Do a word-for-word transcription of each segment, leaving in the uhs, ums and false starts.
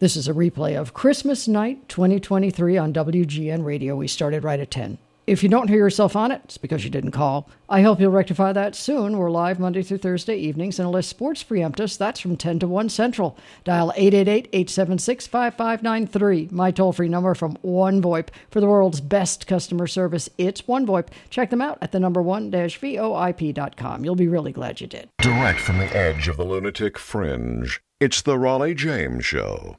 This is a replay of Christmas Night twenty twenty-three on W G N Radio. We started right at ten. If you don't hear yourself on it, it's because you didn't call. I hope you'll rectify that soon. We're live Monday through Thursday evenings, and unless sports preempt us, that's from ten to one Central. Dial eight eight eight, eight seven six, five five nine three. My toll-free number from OneVoIP. For the world's best customer service, it's OneVoIP. Check them out at the number one dash V O I P dot com. You'll be really glad you did. Direct from the edge of the lunatic fringe, it's the Raleigh James Show.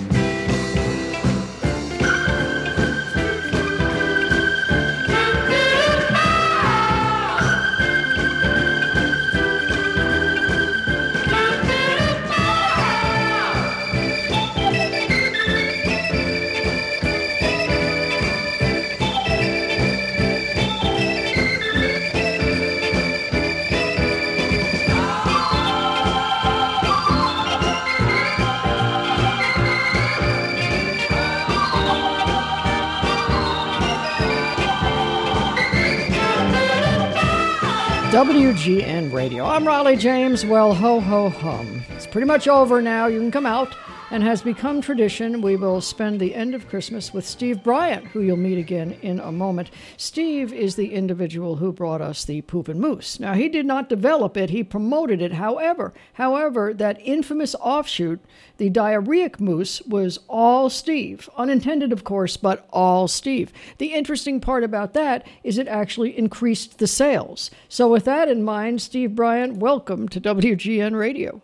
W G N Radio. I'm Raleigh James. Well, ho, ho, hum. It's pretty much over now. You can come out. And has become tradition, we will spend the end of Christmas with Steve Bryant, who you'll meet again in a moment. Steve is the individual who brought us the Poopin' Moose. Now, he did not develop it. He promoted it. However, however, that infamous offshoot, the Diarrheic Moose, was all Steve. Unintended, of course, but all Steve. The interesting part about that is it actually increased the sales. So with that in mind, Steve Bryant, welcome to W G N Radio.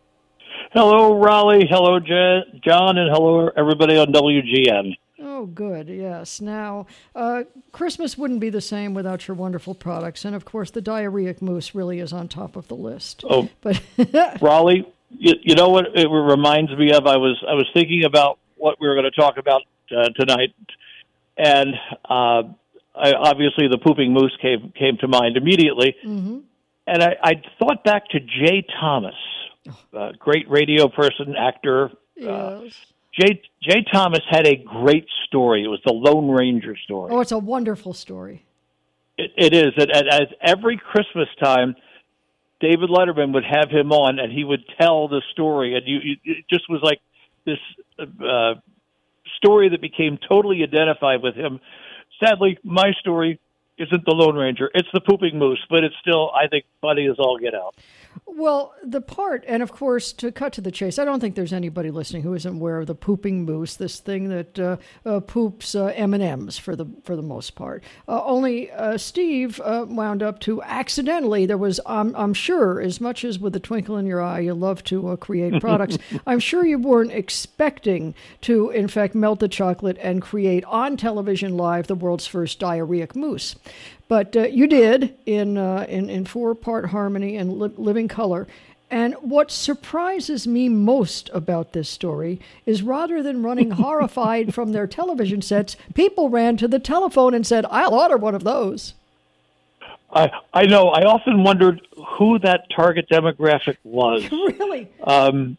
Hello, Raleigh. Hello, Je- John, and hello, everybody on W G N. Oh, good. Yes. Now, uh, Christmas wouldn't be the same without your wonderful products. And, of course, the Diarrheic Moose really is on top of the list. Oh, but Raleigh, you, you know what it reminds me of? I was I was thinking about what we were going to talk about uh, tonight. And uh, I, obviously the Pooping Moose came, came to mind immediately. Mm-hmm. And I, I thought back to Jay Thomas. Uh, great radio person, actor. Yes. Uh, Jay, Jay Thomas had a great story. It was the Lone Ranger story. Oh, it's a wonderful story. It, it is. At, at, at every Christmas time, David Letterman would have him on, and he would tell the story. And you, you, it just was like this uh, story that became totally identified with him. Sadly, my story isn't the Lone Ranger. It's the Pooping Moose, but it's still, I think, funny as all get out. Well, the part, and of course, to cut to the chase, I don't think there's anybody listening who isn't aware of the Pooping Moose, this thing that uh, uh, poops uh, M and M's for the for the most part. Uh, only uh, Steve uh, wound up to accidentally, there was, um, I'm sure, as much as with a twinkle in your eye, you love to uh, create products, I'm sure you weren't expecting to, in fact, melt the chocolate and create on television live the world's first Diarrheic Moose. But uh, you did in, uh, in in four-part harmony and li- living color. And what surprises me most about this story is rather than running horrified from their television sets, people ran to the telephone and said, I'll order one of those. I I know. I often wondered who that target demographic was. Really? Um,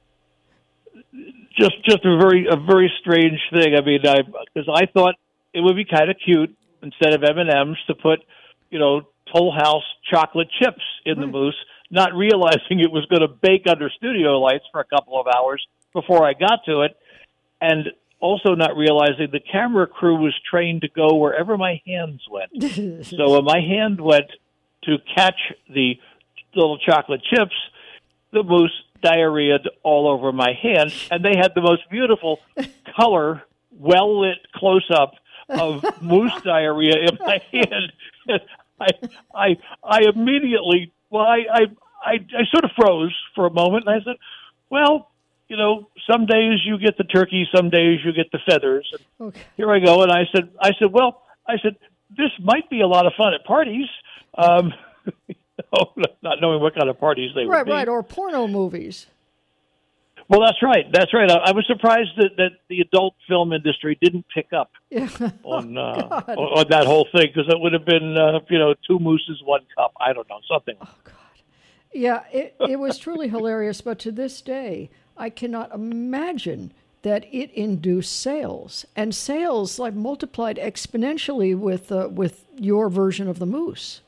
just just a very a very strange thing. I mean, I because I thought it would be kind of cute instead of M and M's to put, you know, Toll House chocolate chips in right. the mousse, not realizing it was going to bake under studio lights for a couple of hours before I got to it, and also not realizing the camera crew was trained to go wherever my hands went. So when my hand went to catch the little chocolate chips, the mousse diarrheaed all over my hand, and they had the most beautiful color, well-lit close-up of mousse diarrhea in my hand. I, I, I immediately, well, I, I, I, I sort of froze for a moment, and I said, well, you know, some days you get the turkey, some days you get the feathers. And okay. Here I go, and I said, I said, well, I said, this might be a lot of fun at parties, um, not knowing what kind of parties they right, would be. Right, right, or porno movies. Well, that's right. That's right. I, I was surprised that, that the adult film industry didn't pick up yeah. on, oh, uh, on on that whole thing, because it would have been, uh, you know, two mooses, one cup. I don't know, something. Oh, God. Yeah, it, it was truly hilarious, but to this day, I cannot imagine that it induced sales. And sales, like, multiplied exponentially with uh, with your version of the mousse.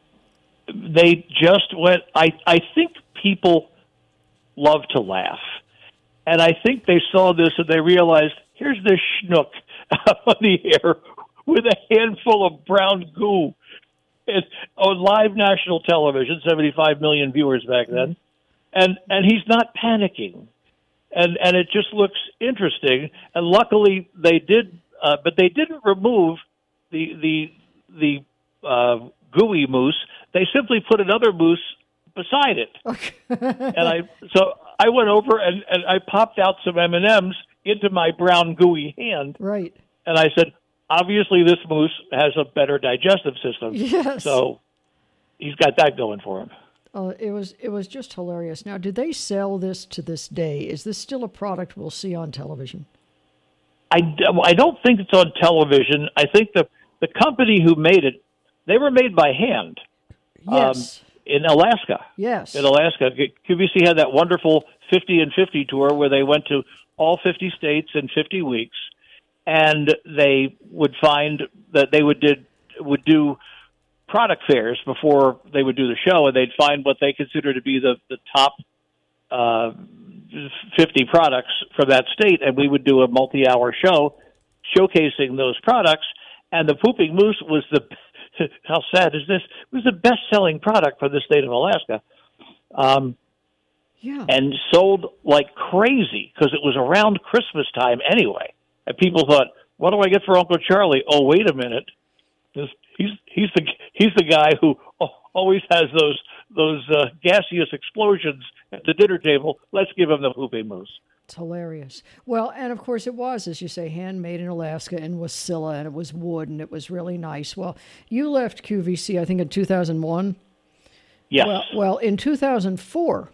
They just went, I, I think people love to laugh. And I think they saw this and they realized, here's this schnook on the air with a handful of brown goo. And, on live national television, seventy-five million viewers back then, and and he's not panicking, and and it just looks interesting. And luckily they did, uh, but they didn't remove the the the uh, gooey moose. They simply put another moose beside it, Okay. and I so I went over and, and I popped out some M and M's into my brown gooey hand, Right. and I said, obviously, this moose has a better digestive system. Yes. So he's got that going for him. Uh, it was it was just hilarious. Now, did they sell this to this day? Is this still a product we'll see on television? I, I don't think it's on television. I think the, the company who made it, they were made by hand. Yes. Um, in Alaska. Yes. In Alaska. Q V C had that wonderful fifty and fifty tour where they went to all fifty states in fifty weeks. And they would find that they would did would do product fairs before they would do the show, and they'd find what they consider to be the the top uh, fifty products from that state, and we would do a multi-hour show showcasing those products. And the Pooping Moose was the how sad is this? It was the best-selling product for the state of Alaska, um, yeah. and sold like crazy because it was around Christmas time anyway. And people thought, "What do I get for Uncle Charlie?" Oh, wait a minute, he's he's the he's the guy who always has those those uh, gaseous explosions at the dinner table. Let's give him the Pooping Moose. It's hilarious. Well, and of course it was, as you say, handmade in Alaska in Wasilla, and it was wood, and it was really nice. Well, you left Q V C, I think, in two thousand one. Yes. Well, well, in two thousand four,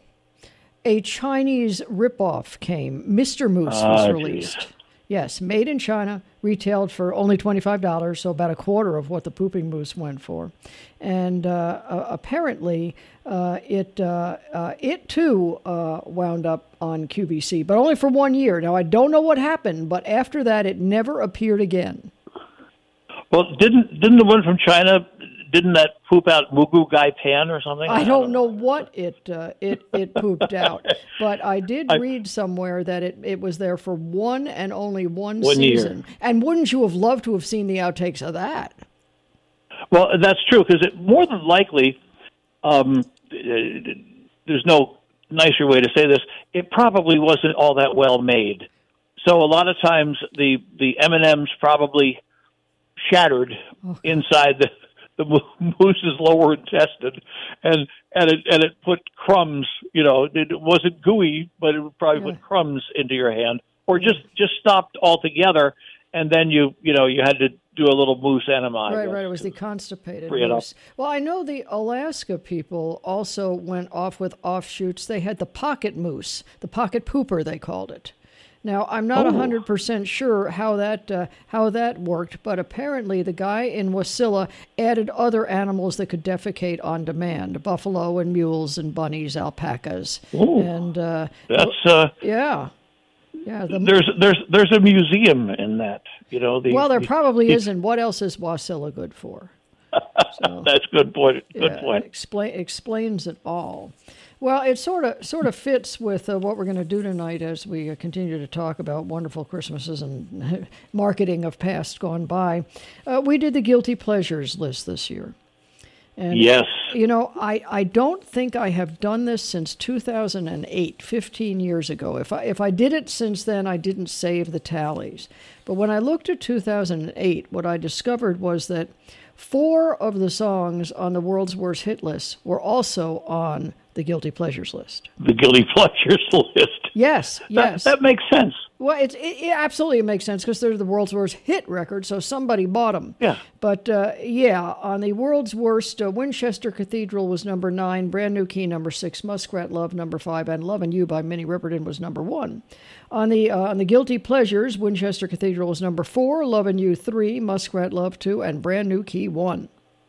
a Chinese ripoff came. Mister Moose was Oh, released. geez. Yes, made in China, retailed for only twenty-five dollars, so about a quarter of what the Pooping Moose went for. And uh, uh, apparently, uh, it uh, uh, it too uh, wound up on Q V C, but only for one year. Now, I don't know what happened, but after that, it never appeared again. Well, didn't didn't the one from China? Didn't that poop out Mugu Gai Pan or something? I don't know what it uh, it it pooped out, but I did I- read somewhere that it, it was there for one and only one, One year. season. And wouldn't you have loved to have seen the outtakes of that? Well, that's true because it more than likely, um, there's no nicer way to say this. It probably wasn't all that well made. So a lot of times the the M and M's probably shattered Okay. inside the the moose's lower intestine, and and it and it put crumbs. You know, it wasn't gooey, but it would probably Yeah. put crumbs into your hand, or just just stopped altogether. And then you you know you had to do a little moose enema. I Right, guess, right. It was to the constipated free it up. moose. Well, I know the Alaska people also went off with offshoots. They had the pocket moose, the pocket pooper, they called it. Now, I'm not Oh. one hundred percent sure how that uh, how that worked, but apparently the guy in Wasilla added other animals that could defecate on demand, buffalo and mules and bunnies, alpacas. Ooh. And uh, That's uh, yeah. Yeah, the, there's there's there's a museum in that. You know, the, well, there the- probably the- isn't. What else is Wasilla good for? So, That's a good point. Good yeah, point. Explain, explains it all. Well, it sort of sort of fits with uh, what we're going to do tonight as we uh, continue to talk about wonderful Christmases and marketing of past gone by. Uh, we did the guilty pleasures list this year. And, Yes. you know, I, I don't think I have done this since two thousand eight, fifteen years ago. If I, if I did it since then, I didn't save the tallies. But when I looked at two thousand eight, what I discovered was that four of the songs on the world's worst hit list were also on the guilty pleasures list. The guilty pleasures list. Yes, That, yes. that makes sense. Well, it's, it, it absolutely makes sense because they're the world's worst hit record, so somebody bought them. Yeah. But, uh, yeah, on the world's worst, uh, Winchester Cathedral was number nine, Brand New Key number six, Muskrat Love number five, and Lovin' You by Minnie Riperton was number one. On the uh, on the guilty pleasures, Winchester Cathedral was number four, Lovin' You three, Muskrat Love two, and Brand New Key one.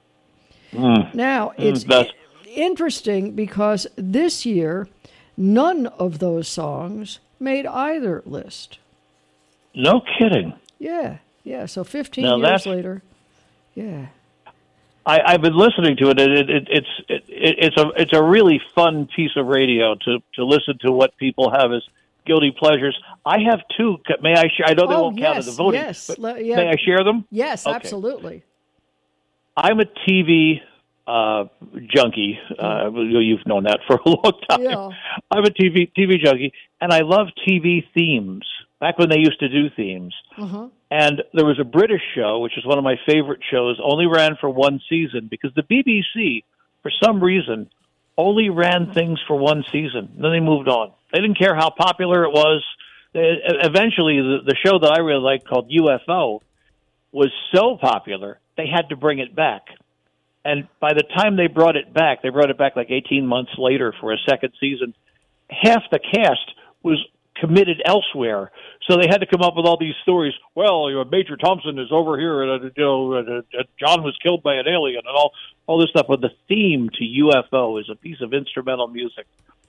Mm. Now, it's that's- interesting because this year, none of those songs made either list. No kidding. Yeah, yeah. So fifteen Now years that's- later, yeah. I, I've been listening to it. It, it, it's it, it's a it's a really fun piece of radio to, to listen to what people have as guilty pleasures. I have two. May I share? I know they oh, won't yes, count as the voting. Yes. But Le- yeah. may I share them? Yes, okay. absolutely. I'm a T V uh, junkie. Uh, you've known that for a long time. Yeah. I'm a T V T V junkie, and I love T V themes. Back when they used to do themes. Uh-huh. And there was a British show, which is one of my favorite shows, only ran for one season because the B B C, for some reason, only ran things for one season. Then they moved on. They didn't care how popular it was. They, eventually, the, the show that I really liked called U F O was so popular, they had to bring it back. And by the time they brought it back, they brought it back like eighteen months later for a second season, half the cast was committed elsewhere. So they had to come up with all these stories. Well, you know, Major Thompson is over here, and uh, you know, uh, uh, John was killed by an alien, and all all this stuff. But the theme to U F O is a piece of instrumental music.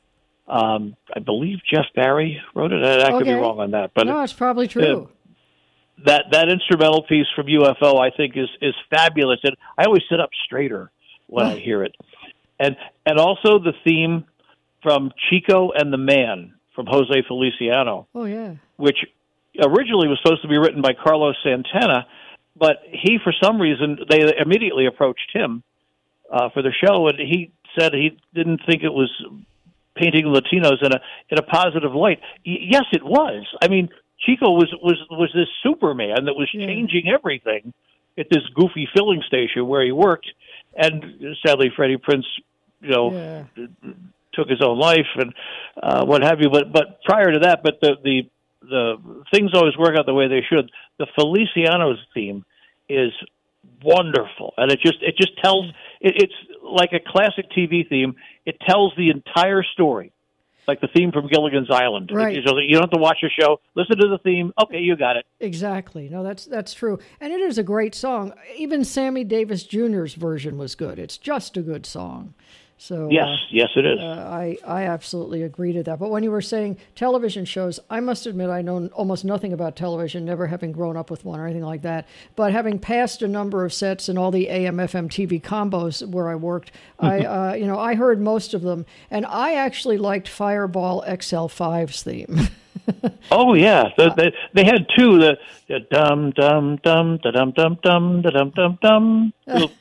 Um, I believe Jeff Barry wrote it. I, I could okay. be wrong on that, but no, it's probably true. Uh, that that instrumental piece from U F O, I think, is is fabulous, and I always sit up straighter when I hear it. And and also the theme from Chico and the Man from Jose Feliciano. Oh yeah. Which originally was supposed to be written by Carlos Santana, but he, for some reason, they immediately approached him uh, for the show, and he said he didn't think it was painting Latinos in a in a positive light. Y- yes, it was. I mean, Chico was was was this Superman that was yeah. changing everything at this goofy filling station where he worked, and sadly, Freddie Prinze, you know. Yeah. took his own life and uh, what have you. But but prior to that, but the, the the things always work out the way they should. The Feliciano's theme is wonderful, and it just it just tells it, it's like a classic T V theme. It tells the entire story, like the theme from Gilligan's Island. Right. You, you don't have to watch the show. Listen to the theme. Okay, you got it. Exactly. No, that's that's true, and it is a great song. Even Sammy Davis Junior's version was good. It's just a good song. So yes, uh, yes, it is. Uh, I, I absolutely agree to that. But when you were saying television shows, I must admit I know almost nothing about television, never having grown up with one or anything like that. But having passed a number of sets and all the A M F M T V combos where I worked, I uh, you know I heard most of them, and I actually liked Fireball X L five's theme. Oh yeah, the, the, they had two. The, the dum dum dum da dum dum dum da dum dum dum,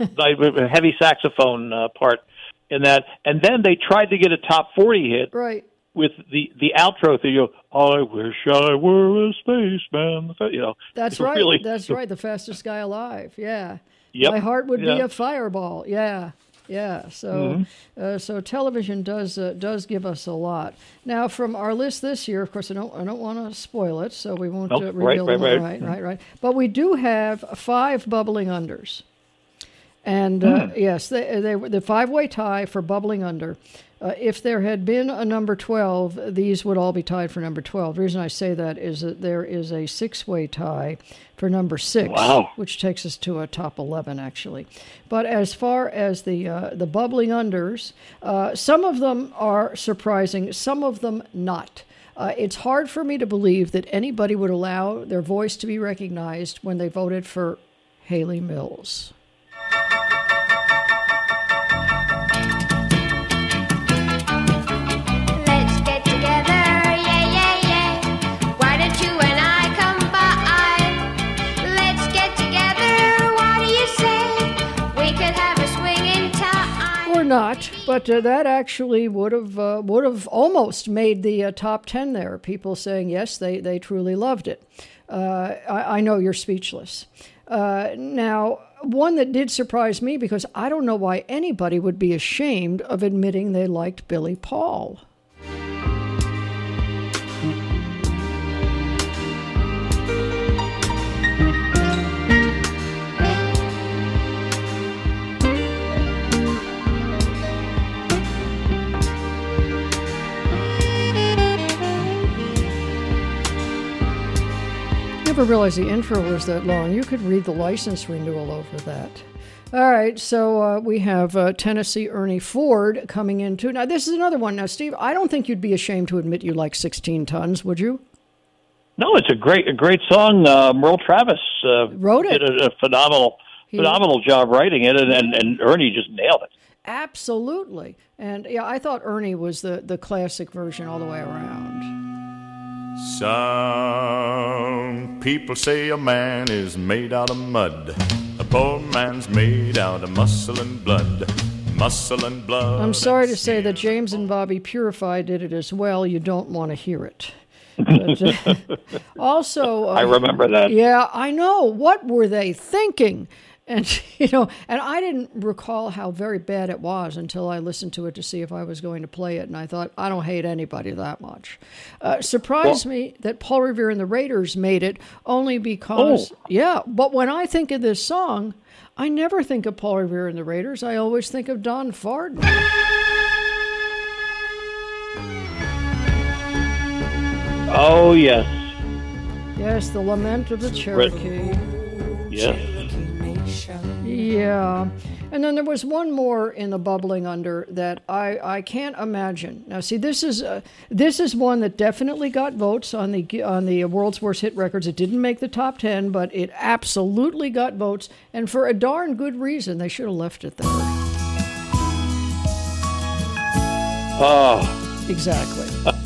heavy saxophone uh, part. In that, and then they tried to get a top forty hit right. with the, the outro thing. You know, I wish I were a spaceman. You know, that's right. Really, that's right. The fastest guy alive. Yeah. Yep. My heart would yeah. be a fireball. Yeah. Yeah. So, mm-hmm. uh, so television does uh, does give us a lot. Now, from our list this year, of course, I don't I don't want to spoil it, so we won't nope. uh, reveal right, them. right, right, right, right. But we do have five bubbling unders. And uh, mm. yes, they, they were the five-way tie for bubbling under. Uh, if there had been a number twelve, these would all be tied for number twelve. The reason I say that is that there is a six-way tie for number six, wow. which takes us to a top eleven, actually. But as far as the uh, the bubbling unders, uh, some of them are surprising, some of them not. Uh, it's hard for me to believe that anybody would allow their voice to be recognized when they voted for Hayley Mills. Not, but uh, that actually would have uh, would have almost made the uh, top ten there. People saying yes, they they truly loved it. Uh, I, I know you're speechless. Uh, now, one that did surprise me because I don't know why anybody would be ashamed of admitting they liked Billy Paul. I never realized the intro was that long. You could read the license renewal over that. All right, so uh, we have uh, Tennessee Ernie Ford coming in too. Now, this is another one. Now, Steve, I don't think you'd be ashamed to admit you like sixteen tons, would you? No, it's a great, a great song. Uh, Merle Travis uh, wrote it. Did a, a phenomenal, he, phenomenal job writing it, and, and, and Ernie just nailed it. Absolutely, and yeah, I thought Ernie was the the classic version all the way around. Some people say a man is made out of mud. A poor man's made out of muscle and blood. Muscle and blood. I'm sorry to say that James and Bobby Purify did it as well. You don't want to hear it. But, uh, also, uh, I remember that. Yeah, I know. What were they thinking? And, you know, and I didn't recall how very bad it was until I listened to it to see if I was going to play it. And I thought, I don't hate anybody that much. Uh, surprised well, me that Paul Revere and the Raiders made it only because, oh. yeah. But when I think of this song, I never think of Paul Revere and the Raiders. I always think of Don Fardon. Oh, yes. Yes, the Lament of the Cherokee. Yes. Yeah. And then there was one more in the Bubbling Under that I, I can't imagine. Now, see, this is uh, this is one that definitely got votes on the on the World's Worst Hit Records. It didn't make the top ten, but it absolutely got votes, and for a darn good reason. They should have left it there. Oh. Exactly.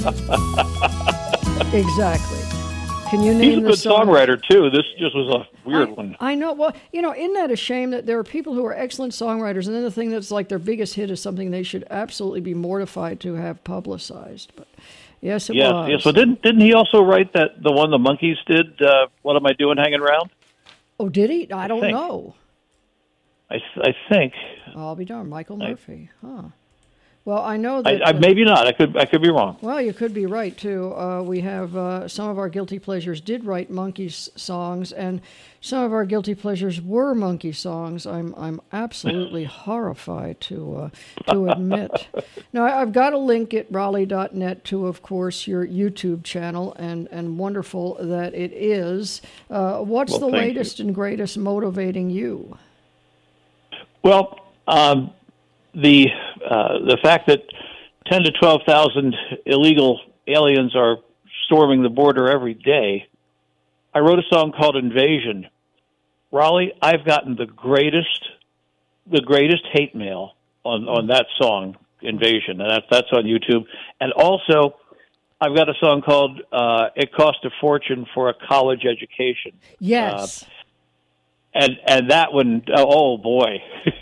Exactly. Can you name He's a the good song? songwriter, too. This just was a weird I, one. I know. Well, you know, isn't that a shame that there are people who are excellent songwriters, and then the thing that's like their biggest hit is something they should absolutely be mortified to have publicized. But yes, it yes, was. Yes, well, didn't, didn't he also write that the one the Monkees did, uh, What Am I Doing Hanging Around? Oh, did he? I don't I know. I, I think. I'll be darned. Michael I, Murphy. Huh. Well, I know that... I, I, maybe not. I could I could be wrong. Well, you could be right, too. Uh, we have uh, some of our Guilty Pleasures did write Monkees songs, and some of our Guilty Pleasures were Monkey songs. I'm I'm absolutely horrified to uh, to admit. Now, I've got a link at Raleigh dot net to, of course, your YouTube channel, and, and wonderful that it is. Uh, what's well, the latest you. and greatest motivating you? Well, um... The uh, the fact that ten to twelve thousand illegal aliens are storming the border every day, I wrote a song called Invasion. Raleigh, I've gotten the greatest the greatest hate mail on, on that song, Invasion, and that's that's on YouTube. And also, I've got a song called uh, It Cost a Fortune for a College Education. Yes. Uh, And and that one, oh boy,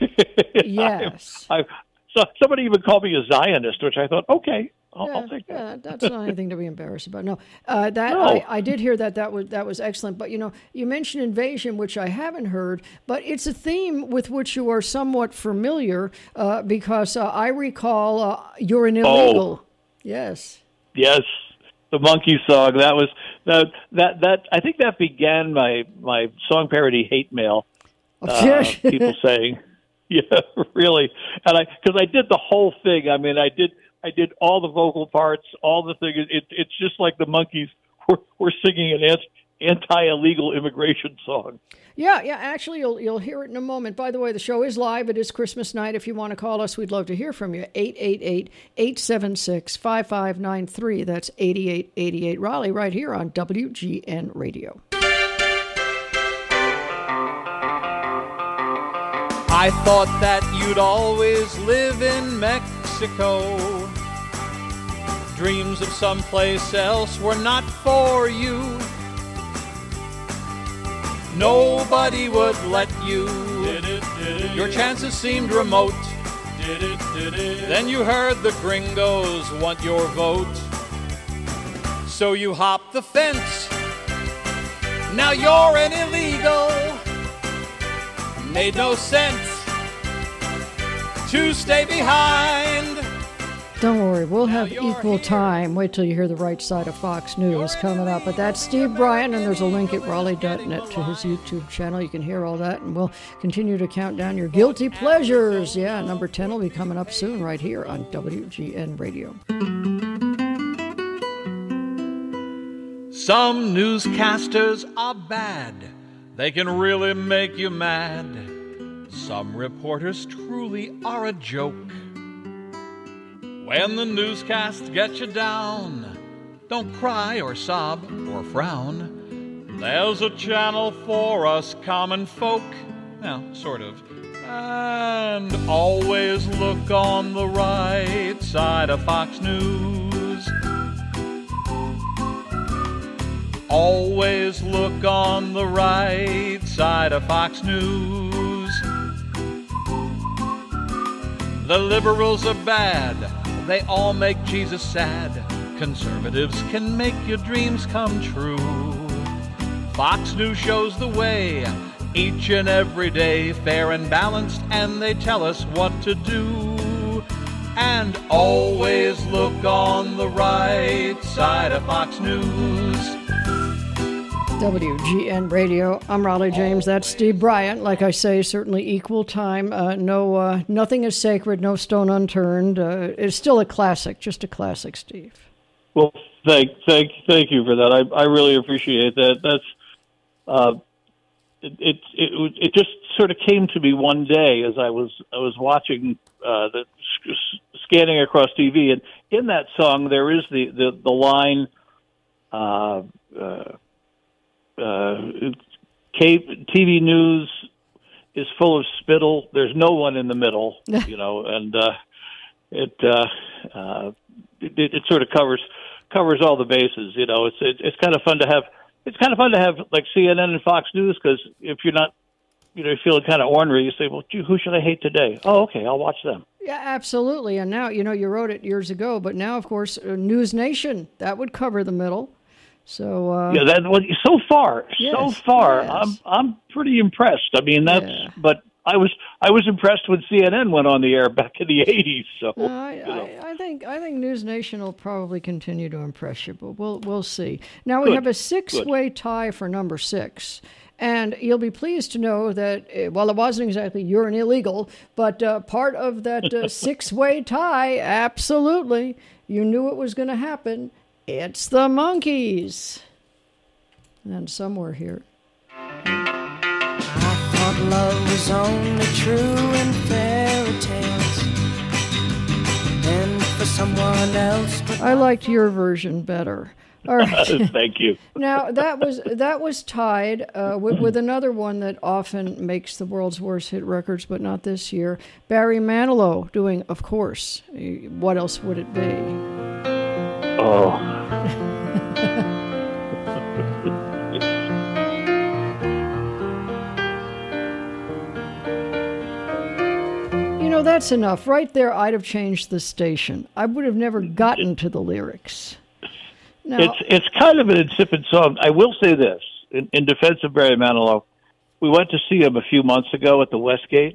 yes. I, I, so somebody even called me a Zionist, which I thought, okay, I'll, yeah, I'll take that. Yeah, that's not anything to be embarrassed about. No, uh, that No. I, I did hear that. That was that was excellent. But you know, you mentioned Invasion, which I haven't heard, but it's a theme with which you are somewhat familiar uh, because uh, I recall uh, You're an Illegal. Oh. Yes. Yes. The Monkey song, that was that that that I think that began my my song parody hate mail. Uh, people saying, yeah, really, and I because I did the whole thing. I mean, I did I did all the vocal parts, all the things. It, it's just like the Monkees were, were singing an anti-illegal immigration song. Yeah, yeah. Actually, you'll you'll hear it in a moment. By the way, the show is live. It is Christmas night. If you want to call us, we'd love to hear from you. eight eight eight, eight seven six, five five nine three. That's eighty-eight eighty-eight Raleigh, right here on W G N Radio. I thought that you'd always live in Mexico. Dreams of someplace else were not for you. Nobody would let you. Did it, did it, Your chances seemed remote. Did it, did it, Then you heard the gringos want your vote. So you hopped the fence. Now you're an illegal. Made no sense to stay behind. Don't worry, we'll have equal time. Wait till you hear the right side of Fox News coming up. But that's Steve Bryan, and there's a link at Raleigh dot net to his YouTube channel. You can hear all that, and we'll continue to count down your guilty pleasures. Yeah, number ten will be coming up soon right here on W G N Radio. Some newscasters are bad. They can really make you mad. Some reporters truly are a joke. When the newscast gets you down, don't cry or sob or frown. There's a channel for us common folk. Well, sort of. And always look on the right side of Fox News. always look on the right side of Fox News. The liberals are bad, they all make Jesus sad. Conservatives can make your dreams come true. Fox News shows the way, each and every day, fair and balanced, and they tell us what to do. And always look on the right side of Fox News. W G N Radio. I'm Raleigh James. That's Steve Bryant. Like I say, certainly equal time. Uh, no, uh, nothing is sacred. No stone unturned. Uh, it's still a classic. Just a classic, Steve. Well, thank, thank, thank you for that. I, I really appreciate that. That's, uh, it, it, it, it just sort of came to me one day as I was, I was watching, uh, the scanning across T V, and in that song there is the, the, the line, uh, uh, Uh, T V news is full of spittle. There's no one in the middle, you know, and uh, it, uh, uh, it it sort of covers covers all the bases. You know, it's it, it's kind of fun to have. It's kind of fun to have like C N N and Fox News, because if you're not, you know, you're feeling kind of ornery, you say, well, gee, who should I hate today? Oh, okay, I'll watch them. Yeah, absolutely. And now, you know, you wrote it years ago, but now, of course, uh, News Nation, that would cover the middle. So uh, yeah, that well, so far, yes, so far, yes. I'm I'm pretty impressed. I mean, that's Yeah. but I was I was impressed when C N N went on the air back in the eighties. So uh, I, you know. I, I think I think News Nation will probably continue to impress you, but we'll we'll see. Now we Good. have a six-way tie for number six. And you'll be pleased to know that, uh, well, it wasn't exactly you're an illegal, but uh, part of that uh, six-way tie, absolutely, you knew it was going to happen. It's the Monkees. And somewhere here. I thought love was only true in fairy tales. Then for someone else. But I liked your version better. All right. Thank you. Now that was that was tied uh, with, with another one that often makes the world's worst hit records, but not this year. Barry Manilow doing, of course. What else would it be? Oh. You know, that's enough. Right there, I'd have changed the station. I would have never gotten to the lyrics. Now, It's it's kind of an insipid song. I will say this, in, in defense of Barry Manilow, we went to see him a few months ago at the Westgate.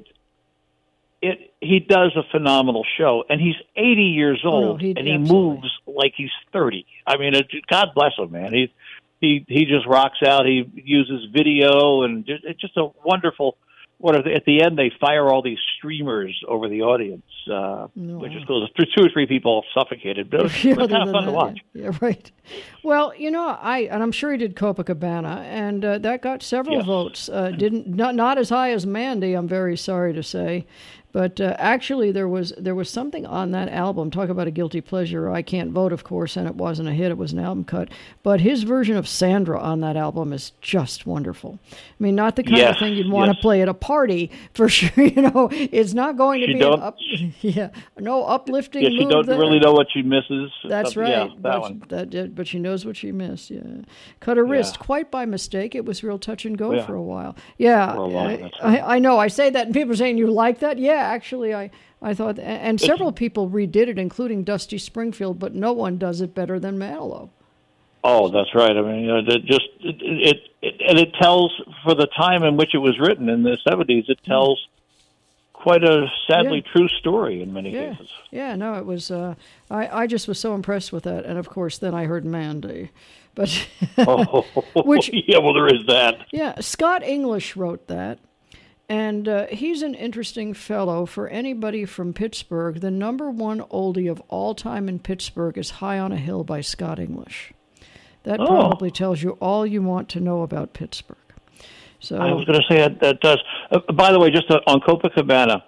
It he does a phenomenal show, and he's eighty years Oh, no, old, he- and he absolutely. moves like he's thirty. I mean, it, God bless him, man. He he he just rocks out. He uses video, and just, it's just a wonderful. What are they, at the end they fire all these streamers over the audience, uh, No. which is cool. There's two or three people suffocated, but it was, Yeah, it was kind other of fun than to that, watch. Yeah, yeah, right. Well, you know, I and I'm sure he did Copacabana, and uh, that got several Yes. votes. Uh, didn't not not as high as Mandy. I'm very sorry to say, but uh, actually there was there was something on that album. Talk about a guilty pleasure. I can't vote, of course, and it wasn't a hit. It was an album cut. But his version of Sandra on that album is just wonderful. I mean, not the kind Yes, of thing you'd want to yes. play at a party for sure. You know, it's not going to She be don't- an up, yeah, no uplifting. Yeah, she mood don't there. really know what she misses. That's Uh, right. Yeah, that but, one. That, that- but she knows what she missed. Yeah, cut her wrist Yeah. quite by mistake. It was real touch and go Yeah. for a while. Yeah, For a while, I, that's I, I know. I say that, and people are saying you like that. Yeah, actually, I, I thought, and and several people redid it, including Dusty Springfield, but no one does it better than Manilow. Oh, that's right. I mean, you know, it just it, it, it and it tells for the time in which it was written in the seventies. It tells quite a sadly Yeah. true story in many Yeah, cases. yeah. No, it was. Uh, I, I just was so impressed with that, and of course, then I heard Mandy, but. Oh, Which- yeah, well, there is that. Yeah, Scott English wrote that. And uh, he's an interesting fellow for anybody from Pittsburgh. The number one oldie of all time in Pittsburgh is High on a Hill by Scott English. That Oh. probably tells you all you want to know about Pittsburgh. So I was going to say that, that does. Uh, by the way, just uh, on Copacabana,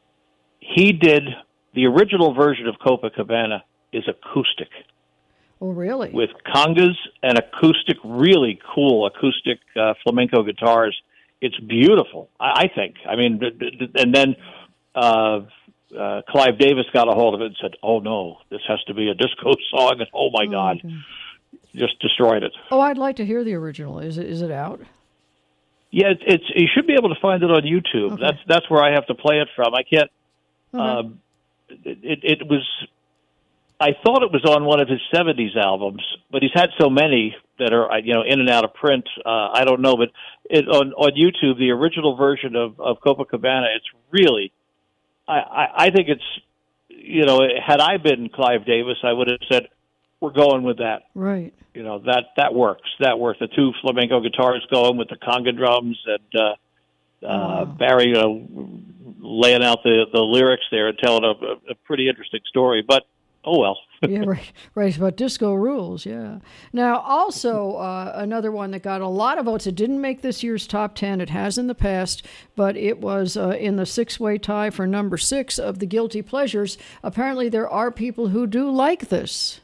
he did the original version of Copacabana is acoustic oh, really? with congas and acoustic, really cool acoustic uh, flamenco guitars. It's beautiful, I, I think. I mean, th- th- and then uh, uh, Clive Davis got a hold of it and said, "Oh no, this has to be a disco song." And oh my Oh, God, okay. just destroyed it. Oh, I'd like to hear the original. Is it is it out? Yeah, it's, it's you should be able to find it on YouTube. Okay. That's that's where I have to play it from. I can't. Okay. Um, it, it it was. I thought it was on one of his seventies albums, but he's had so many that are you know in and out of print. Uh, I don't know, but it, on on YouTube, the original version of, of Copacabana, it's really. I, I I think it's you know had I been Clive Davis, I would have said we're going with that. Right. You know, that, that works. That works. The two flamenco guitars going with the conga drums and uh, uh, wow. Barry uh, laying out the, the lyrics there and telling a, a pretty interesting story. But, oh, well. Yeah, right. Right. But disco rules, yeah. Now, also, uh, another one that got a lot of votes. It didn't make this year's top ten. It has in the past, but it was uh, in the six-way tie for number six of the Guilty Pleasures. Apparently, there are people who do like this.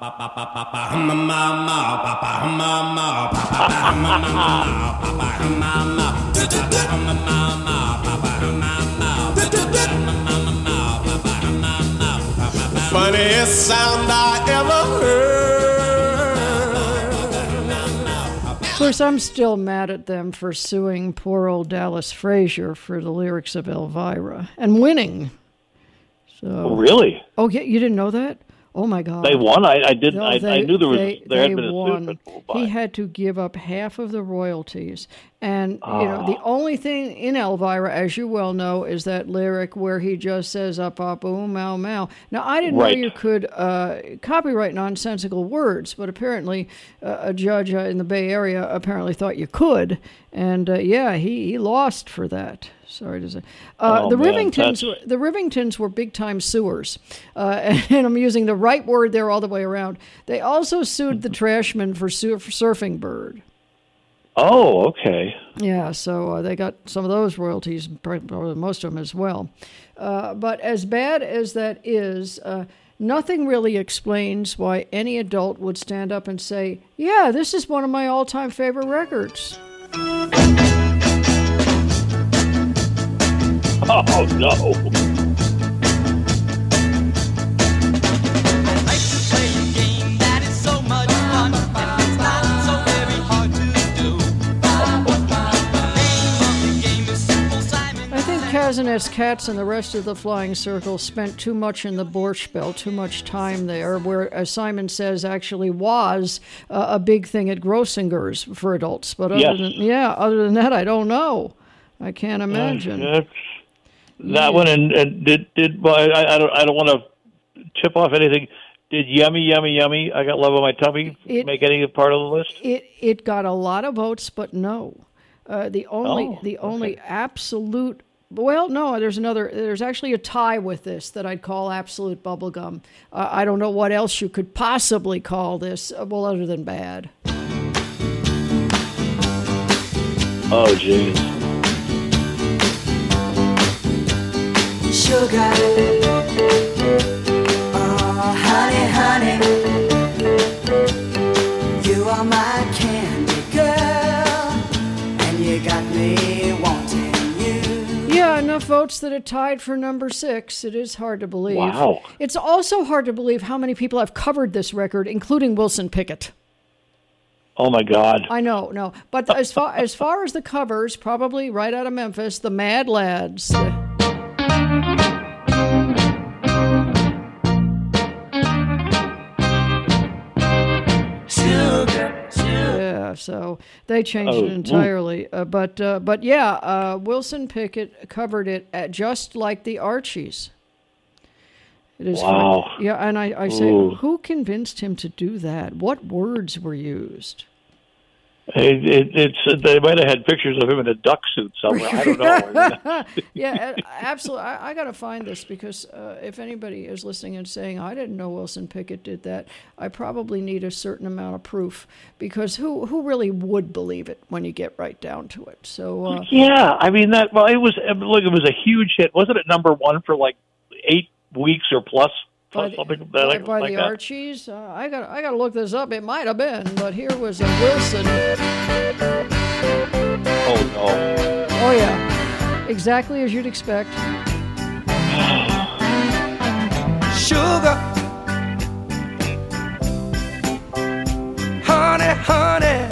Funniest sound I ever heard. Of course, I'm still mad at them for suing poor old Dallas Frazier for the lyrics of Elvira and winning. So, Oh, really? oh yeah, you didn't know that? Oh my God! They won. I, I didn't. No, I, they, I knew there was they, there had they been a won. suit. But He had to give up half of the royalties, and Oh. you know the only thing in Elvira, as you well know, is that lyric where he just says "up, up, ooh, mow, mow." Now I didn't Right. know you could uh, copyright nonsensical words, but apparently uh, a judge uh, in the Bay Area apparently thought you could, and uh, yeah, he, he lost for that. Sorry to say. Uh, Oh, the man, Rivingtons, that's- were, the Rivingtons were big time sewers, uh, and I'm using the right word there all the way around. They also sued the Trashmen for, su- for Surfing Bird. Oh, okay. Yeah, so uh, they got some of those royalties, probably most of them as well. Uh, but as bad as that is, uh, nothing really explains why any adult would stand up and say, "Yeah, this is one of my all-time favorite records." Oh no. I think Kazinet's Cats and the rest of the Flying Circle spent too much in the Borscht Belt, too much time there, where, as Simon says, actually was uh, a big thing at Grossinger's for adults. But other Yes. than yeah, other than that, I don't know. I can't imagine. That's, that one and, and did did well, I, I don't I don't want to tip off anything. Did Yummy Yummy Yummy I Got Love on My Tummy It- make any part of the list? It it got a lot of votes, but no. Uh, the only Oh, the only absolute well, no, there's another. There's actually a tie with this that I'd call absolute bubblegum. Uh, I don't know what else you could possibly call this. Uh, well, other than bad. Oh, jeez. Sugar, oh honey, honey, you are my candy girl, and you got me wanting you. Yeah, enough votes that it tied for number six. It is hard to believe. Wow. It's also hard to believe how many people have covered this record, including Wilson Pickett. Oh my God. I know, no, but as far as far as the covers, probably right out of Memphis, the Mad Lads. Sugar, sugar. Yeah, so they changed Oh, it entirely. Uh, but uh, but yeah, uh, Wilson Pickett covered it at just like the Archies. It is Wow. fun. Yeah, and I, I say, Ooh. who convinced him to do that? What words were used? It, it, it's they might have had pictures of him in a duck suit somewhere. I don't know. Yeah, a- absolutely. I, I got to find this because uh, if anybody is listening and saying, I didn't know Wilson Pickett did that, I probably need a certain amount of proof because who, who really would believe it when you get right down to it? So, uh, Yeah, I mean that. Well, it was look. It was a huge hit. Wasn't it number one for like eight weeks or plus? by the, something by, like, by like the that. Archies, uh, I got I got to look this up. It might have been, but here was a Wilson. Oh no! Oh yeah, exactly as you'd expect. Sugar, honey, honey,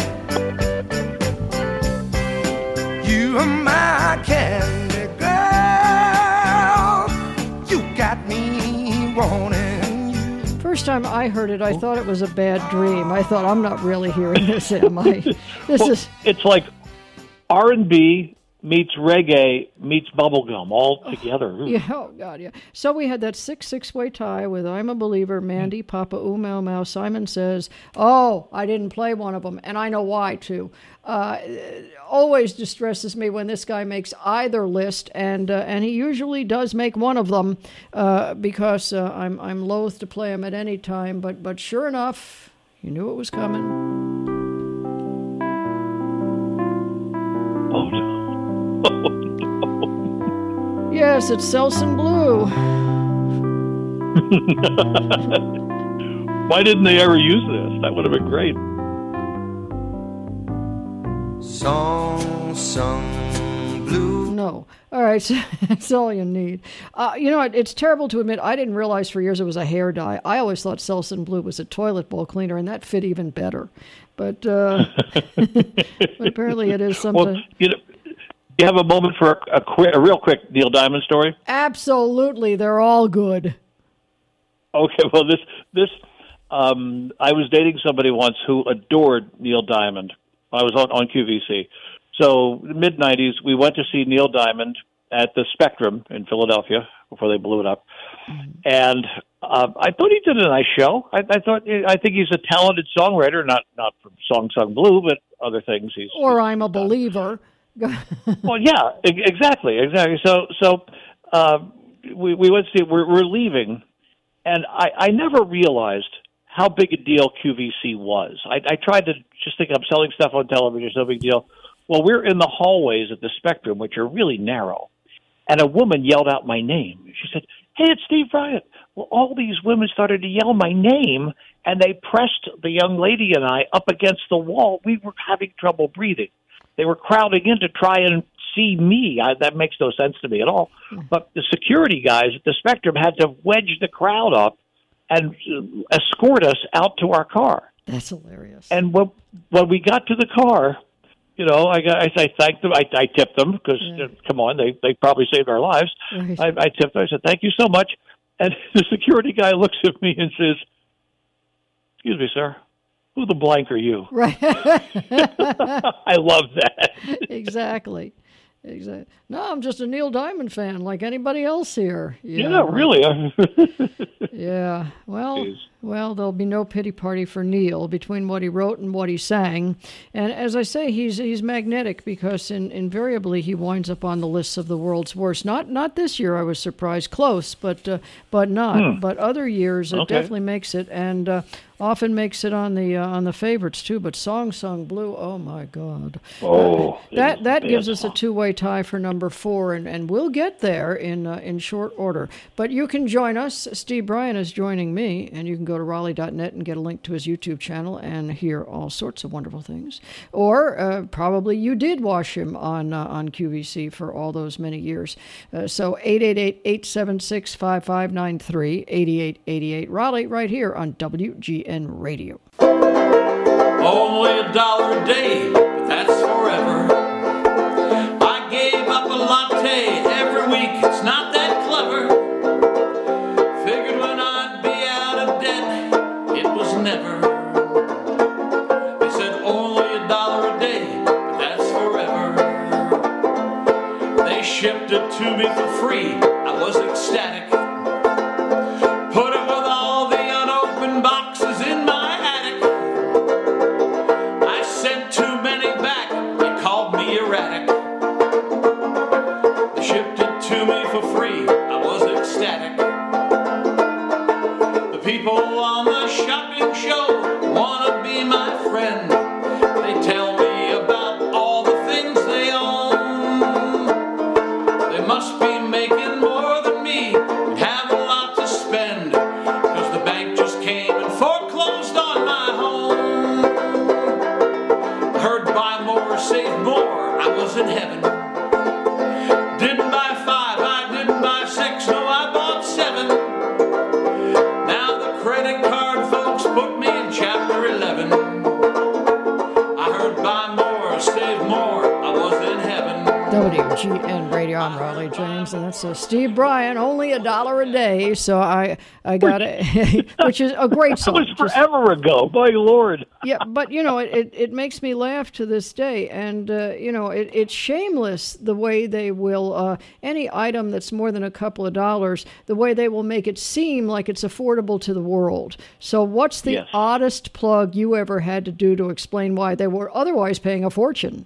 you are my candy girl. You got me wanting you. First time I heard it, I thought it was a bad dream. I thought, I'm not really hearing this, am I? This Well, is it's like R and B meets reggae meets bubblegum all together. Ooh. yeah, oh God, yeah. So we had that six six way tie with I'm a Believer, Mandy, Papa, Ooh, Mau Mau. Simon Says, oh, I didn't play one of them, and I know why too. Uh, it always distresses me when this guy makes either list, and uh, and he usually does make one of them uh, because uh, I'm I'm loath to play him at any time. But but sure enough, you knew it was coming. Oh, no. Yes, it's Selsun Blue. Why didn't they ever use this? That would have been great. Song sung blue. No. All right, so that's all you need. Uh, you know, it, it's terrible to admit, I didn't realize for years it was a hair dye. I always thought Selsun Blue was a toilet bowl cleaner, and that fit even better. But, uh, but apparently it is something. Well, you know, you have a moment for a, a, quick, a real quick Neil Diamond story? Absolutely, they're all good. Okay, well, this this um, I was dating somebody once who adored Neil Diamond. I was on, on Q V C. So, mid nineties, we went to see Neil Diamond at the Spectrum in Philadelphia before they blew it up. And uh, I thought he did a nice show. I, I thought I think he's a talented songwriter, not not from Song Sung Blue, but other things. He's Or he's I'm a done. Believer. Well, yeah, e- exactly, exactly. So, so uh, we we went to see. We're, we're leaving, and I, I never realized how big a deal Q V C was. I, I tried to just think I'm selling stuff on television, it's no big deal. Well, we're in the hallways at the Spectrum, which are really narrow, and a woman yelled out my name. She said, "Hey, it's Steve Bryant." Well, all these women started to yell my name, and they pressed the young lady and I up against the wall. We were having trouble breathing. They were crowding in to try and see me. I, that makes no sense to me at all. But the security guys at the Spectrum had to wedge the crowd up and uh, escort us out to our car. That's hilarious. And when, when we got to the car, you know, I, got, I, I thanked them. I, I tipped them because, Yeah. uh, come on, they, they probably saved our lives. Right. I, I tipped them. I said, "Thank you so much." And the security guy looks at me and says, "Excuse me, sir. Who the blank are you?" Right. I love that. Exactly. Exactly. No, I'm just a Neil Diamond fan, like anybody else here. Yeah, right. really. Yeah. Well, Jeez. well, there'll be no pity party for Neil between what he wrote and what he sang. And as I say, he's he's magnetic because in, invariably he winds up on the lists of the world's worst. Not not this year, I was surprised. Close, but uh, but not. Hmm. But other years, it Okay. definitely makes it, and uh, often makes it on the uh, on the favorites too. But Song Sung Blue, oh my God. Oh, Uh, that that bad gives us a song. two-way tie for number four, and, and we'll get there in uh, in short order. But you can join us. Steve Bryan is joining me, and you can go to Raleigh dot net and get a link to his YouTube channel and hear all sorts of wonderful things. Or uh, probably you did watch him on uh, on Q V C for all those many years. Uh, so eight eight eight, eight seven six, five five nine three, eight eight eight eight Raleigh, right here on W G N Radio. Only a dollar a day, but that's forever. I gave up a latte every week, it's not that clever. Figured when I'd be out of debt, it was never. They said only a dollar a day, but that's forever. They shipped it to me for free, I was ecstatic. Put it with all the unopened boxes in my attic. I sent too many back, they called me erratic. They shipped it to me for free, I was ecstatic. The people on the shopping show wanna be my friend. They tell me about all the things they own. They must be making more than me, have a lot to spend, 'cause the bank just came and foreclosed on my home. I heard buy more, save more, I was in heaven. Didn't buy five, I didn't buy six, no, I bought seven. Now the credit card folks put me in chapter eleven. W G N Radio, I'm Raleigh James, and that's uh, Steve Bryan, only a dollar a day. So I, I got it, which is a great song. That was forever Just, ago, my Lord. Yeah, but you know, it, it, it makes me laugh to this day, and uh, you know, it, it's shameless the way they will uh, any item that's more than a couple of dollars, the way they will make it seem like it's affordable to the world. So, what's the yes. oddest plug you ever had to do to explain why they were otherwise paying a fortune?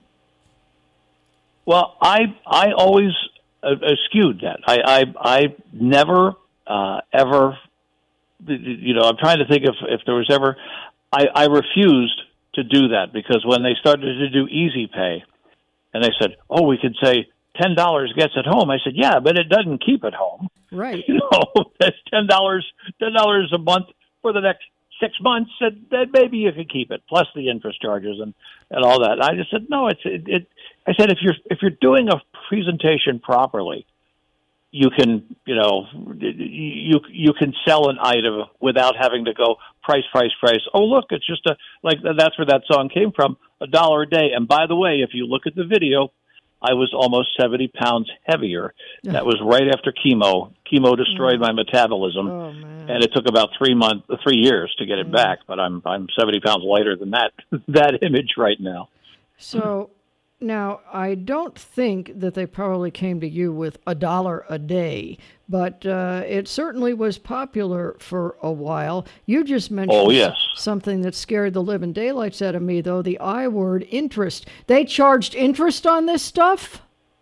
Well, I I always uh, eschewed that. I I, I never uh, ever, you know, I'm trying to think if if there was ever, I, I refused to do that because when they started to do Easy Pay, and they said, oh, we could say ten dollars gets it home. I said, yeah, but it doesn't keep it home. Right. You know, that's ten dollars ten dollars a month for the next six months, and then maybe you could keep it, plus the interest charges and, and all that. And I just said, no, it's it, it. I said, if you're if you're doing a presentation properly, you can, you know, you you can sell an item without having to go price, price, price. Oh, look, it's just a, like, that's where that song came from, a dollar a day. And by the way, if you look at the video, I was almost seventy pounds heavier. That was right after chemo. Chemo destroyed my metabolism, oh, man. and it took about three months, three years to get it back. But I'm I'm seventy pounds lighter than that that image right now. So now I don't think that they probably came to you with a dollar a day, but uh, it certainly was popular for a while. You just mentioned oh, yes. something that scared the living daylights out of me, though, the I word, interest. They charged interest on this stuff?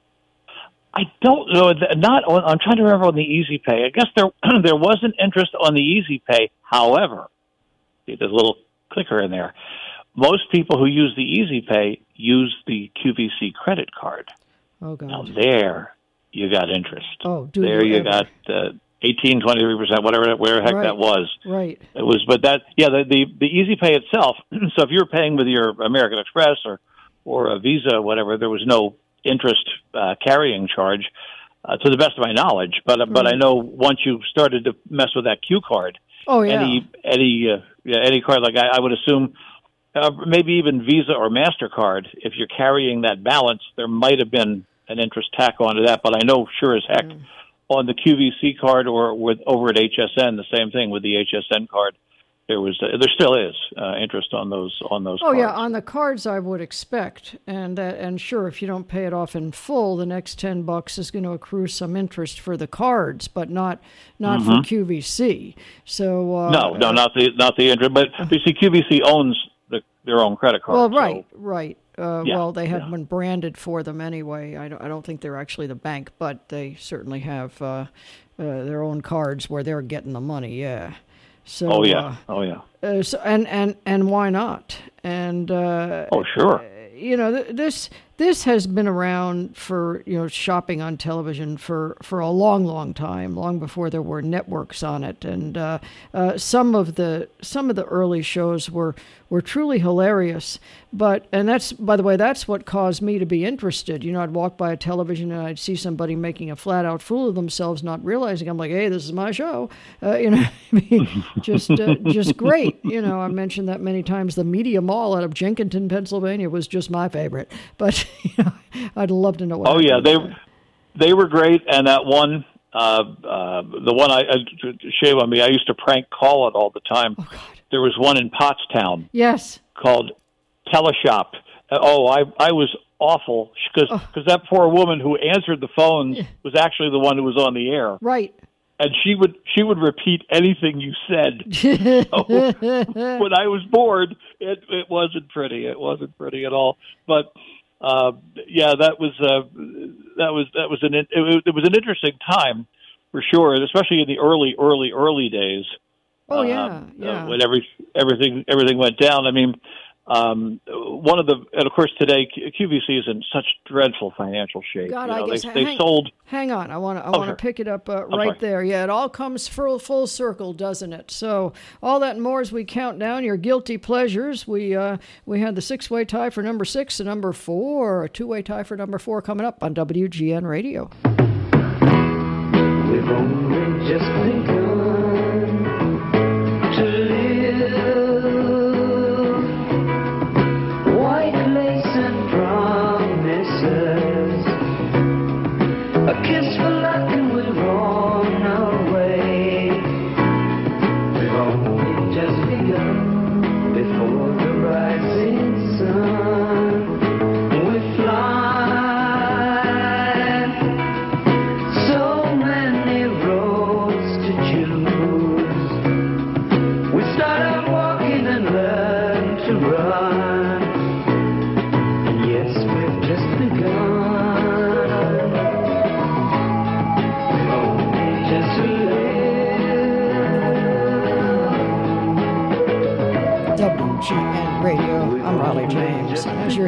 I don't know. Not on, I'm trying to remember on the Easy Pay. I guess there there wasn't interest on the Easy Pay. However, see, there's a little clicker in there. Most people who use the Easy Pay use the Q V C credit card. Oh, God. Now, there you got interest. Oh, do There you you ever. got uh, eighteen, twenty-three percent, whatever, whatever the heck Right. that was. Right. It was, but that, yeah, the, the, the Easy Pay itself, so if you were paying with your American Express or, or a Visa, or whatever, there was no interest uh, carrying charge, uh, to the best of my knowledge. But but I know once you started to mess with that Q card, Oh, yeah. any any uh, yeah, any card, like I, I would assume, uh, maybe even Visa or MasterCard, if you're carrying that balance, there might have been an interest tack onto that. But I know sure as heck mm. on the Q V C card or with over at H S N, the same thing with the H S N card. There was, uh, there still is uh, interest on those on those. Oh cards. yeah, on the cards I would expect, and uh, and sure, if you don't pay it off in full, the next ten bucks is going to accrue some interest for the cards, but not not mm-hmm. for Q V C. So uh, no, no, not the not the interest, but you see, Q V C owns the, their own credit card. Well, right, so. right. Uh, yeah, well, they have yeah. one branded for them anyway. I don't, I don't think they're actually the bank, but they certainly have uh, uh, their own cards where they're getting the money. Yeah. So, oh yeah, uh, oh yeah. Uh, so, and and and why not? And uh, oh sure. You know, th- this this has been around for, you know, shopping on television for, for a long, long time, long before there were networks on it. And uh, uh, some of the some of the early shows were were truly hilarious. But and that's, by the way, that's what caused me to be interested. You know, I'd walk by a television and I'd see somebody making a flat out fool of themselves, not realizing, I'm like, hey, this is my show. Uh, you know, I mean, just uh, just great. You know, I mentioned that many times. The Media Mall out of Jenkinton, Pennsylvania, was just my favorite. But you know, I'd love to know what. Oh yeah, they there. they were great, and that one, uh, uh, the one I, uh, shame on me, I used to prank call it all the time. Oh God. There was one in Pottstown. Yes. Called Teleshop. Uh, oh, I I was awful because because oh. that poor woman who answered the phone yeah. was actually the one who was on the air. Right. And she would she would repeat anything you said. So when I was bored, it it wasn't pretty. It wasn't pretty at all. But uh, yeah, that was uh, that was that was an it, it was an interesting time for sure, especially in the early early early days. Oh yeah, uh, yeah. Uh, when every everything everything went down. I mean. Um, one of the, and of course today Q V C is in such dreadful financial shape. God, you know, I guess. they, they hang, sold. Hang on, I want to, I oh, want to sure. pick it up uh, oh, right sorry. there. Yeah, it all comes full, full circle, doesn't it? So all that and more as we count down your guilty pleasures. We uh, we had the six-way tie for number six and number four, a two-way tie for number four coming up on W G N Radio. We've only just begun to live. White lace and promises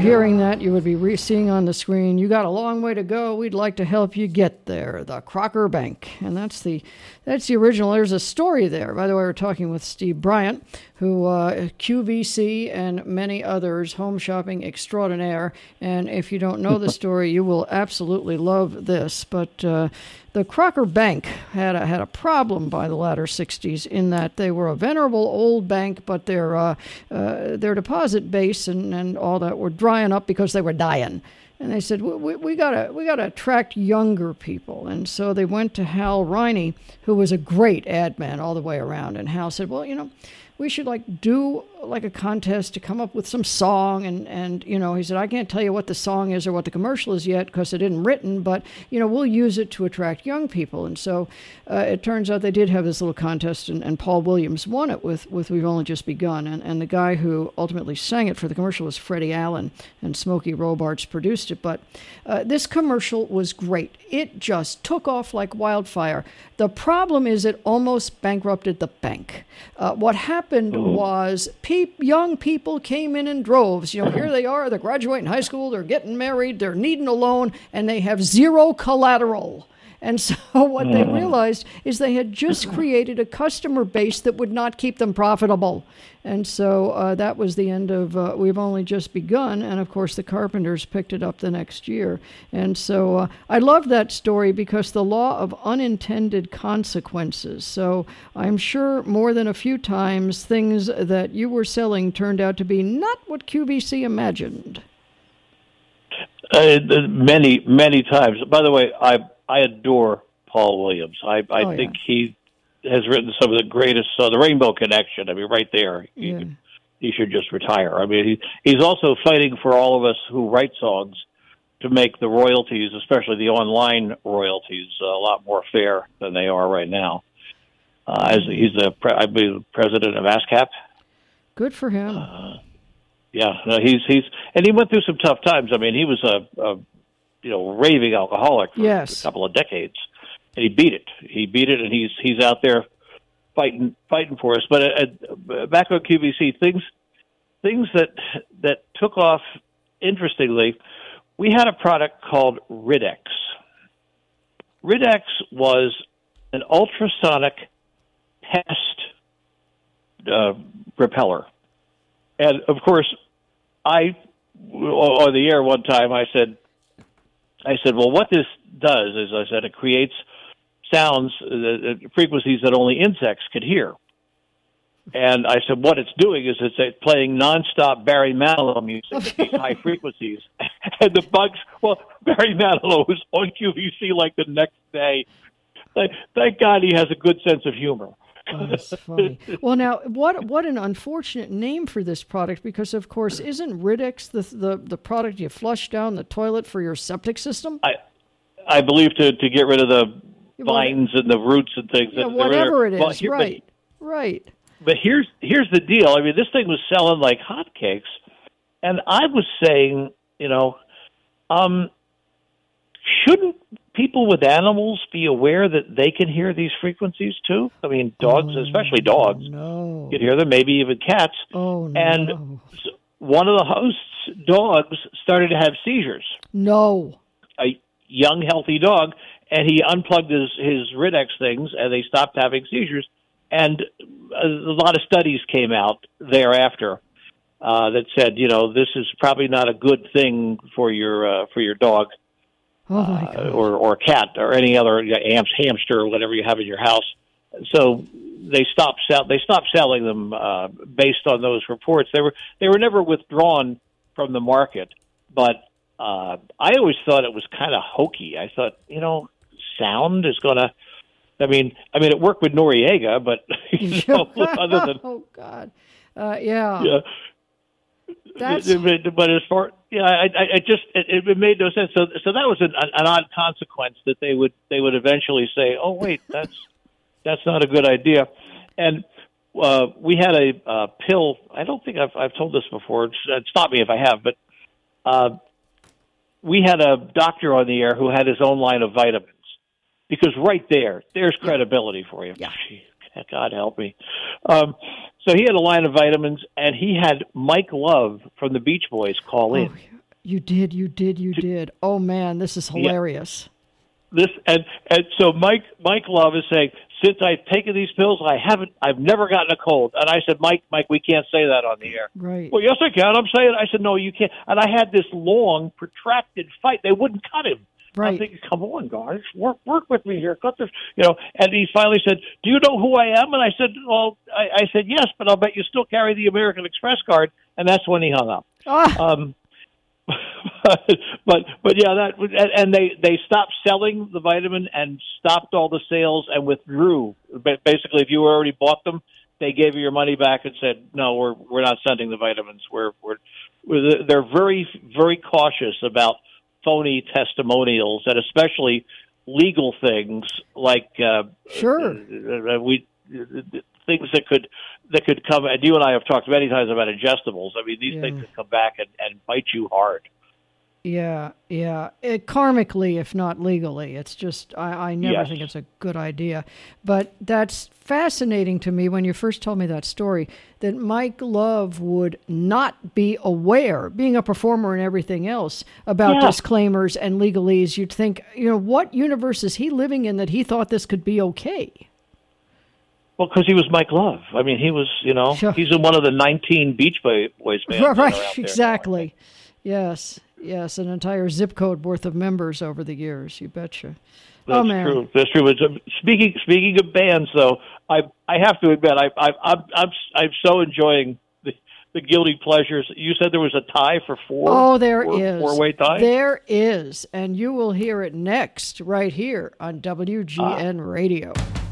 hearing that, you would be re- seeing on the screen, you got a long way to go. We'd like to help you get there. The Crocker Bank. And that's the that's the original. There's a story there. By the way, we're talking with Steve Bryant, who uh, Q V C and many others, home shopping extraordinaire. And if you don't know the story, you will absolutely love this. But uh, the Crocker Bank had a, had a problem by the latter sixties in that they were a venerable old bank, but their uh, uh, their deposit base and, and all that were drying up because they were dying. And they said, we, we gotta we gotta attract younger people. And so they went to Hal Riney, who was a great ad man all the way around. And Hal said, well, you know, we should like do like a contest to come up with some song. And, and you know, he said, I can't tell you what the song is or what the commercial is yet because it isn't written, but, you know, we'll use it to attract young people. And so uh, it turns out they did have this little contest, and, and Paul Williams won it with, with We've Only Just Begun. And, and the guy who ultimately sang it for the commercial was Freddie Allen, and Smokey Robards produced it. But uh, this commercial was great. It just took off like wildfire. The problem is it almost bankrupted the bank. Uh, what happened was pe- young people came in in droves. You know, here they are, they're graduating high school, they're getting married, they're needing a loan, and they have zero collateral. And so what they realized is they had just created a customer base that would not keep them profitable. And so uh, that was the end of uh, We've Only Just Begun. And, of course, the Carpenters picked it up the next year. And so uh, I love that story because the law of unintended consequences. So I'm sure more than a few times things that you were selling turned out to be not what Q V C imagined. Uh, many, many times. By the way, I I adore Paul Williams. I, I oh, think yeah. he has written some of the greatest. Uh, the Rainbow Connection. I mean, right there, he, Yeah. he should just retire. I mean, he he's also fighting for all of us who write songs to make the royalties, especially the online royalties, uh, a lot more fair than they are right now. Uh, as he's the pre- I believe president of ASCAP. Good for him. Uh, yeah, no, he's he's and he went through some tough times. I mean, he was a, a you know raving alcoholic for Yes. a couple of decades, and he beat it. He beat it, and he's he's out there fighting fighting for us. But uh, back on Q V C, things things that that took off interestingly. We had a product called Ridex. Ridex was an ultrasonic pest uh, repeller. And, of course, I, on the air one time, I said, I said, well, what this does is, I said, it creates sounds, uh, frequencies that only insects could hear. And I said, what it's doing is it's uh, playing nonstop Barry Manilow music at these high frequencies. And the bugs, well, Barry Manilow was on Q V C like the next day. Thank, thank God he has a good sense of humor. Oh, that's funny. Well, now, what what an unfortunate name for this product, because, of course, isn't Ridex the, the, the product you flush down the toilet for your septic system? I I believe to, to get rid of the Yeah, well, vines and the roots and things. Yeah, that are whatever there. it Well, is, here- but- right, right. But here's here's the deal. I mean, this thing was selling like hotcakes, and I was saying, you know, um, shouldn't people with animals be aware that they can hear these frequencies too? I mean, dogs, Oh, especially dogs, no. can hear them. Maybe even cats. Oh, no. And one of the host's dogs started to have seizures. No. A young, healthy dog, and he unplugged his his Ridex things, and they stopped having seizures. And a lot of studies came out thereafter uh, that said, you know, this is probably not a good thing for your uh, for your dog Oh, my uh, God. or or cat or any other ham, hamster or whatever you have in your house. So they stopped sell they stopped selling them uh, based on those reports. They were they were never withdrawn from the market, but uh, I always thought it was kind of hokey. I thought, you know, sound is going to. I mean, I mean, it worked with Noriega, but you know, other than oh, God. Uh, yeah. yeah, That's... but as far yeah, I, I, I just it, it made no sense. So, so that was an, an odd consequence that they would they would eventually say, oh wait, that's that's not a good idea. And uh, we had a uh, pill. I don't think I've I've told this before. Stop me if I have, but uh, we had a doctor on the air who had his own line of vitamins. Because right there, there's credibility for you. Yeah. God help me. Um, so he had a line of vitamins, and he had Mike Love from the Beach Boys call in. Oh, you did, you did, you did. Oh man, this is hilarious. Yeah. This and and so Mike Mike Love is saying, since I've taken these pills, I haven't, I've never gotten a cold. And I said, Mike, Mike, we can't say that on the air. Right. Well, yes, I can. I'm saying. I said, no, you can't. And I had this long, protracted fight. They wouldn't cut him. Right. I'm thinking, come on, guys, work work with me here. Cut this, you know. And he finally said, "Do you know who I am?" And I said, "Well, I, I said yes, but I'll bet you still carry the American Express card." And that's when he hung up. Ah. Um, but but yeah, that and, and they they stopped selling the vitamin and stopped all the sales and withdrew. But basically, if you already bought them, they gave you your money back and said, "No, we're we're not sending the vitamins. We're we're, we're they're very very cautious about phony testimonials, and especially legal things like uh, sure uh, we uh, things that could that could come. And you and I have talked many times about ingestibles. I mean, these yeah. things could come back and, and bite you hard. Yeah, yeah. It, karmically, if not legally, it's just I, I never Yes. think it's a good idea. But that's fascinating to me when you first told me that story, that Mike Love would not be aware, being a performer and everything else, about Yeah. disclaimers and legalese. You'd think, you know, what universe is he living in that he thought this could be okay? Well, because he was Mike Love. I mean, he was, you know, Sure. he's in one of the nineteen Beach Boys bands. that are out Right, there now, exactly. Yes, yes, an entire zip code worth of members over the years. You betcha. That's oh man, true. That's true. But uh, speaking speaking of bands, though, I I have to admit, I I I'm I'm I'm so enjoying the the guilty pleasures. You said there was a tie for four. Oh, there four, is. Four way tie. There is, and you will hear it next right here on W G N Ah. Radio.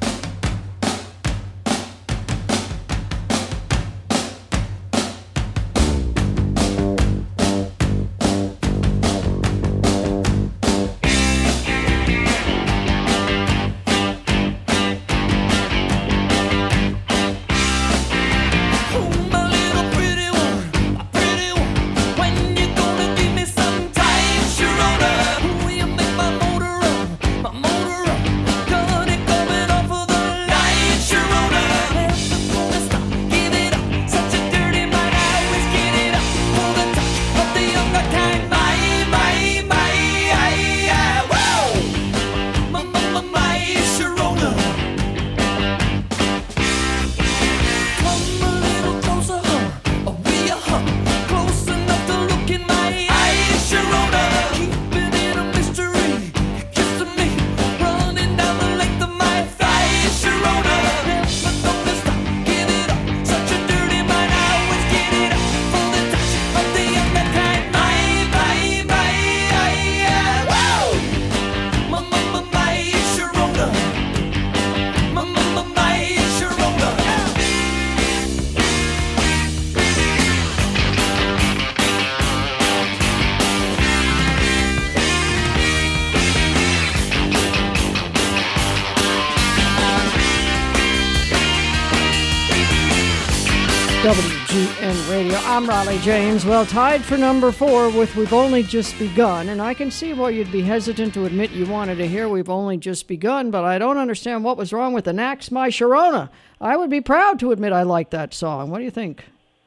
W G N Radio. I'm Raleigh James. Well, tied for number four with We've Only Just Begun. And I can see why you'd be hesitant to admit you wanted to hear We've Only Just Begun, but I don't understand what was wrong with the Knacks My Sharona. I would be proud to admit I like that song. What do you think?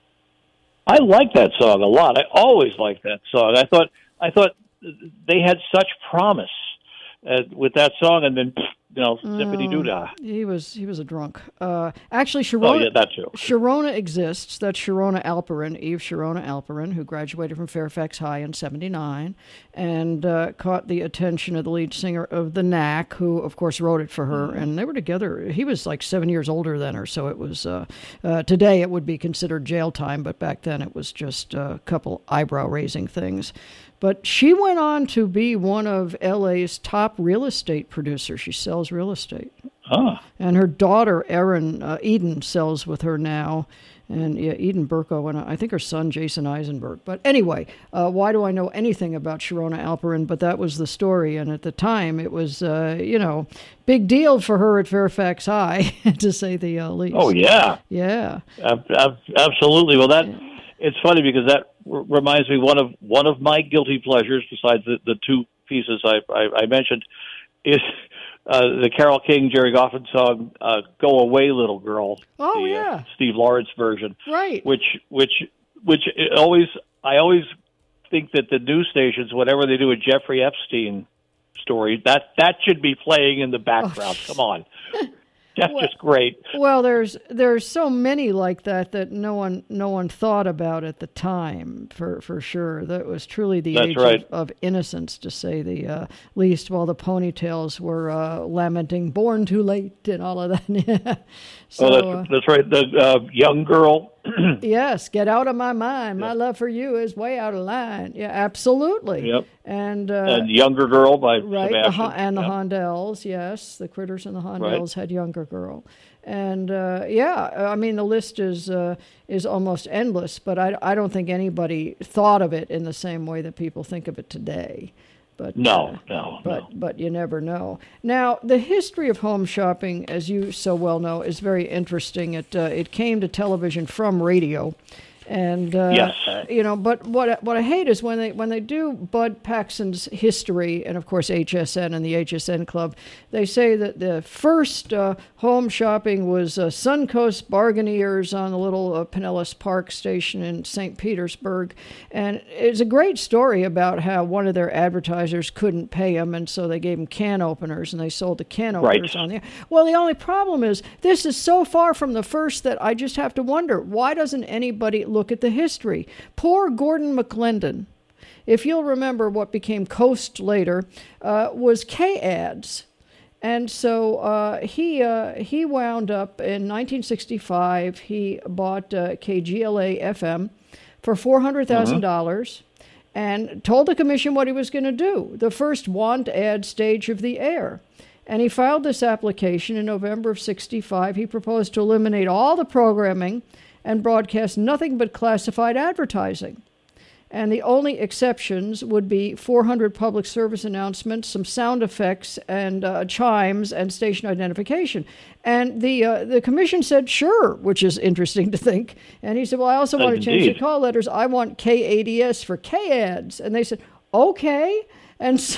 I like that song a lot. I always liked that song. I thought I thought they had such promise uh, with that song, and then you know, zippity doo dah. He was he was a drunk. Uh, actually, Sharona, Oh yeah, that too. Sharona exists. That's Sharona Alperin, Eve Sharona Alperin, who graduated from Fairfax High in seventy-nine and uh, caught the attention of the lead singer of the Knack, who, of course, wrote it for her. And they were together. He was like seven years older than her, so it was, uh, uh, today it would be considered jail time, but back then it was just a couple eyebrow-raising things. But she went on to be one of L A's top real estate producers. She sells real estate. Ah. And her daughter, Erin uh, Eden, sells with her now. And yeah, Eden Burko, and I think her son, Jason Eisenberg. But anyway, uh, why do I know anything about Sharona Alperin? But that was the story. And at the time, it was, uh, you know, big deal for her at Fairfax High, to say the uh, least. Oh, yeah. Yeah. Ab- ab- absolutely. Well, that yeah. It's funny because that r- reminds me one of one of my guilty pleasures, besides the, the two pieces I, I, I mentioned, is uh, the Carole King, Jerry Goffin song, uh, "Go Away, Little Girl." Oh the, yeah, uh, Steve Lawrence version. Right. Which which which always I always think that the news stations, whenever they do a Jeffrey Epstein story, that that should be playing in the background. Oh. Come on. That's well, just great. Well, there's there's so many like that that no one no one thought about at the time, for, for sure. That was truly the That's age right. of, of innocence, to say the uh, least, while the ponytails were uh, lamenting "born too late" and all of that. so, oh, that's, uh, that's right. The uh, young girl. yes, get out of my mind. My love for you is way out of line. Yeah, absolutely. Yep. And uh, and Younger Girl by right, the, Sebastian. Hon- and Yep. the Hondells, yes, the Critters and the Hondells Right. had Younger Girl, and uh, yeah, I mean the list is uh, is almost endless. But I, I don't think anybody thought of it in the same way that people think of it today. But No, uh, no, but no. but you never know. Now, the history of home shopping, as you so well know, is very interesting. It uh, it came to television from radio. And uh, Yes. uh, you know, but what I- what I hate is when they when they do Bud Paxton's history, and of course H S N and the H S N Club, they say that the first uh, home shopping was uh, Suncoast Bargainiers on the little uh, Pinellas Park station in Saint Petersburg, and it's a great story about how one of their advertisers couldn't pay them, and so they gave them can openers, and they sold the can Right. openers on there. Well, the only problem is this is so far from the first that I just have to wonder, why doesn't anybody look at the history? Poor Gordon McClendon, if you'll remember what became Coast later, uh, was K-Ads. And so uh, he uh, he wound up in nineteen sixty-five, he bought uh, K G L A F M for four hundred thousand dollars and told the commission what he was going to do, the first want ad stage of the air. And he filed this application in November of sixty-five. He proposed to eliminate all the programming and broadcast nothing but classified advertising. And the only exceptions would be four hundred public service announcements, some sound effects, and uh, chimes, and station identification. And the uh, the commission said, sure, which is interesting to think. And he said, well, I also want to change the Indeed. call letters. I want K A D S for K-Ads. And they said, okay. And so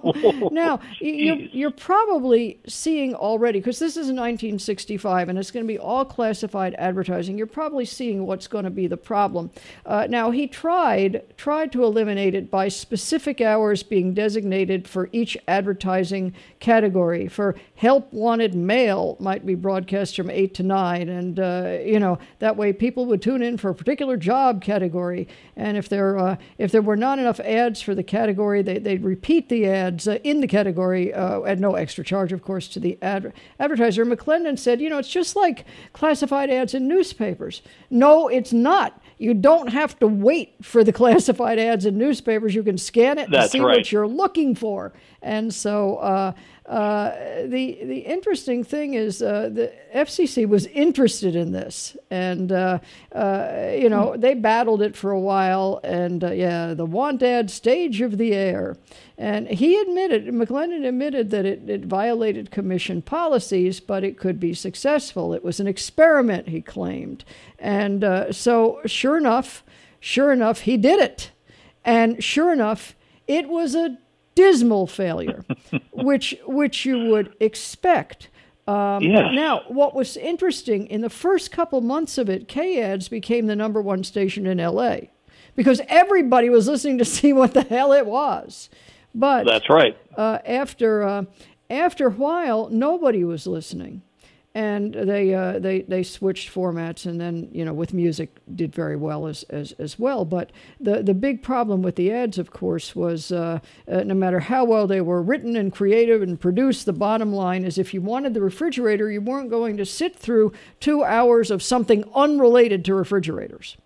now you're, you're probably seeing already, because this is nineteen sixty-five and it's going to be all classified advertising, you're probably seeing what's going to be the problem. Uh, now, he tried tried to eliminate it by specific hours being designated for each advertising category. For help wanted mail might be broadcast from eight to nine. And, uh, you know, that way people would tune in for a particular job category. And if there, uh, if there were not enough ads for the category, they, they'd repeat the ads uh, in the category uh, at no extra charge, of course, to the ad- advertiser. McClendon said, you know, it's just like classified ads in newspapers. No, it's not. You don't have to wait for the classified ads in newspapers. You can scan it and That's see right. what you're looking for. And so uh, uh, the the interesting thing is uh, the F C C was interested in this. And, uh, uh, you know, they battled it for a while. And, uh, yeah, the want ad stage of the air. And he admitted, McClendon admitted that it, it violated commission policies, but it could be successful. It was an experiment, he claimed. And uh, so sure enough, sure enough, he did it. And sure enough, it was a dismal failure, which which you would expect. Um, Yes. Now, what was interesting, in the first couple months of it, K-Ads became the number one station in L A because everybody was listening to see what the hell it was. But That's right. uh, after uh, after a while, nobody was listening, and they uh, they they switched formats, and then you know with music did very well as as, as well. But the the big problem with the ads, of course, was uh, uh, no matter how well they were written and creative and produced, the bottom line is if you wanted the refrigerator, you weren't going to sit through two hours of something unrelated to refrigerators.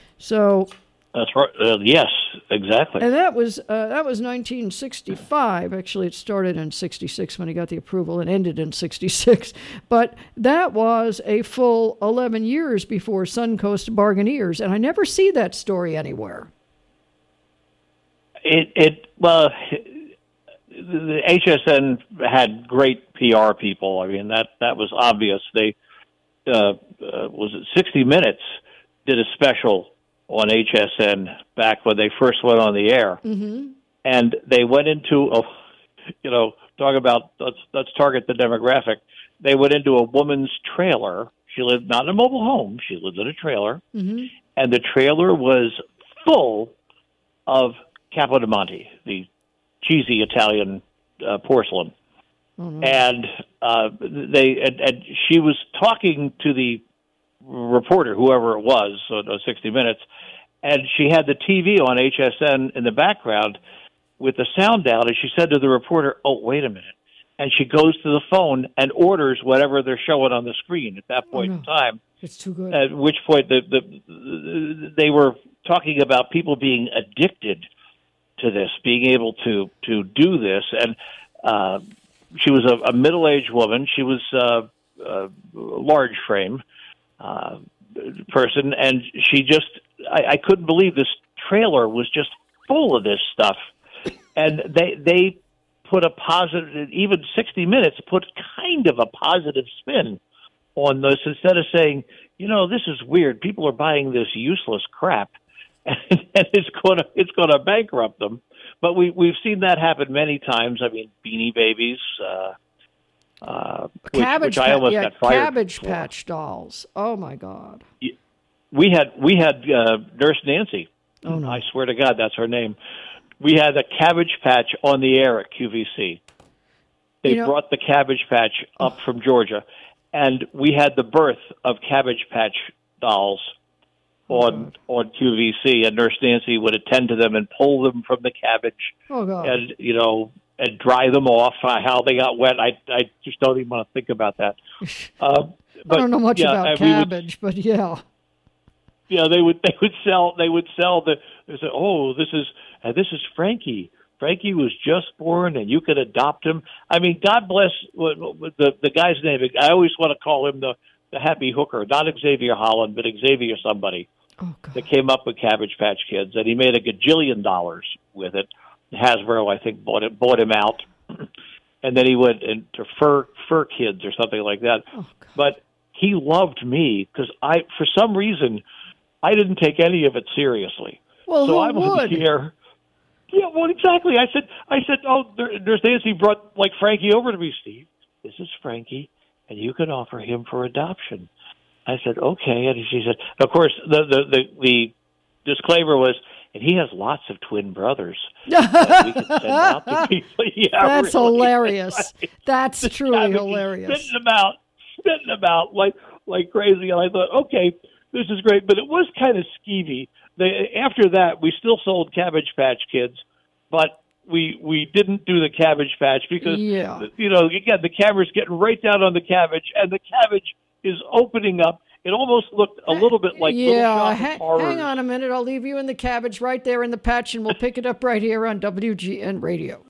So. That's right. Uh, yes, exactly. And that was uh, that was nineteen sixty-five. Actually, it started in sixty-six when he got the approval and ended in sixty-six. But that was a full eleven years before Suncoast Bargainiers, and I never see that story anywhere. It, it well, the H S N had great P R people. I mean, that, that was obvious. They, uh, uh, was it sixty minutes, did a special on H S N back when they first went on the air. Mm-hmm. And they went into, a, you know, talk about let's let's target the demographic. They went into a woman's trailer. She lived not in a mobile home. She lived in a trailer, Mm-hmm. and the trailer was full of Capo di Monte, the cheesy Italian uh, porcelain. Mm-hmm. And uh, they and, and she was talking to the reporter, whoever it was, so uh, sixty minutes, and she had the T V on H S N in the background with the sound down, and she said to the reporter, "Oh, wait a minute." And she goes to the phone and orders whatever they're showing on the screen at that point Oh, no. in time. It's too good. At which point the, the, they were talking about people being addicted to this, being able to, to do this. And uh, she was a, a middle-aged woman. She was uh, a large frame uh, person, and she just, I, I couldn't believe this trailer was just full of this stuff. And they they put a positive, even sixty minutes put kind of a positive spin on this instead of saying, you know, this is weird. People are buying this useless crap, and, and it's going to it's going to bankrupt them. But we we've seen that happen many times. I mean, Beanie Babies, uh, uh, which, Cabbage, which I almost yeah, got fired Cabbage for. Patch dolls. Oh my God. We had we had uh, Nurse Nancy. Oh no. I swear to God, that's her name. We had a Cabbage Patch on the air at Q V C. They You know- brought the Cabbage Patch up from Georgia, and we had the birth of Cabbage Patch dolls on on Q V C, and Nurse Nancy would attend to them and pull them from the cabbage Oh God. and, you know, and dry them off. Uh, how they got wet, I I just don't even want to think about that. Uh, I don't know much yeah, about and we would- cabbage, but yeah. Yeah, they would they would sell they would sell the they said, oh, this is uh, this is Frankie. Frankie was just born, and you could adopt him. I mean, God bless what, what the the guy's name. I always want to call him the the happy hooker, not Xavier Holland, but Xavier somebody Oh God. that came up with Cabbage Patch Kids, and he made a gajillion dollars with it. Hasbro, I think, bought it bought him out, and then he went into Fur Fur Kids or something like that. Oh, God. But he loved me because I, for some reason, I didn't take any of it seriously. Well, so who I'm on would? here. Yeah, well, exactly. I said, I said, oh, there, there's Nancy brought like Frankie over to me, Steve. This is Frankie, and you can offer him for adoption. I said, okay, and she said, of course, the the the, the disclaimer was, and he has lots of twin brothers that we can send out to people. Yeah, That's really. hilarious. That's truly I mean, hilarious. Spitting them out, spitting them out like like crazy. And I thought, okay, this is great, but it was kind of skeevy. They, after that, we still sold Cabbage Patch Kids, but we we didn't do the Cabbage Patch because, Yeah. you know, again, the camera's getting right down on the cabbage, and the cabbage is opening up. It almost looked a little bit like Little yeah, Shop of ha- Horrors. hang on a minute. I'll leave you in the cabbage right there in the patch, and we'll pick it up right here on W G N Radio.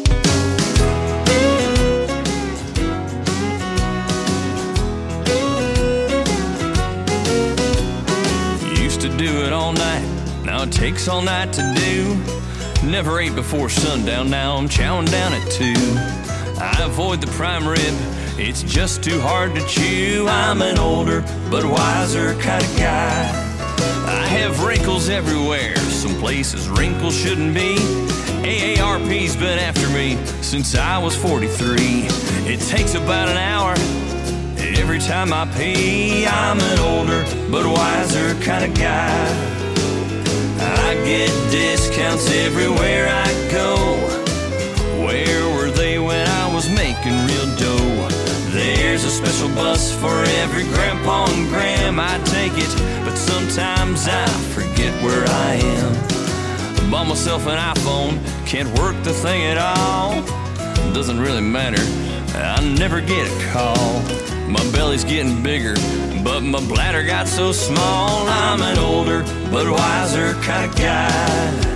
Used to do it all night, now it takes all night to do. Never ate before sundown, now I'm chowing down at two. I avoid the prime rib, it's just too hard to chew. I'm an older but wiser kind of guy. I have wrinkles everywhere, some places wrinkles shouldn't be. A A R P's been after me since I was forty-three. It takes about an hour every time I pee. I'm an older but wiser kind of guy. I get discounts everywhere I go. Where were they when I was making real dough? There's a special bus for every grandpa and gram. I take it, but sometimes I forget where I am. Bought myself an iPhone, can't work the thing at all. Doesn't really matter, I never get a call. My belly's getting bigger, but my bladder got so small. I'm an older but wiser kind of guy.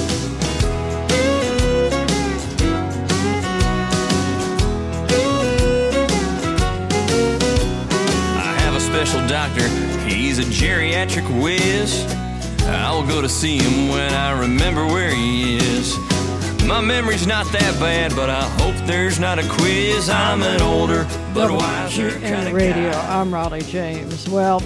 Special doctor, he's a geriatric whiz. I'll go to see him when I remember where he is. My memory's not that bad, but I hope there's not a quiz. I'm an older but wiser kind of Radio. guy. I'm Raleigh James. Well,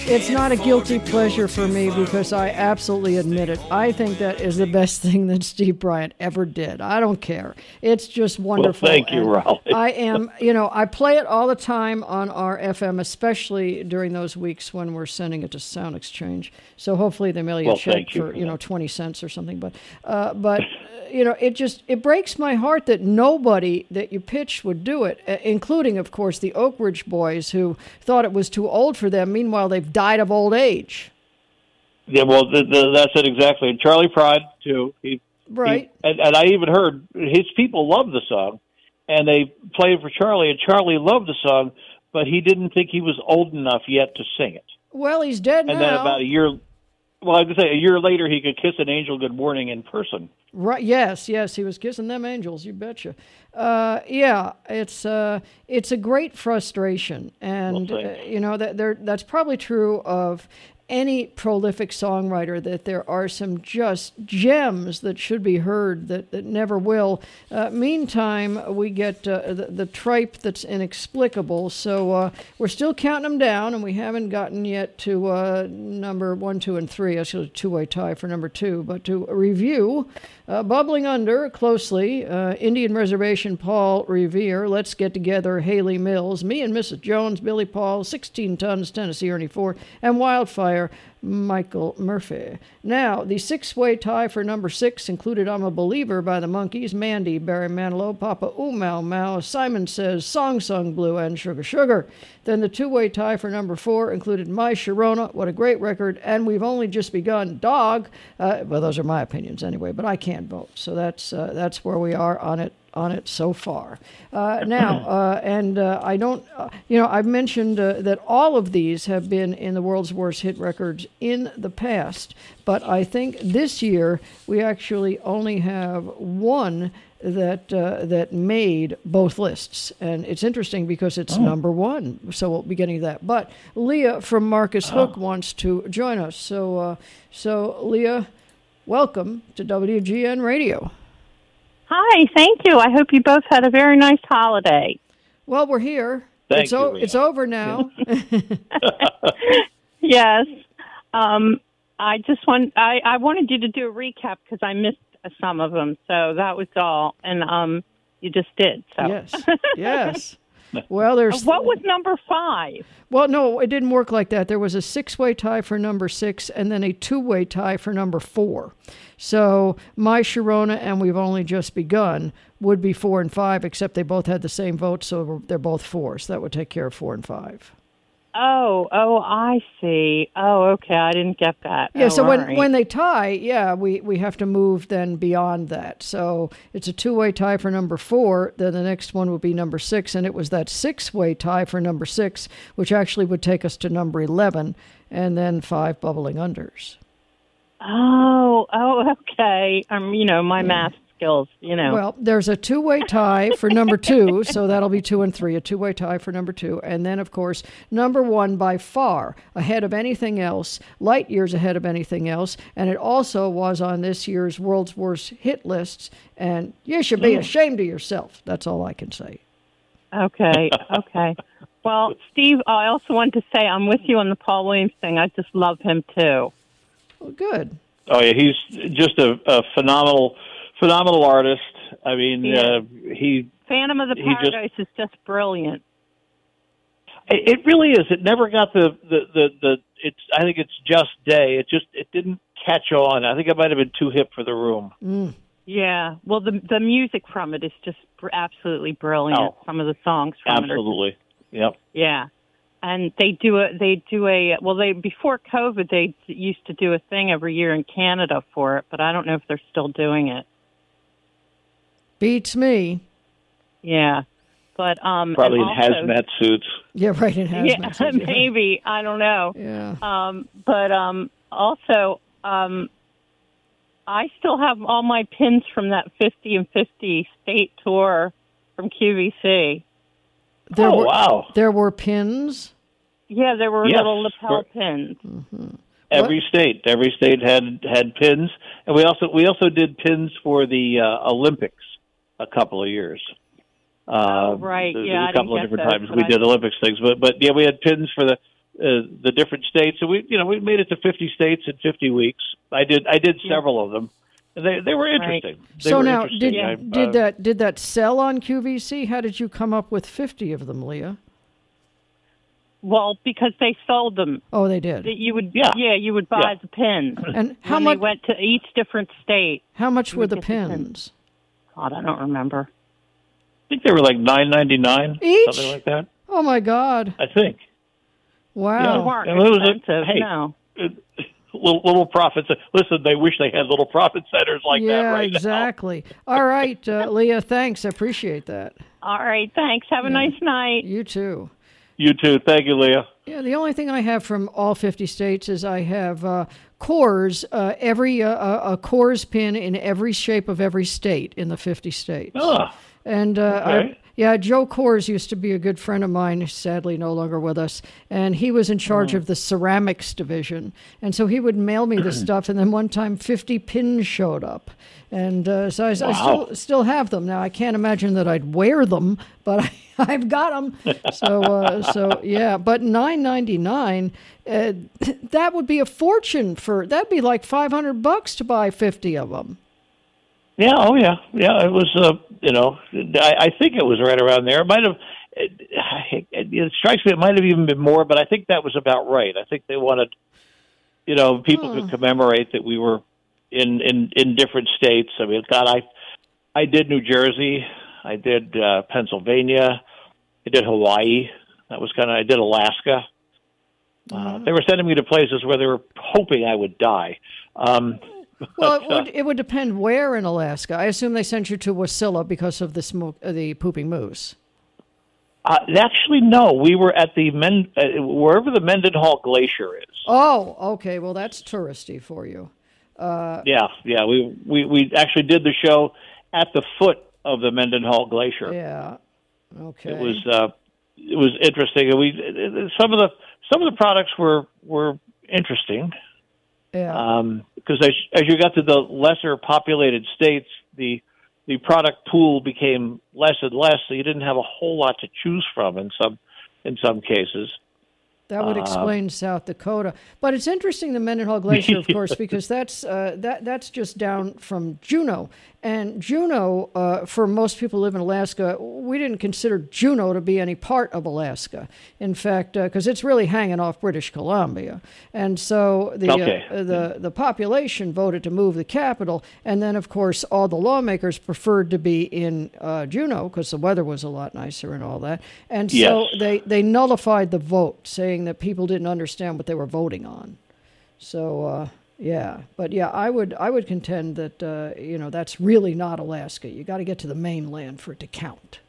it's not a guilty pleasure for me because I absolutely admit it. I think that is the best thing that Steve Bryant ever did. I don't care. It's just wonderful. Well, thank you, And Raleigh. I am, you know, I play it all the time on our F M, especially during those weeks when we're sending it to Sound Exchange. So hopefully they mail you Well, a check thank you for, for you know, that. twenty cents or something. But, uh, but you know, it just, it breaks my heart that nobody that you pitched would do it, uh, including, of course, the Oak Ridge Boys who thought it was too old for them. Meanwhile, they've died of old age. Yeah, well, the, the, that's it exactly. And Charlie Pride, too. He, Right. he, and, and I even heard his people love the song, and they played for Charlie, and Charlie loved the song, but he didn't think he was old enough yet to sing it. Well, he's dead And now. then about a year, well, I was going to say, a year later, he could kiss an angel good morning in person. Right. Yes. Yes. He was kissing them angels. You betcha. Uh, yeah. It's uh, it's a great frustration, and Well, uh, thanks. you know that there that's probably true of any prolific songwriter, that there are some just gems that should be heard that, that never will. Uh, meantime, we get uh, the, the tripe that's inexplicable. So uh, we're still counting them down, and we haven't gotten yet to uh, number one, two, and three. Actually, a two-way tie for number two. But to review, uh, bubbling under closely, uh, Indian Reservation, Paul Revere, Let's Get Together, Haley Mills, Me and Missus Jones, Billy Paul, sixteen Tons, Tennessee Ernie Ford, and Wildfire, Michael Murphy. Now, the six-way tie for number six included I'm a Believer by the Monkees, Mandy, Barry Manilow, Papa Ooh Mau Mau, Simon Says, Song Sung Blue, and Sugar Sugar. Then the two-way tie for number four included My Sharona, what a great record, and We've Only Just Begun, Dog. Uh, well, those are my opinions anyway, but I can't vote, so that's uh, that's where we are on it. on it so far. Uh, now, uh, and uh, I don't, uh, you know, I've mentioned uh, that all of these have been in the world's worst hit records in the past, but I think this year we actually only have one that uh, that made both lists. And it's interesting because it's Oh. number one, so we'll be getting to that. But Leah from Marcus Hook wants to join us. So, uh, so Leah, welcome to W G N Radio. Hi, thank you. I hope you both had a very nice holiday. Well, we're here. Thank it's you, o- Leah. It's over now. Yes. Um, I just want I, I wanted you to do a recap because I missed some of them. So that was all, and um, you just did. So Yes. Yes. Well, there's what was number five? Well, no, it didn't work like that. There was a six-way tie for number six, and then a two-way tie for number four. So My Sharona and We've Only Just Begun would be four and five, except they both had the same vote, so they're both four. So that would take care of four and five. Oh, oh, I see. Oh, okay. I didn't get that. Yeah, oh, so all when, right. when they tie, yeah, we, we have to move then beyond that. So it's a two-way tie for number four, then the next one would be number six, and it was that six-way tie for number six, which actually would take us to number eleven, and then five bubbling unders. Oh, oh, okay. Um, you know, my math skills, you know. Well, there's a two-way tie for number two, so that'll be two and three, a two-way tie for number two. And then, of course, number one by far, ahead of anything else, light years ahead of anything else. And it also was on this year's World's Worst Hit lists. And you should be ashamed of yourself. That's all I can say. Okay, okay. Well, Steve, I also want to say I'm with you on the Paul Williams thing. I just love him, too. Well, good. Oh, yeah, he's just a, a phenomenal, phenomenal artist. I mean, Yeah. uh, he Phantom of the He just- Paradise is just brilliant. It it really is. It never got the, the, the, the it's, I think it's just day. It just, it didn't catch on. I think it might have been too hip for the room. Mm. Yeah. Well, the the music from it is just br- absolutely brilliant. Oh. Some of the songs from it are Absolutely. Yep. Yeah, and they do a they do a well they before COVID they used to do a thing every year in Canada for it, but I don't know if they're still doing it. Beats me. Yeah, but um Probably in and also, hazmat suits. Yeah, right, it has. yeah, maybe I don't know. Yeah. Um, but um also um I still have all my pins from that fifty and fifty state tour from Q V C. There oh, were, wow. There were pins. Yeah, there were Yes. little lapel For- pins. Mm-hmm. Every state, every state had had pins, and we also we also did pins for the uh, Olympics a couple of years. Uh, Oh, right. There, Yeah, there I was a couple didn't of get different those, times we but I- did Olympics things, but but yeah, we had pins for the uh, the different states. So we, you know, we made it to fifty states in fifty weeks. I did, I did several of them. And they they were interesting. Right. They so were now, interesting. did I, did uh, that did that sell on Q V C? How did you come up with fifty of them, Leah? Well, because they sold them. Oh, they did. That you would, Yeah. yeah, you would buy Yeah. the pins. And how when much? they went to each different state. How much you were would the get the pins. pins? God, I don't remember. I think they were like nine ninety nine, Each? something like that. Oh my God! I think. Wow. They weren't And it was a- expensive. hey, no. Uh, Little, little profits. Listen, they wish they had little profit centers like yeah, that right exactly. All right, uh, Leah. Thanks. I appreciate that. All right, thanks. Have a nice night. You too. now. You too. Thank you, Leah. Yeah, the only thing I have from all fifty states is I have uh, Coors, uh, every uh, a Coors pin in every shape of every state in the fifty states. Ah, And uh, okay. I, yeah, Joe Coors used to be a good friend of mine, sadly no longer with us, and he was in charge Oh. of the ceramics division. And so he would mail me the stuff, and then one time fifty pins showed up. And uh, so I, I still still have them. Now, I can't imagine that I'd wear them, but I, I've got them. So, uh, so yeah, but nine ninety-nine, uh, that would be a fortune for, that'd be like five hundred bucks to buy fifty of them. Yeah. Oh, yeah. Yeah. It was. Uh, you know, I, I think it was right around there. It might have. It, it, it strikes me it might have even been more, but I think that was about right. I think they wanted, you know, people Hmm. to commemorate that we were in, in, in different states. I mean, God, I I did New Jersey, I did uh, Pennsylvania, I did Hawaii. That was kind of. I did Alaska. Uh, they were sending me to places where they were hoping I would die. Um, Well, it would, it would depend where in Alaska. I assume they sent you to Wasilla because of the smoke, uh, the pooping moose. Uh, actually, no. We were at the Men, uh, wherever the Mendenhall Glacier is. Oh, okay. Well, that's touristy for you. Uh, Yeah, yeah. We, we we actually did the show at the foot of the Mendenhall Glacier. yeah. Okay. It was uh, it was interesting. And we it, some of the some of the products were were interesting. Yeah. Um, because as as you got to the lesser populated states, the the product pool became less and less, so you didn't have a whole lot to choose from in some in some cases. That would Uh, explain South Dakota. But it's interesting, the Mendenhall Glacier, of course, because that's uh, that that's just down from Juneau. And Juneau, uh, for most people who live in Alaska, we didn't consider Juneau to be any part of Alaska. In fact, because uh, it's really hanging off British Columbia. And so the, Okay. uh, the, the population voted to move the capital. And then, of course, all the lawmakers preferred to be in uh, Juneau because the weather was a lot nicer and all that. And so Yes. they, they nullified the vote, saying that people didn't understand what they were voting on. So, uh, yeah. But, yeah, I would I would contend that, uh, you know, that's really not Alaska. You got to get to the mainland for it to count.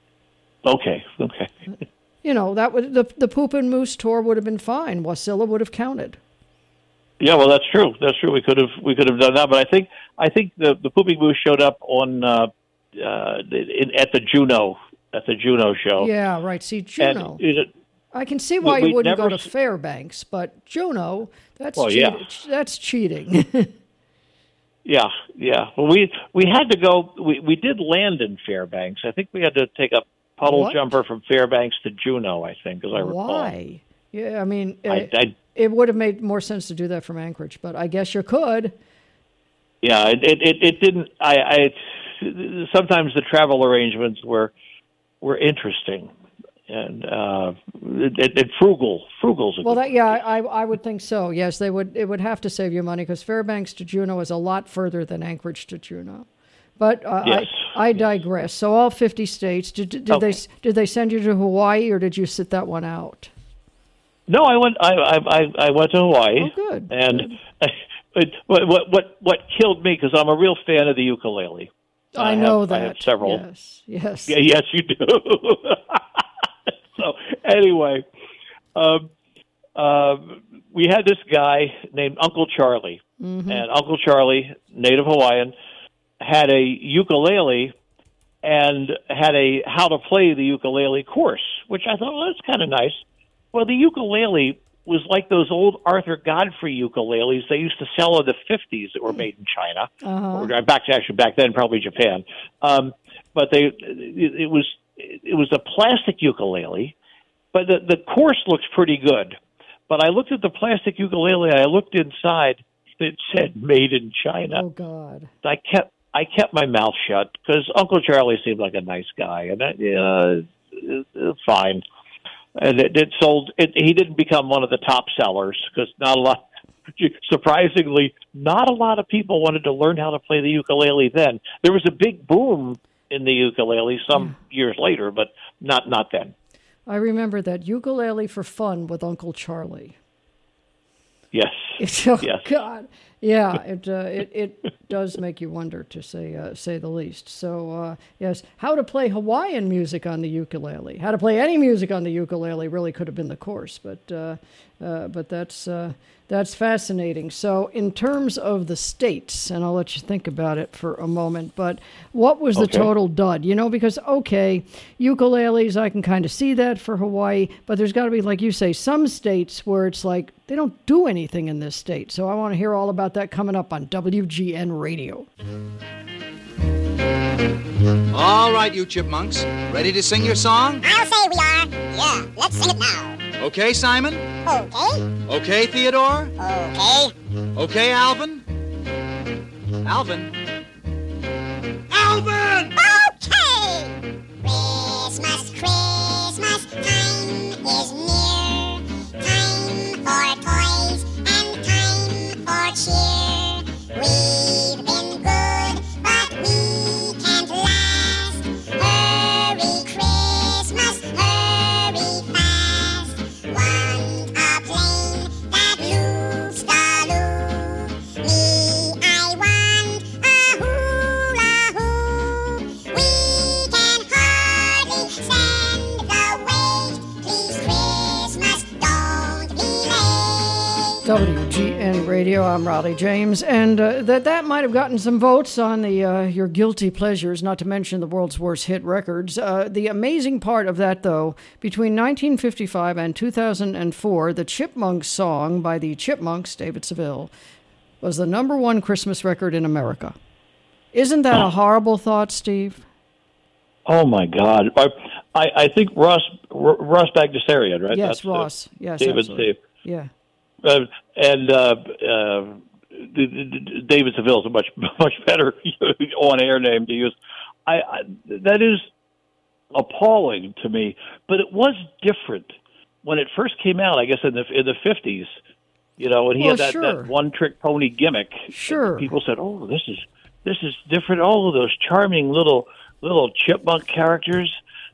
Okay, okay. You know, that would the, the Poop and Moose tour would have been fine. Wasilla would have counted. Yeah, well, that's true. That's true. We could have we could have done that, but I think I think the the Pooping Moose showed up on uh, uh, in, at the Juneau at the Juneau show. Yeah, right. See, Juneau. And it, I can see why we- you wouldn't go never to s- Fairbanks, but Juneau, that's Well, cheating. yeah. That's cheating. yeah, yeah. Well, we we had to go. We we did land in Fairbanks. I think we had to take a puddle What? jumper from Fairbanks to Juneau. I think, as I recall. Why? Yeah, I mean, I, it, I it would have made more sense to do that from Anchorage, but I guess you could. yeah. It it, it, it didn't. I, I sometimes the travel arrangements were were interesting. And uh, it, it, frugal, frugal's a Well, good that, yeah, I, I would think so. Yes, they would. It would have to save you money because Fairbanks to Juneau is a lot further than Anchorage to Juneau. But uh, Yes. I, I digress. So all fifty states. Did, did Okay. they did they send you to Hawaii or did you sit that one out? No, I went. I I I- I went to Hawaii. Oh, good. And it, what what what what killed me because I'm a real fan of the ukulele. I, have- know that. I have several. Yes. Yes. Yeah, yes, you do. So anyway, um, uh, we had this guy named Uncle Charlie, Mm-hmm. and Uncle Charlie, native Hawaiian, had a ukulele and had a how to play the ukulele course, which I thought, well, that's kind of nice. Well, the ukulele was like those old Arthur Godfrey ukuleles they used to sell in the fifties that were made in China, Uh-huh. or back to actually back then probably Japan. Um, but they it, it was it was a plastic ukulele, but the the course looks pretty good. But I looked at the plastic ukulele. I looked inside. It said "Made in China." Oh God! I kept I kept my mouth shut because Uncle Charlie seemed like a nice guy, and that, uh, uh, fine. And it, it sold. It, he didn't become one of the top sellers because not a lot. Surprisingly, not a lot of people wanted to learn how to play the ukulele then. There was a big boom in the ukulele some yeah. years later, but not not then. I remember that Ukulele for Fun with Uncle Charlie. Yes. It's, oh, yes. God. Yeah, it, uh, it it does make you wonder, to say uh, say the least. So, uh, yes, how to play Hawaiian music on the ukulele. How to play any music on the ukulele really could have been the course, but uh, uh, but that's uh, that's fascinating. So, in terms of the states, and I'll let you think about it for a moment, but what was the okay. total dud? You know, because, okay, ukuleles, I can kind of see that for Hawaii, but there's got to be, like you say, some states where it's like, they don't do anything in this state. So I want to hear all about that coming up on W G N Radio. All right, you chipmunks. Ready to sing your song? I'll say we are. Yeah, let's sing it now. Okay, Simon? Okay. Okay, Theodore? Okay. Okay, Alvin? Alvin? Alvin! Okay! Christmas, Christmas time is near. For toys and time for cheer. We've been good, but we can't last. Hurry, Christmas, hurry fast. Want a plane that loops the loop. Me, I want a hula hoop. We can hardly stand the wait. Please, Christmas, don't be late. W G N Radio, I'm Raleigh James, and uh, that that might have gotten some votes on the uh, your guilty pleasures, not to mention the world's worst hit records. Uh, the amazing part of that, though, between nineteen fifty-five and two thousand four, the Chipmunks song by the Chipmunks, David Seville, was the number one Christmas record in America. Isn't that a horrible thought, Steve? Oh my God! I I, I think Ross R- Ross Bagdasarian, right? Yes, That's, Ross. Uh, yes, David absolutely. Steve. Yeah. Uh, and uh, uh, the, the, David Seville is a much much better on-air name to use. I, I that is appalling to me, but it was different when it first came out. I guess in the in the fifties, you know, when he well, had that, sure. that one-trick pony gimmick. Sure. People said, "Oh, this is this is different." All of those charming little little chipmunk characters.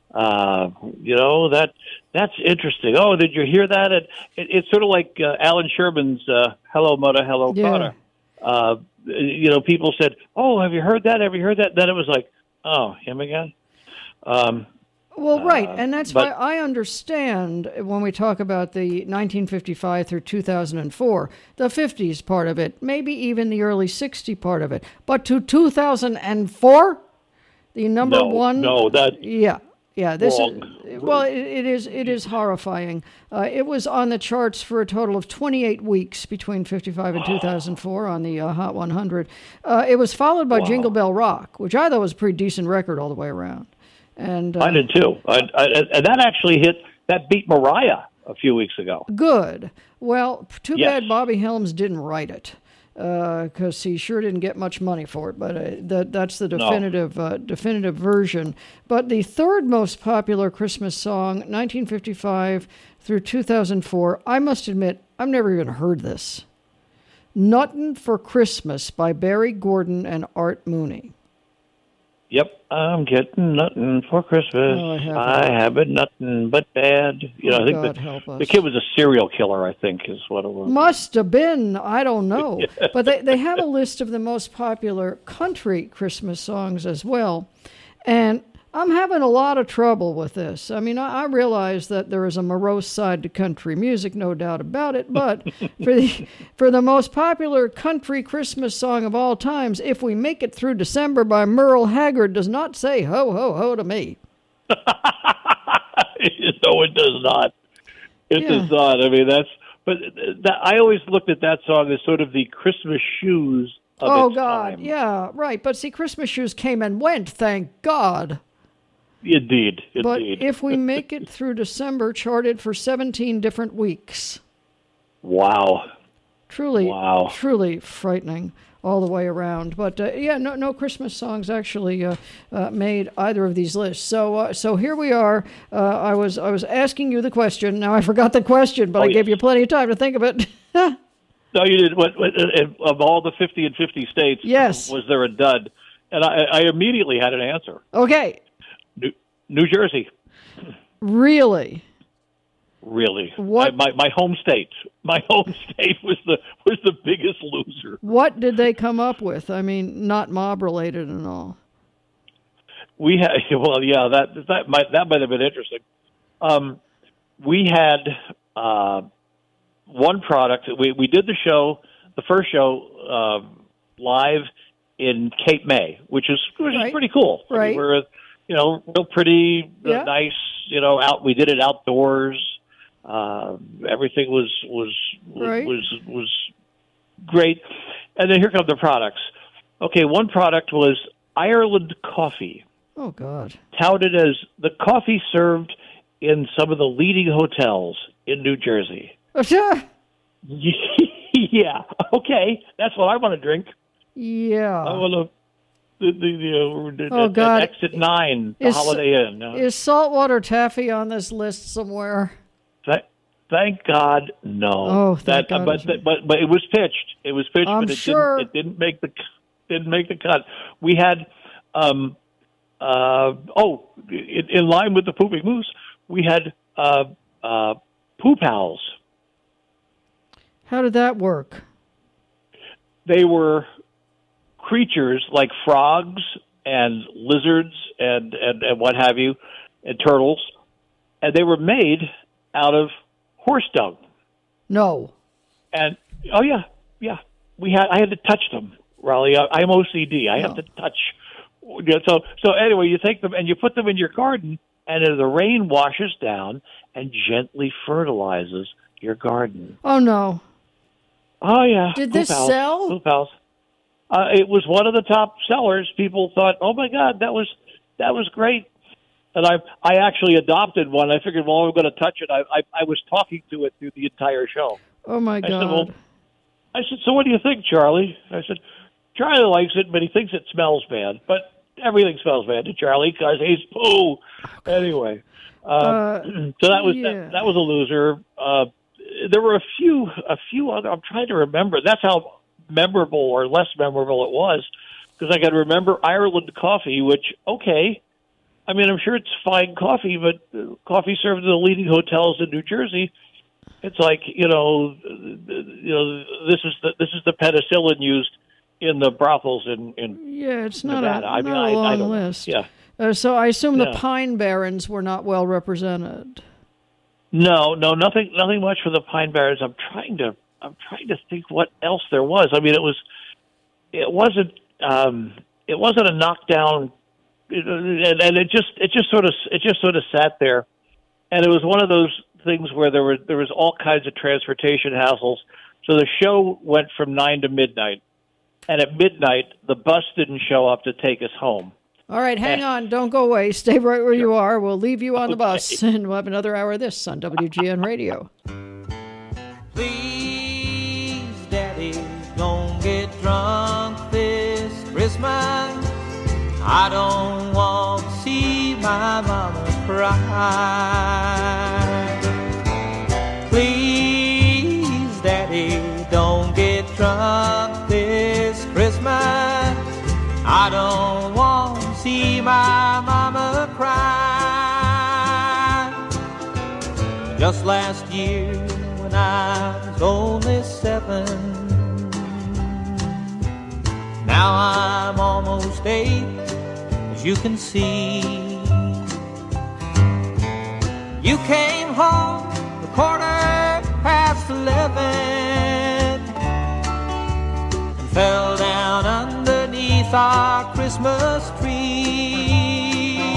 Uh, you know, that that's interesting. Oh, did you hear that? It, it, it's sort of like uh, Alan Sherman's uh, Hello, Mother, Hello, Yeah. Father. Uh, you know, people said, oh, have you heard that? Have you heard that? Then it was like, oh, him again? Um, Well, right, uh, and that's but- why I understand when we talk about the nineteen fifty-five through two thousand four, the fifties part of it, maybe even the early sixties part of it. But to two thousand four, the number no, one... No, that... Yeah. Yeah, this Wrong. is well. It, it is. It is horrifying. Uh, it was on the charts for a total of twenty-eight weeks between fifty-five and two thousand four on the uh, Hot one hundred. Uh, it was followed by Wow. Jingle Bell Rock, which I thought was a pretty decent record all the way around. And uh, I did too. I, I, and that actually hit. That beat Mariah a few weeks ago. Good. Well, too Yes. bad Bobby Helms didn't write it, because uh, he sure didn't get much money for it. But uh, that that's the definitive no. uh, definitive version. But the third most popular Christmas song, nineteen fifty-five through two thousand four, I must admit, I've never even heard this. Nuttin' for Christmas by Barry Gordon and Art Mooney. Yep, I'm getting nothing for Christmas. Oh, I haven't. I haven't nothing but bad. You know, Oh, I think God the, help us. the kid was a serial killer. I think is what it was. Must have been. I don't know. But they, they have a list of the most popular country Christmas songs as well. And I'm having a lot of trouble with this. I mean, I, I realize that there is a morose side to country music, no doubt about it. But for the for the most popular country Christmas song of all times, If We Make It Through December by Merle Haggard does not say ho, ho, ho to me. No, it does not. It Yeah. does not. I mean, that's. But that, I always looked at that song as sort of the Christmas shoes of Oh, its God. time. Yeah, right. But see, Christmas shoes came and went, thank God. Indeed, But indeed. If We Make It Through December charted for seventeen different weeks. Wow. Truly, Wow. truly frightening all the way around. But uh, yeah, no, no Christmas songs actually uh, uh, made either of these lists. So, uh, so here we are. Uh, I was, I was asking you the question. Now I forgot the question, but Oh, I yes. gave you plenty of time to think of it. No, you did. What, what, uh, of all the fifty and fifty states, Yes. was there a dud? And I, I immediately had an answer. Okay, New, New Jersey. really? Really? What- I, my my home state. My home state was the was the biggest loser. What did they come up with? I mean, not mob related and all. We had well, yeah, that that might that might have been interesting. Um, we had uh, one product. We we did the show, the first show uh, live in Cape May, which is which Right. is pretty cool. I mean, Right. we're you know real pretty, uh, Yeah. nice. You know, out. We did it outdoors. Uh, everything was was Right. was was great. And then here come the products. Okay, one product was Ireland coffee, Oh God. touted as the coffee served in some of the leading hotels in New Jersey. Yeah, okay, that's what I want to drink. Yeah. I want to. The, the, the, uh, Oh, at- God. at Exit Nine, the Is- Holiday Inn. Uh, Is saltwater taffy on this list somewhere? th- thank God, no. Oh, thank that, uh, God but, it's- but but it was pitched. It was pitched, I'm but it sure. didn't. It didn't make the didn't make the cut. We had, um, uh, oh, in, in line with the Pooping Moose, we had uh, uh, Poo Pals. How did that work? They were creatures like frogs and lizards and, and, and what have you, and turtles, and they were made out of horse dung. No. And oh yeah, yeah, we had I had to touch them, Raleigh. I, I'm O C D. I have to touch. You know, so so anyway, you take them and you put them in your garden, and the rain washes down and gently fertilizes your garden. Oh no. Oh yeah. Did Poo this Pals. sell? Poo Pals. Uh, it was one of the top sellers. People thought, "Oh my God, that was that was great." And I I actually adopted one. I figured, well, I'm going to touch it. I, I I was talking to it through the entire show. Oh my I God. said, well, I said, so what do you think, Charlie? I said, Charlie likes it, but he thinks it smells bad. But everything smells bad to Charlie because he's poo. Anyway, um, Uh, so that was yeah. that, that was a loser. Uh, there were a few a few other. I'm trying to remember. That's how memorable or less memorable it was, because I can remember Ireland coffee, which okay. I mean, I'm sure it's fine coffee, but uh, coffee served in the leading hotels in New Jersey. It's like you know, you know, this is the this is the penicillin used in the brothels in in Yeah, it's not Nevada. a, I mean, not a I- I long don't know. list. Yeah. Uh, so I assume the Yeah. Pine Barrens were not well represented. No, no, nothing, nothing much for the Pine Barrens. I'm trying to, I'm trying to think what else there was. I mean, it was, it wasn't, um, it wasn't a knockdown, it, and, and it just, it just sort of, it just sort of sat there, and it was one of those things where there were, there was all kinds of transportation hassles. So the show went from nine to midnight, and at midnight the bus didn't show up to take us home. All right, hang Eh. on. Don't go away. Stay right where you are. We'll leave you on the bus, and we'll have another hour of this on W G N Radio. Please, Daddy, don't get drunk this Christmas. I don't want to see my mama cry. Please, Daddy, don't get drunk this Christmas. I don't want to see my mama cry. Just last year when I was only seven, now I'm almost eight, as you can see. You came home a quarter past eleven and fell down underneath our Christmas tree.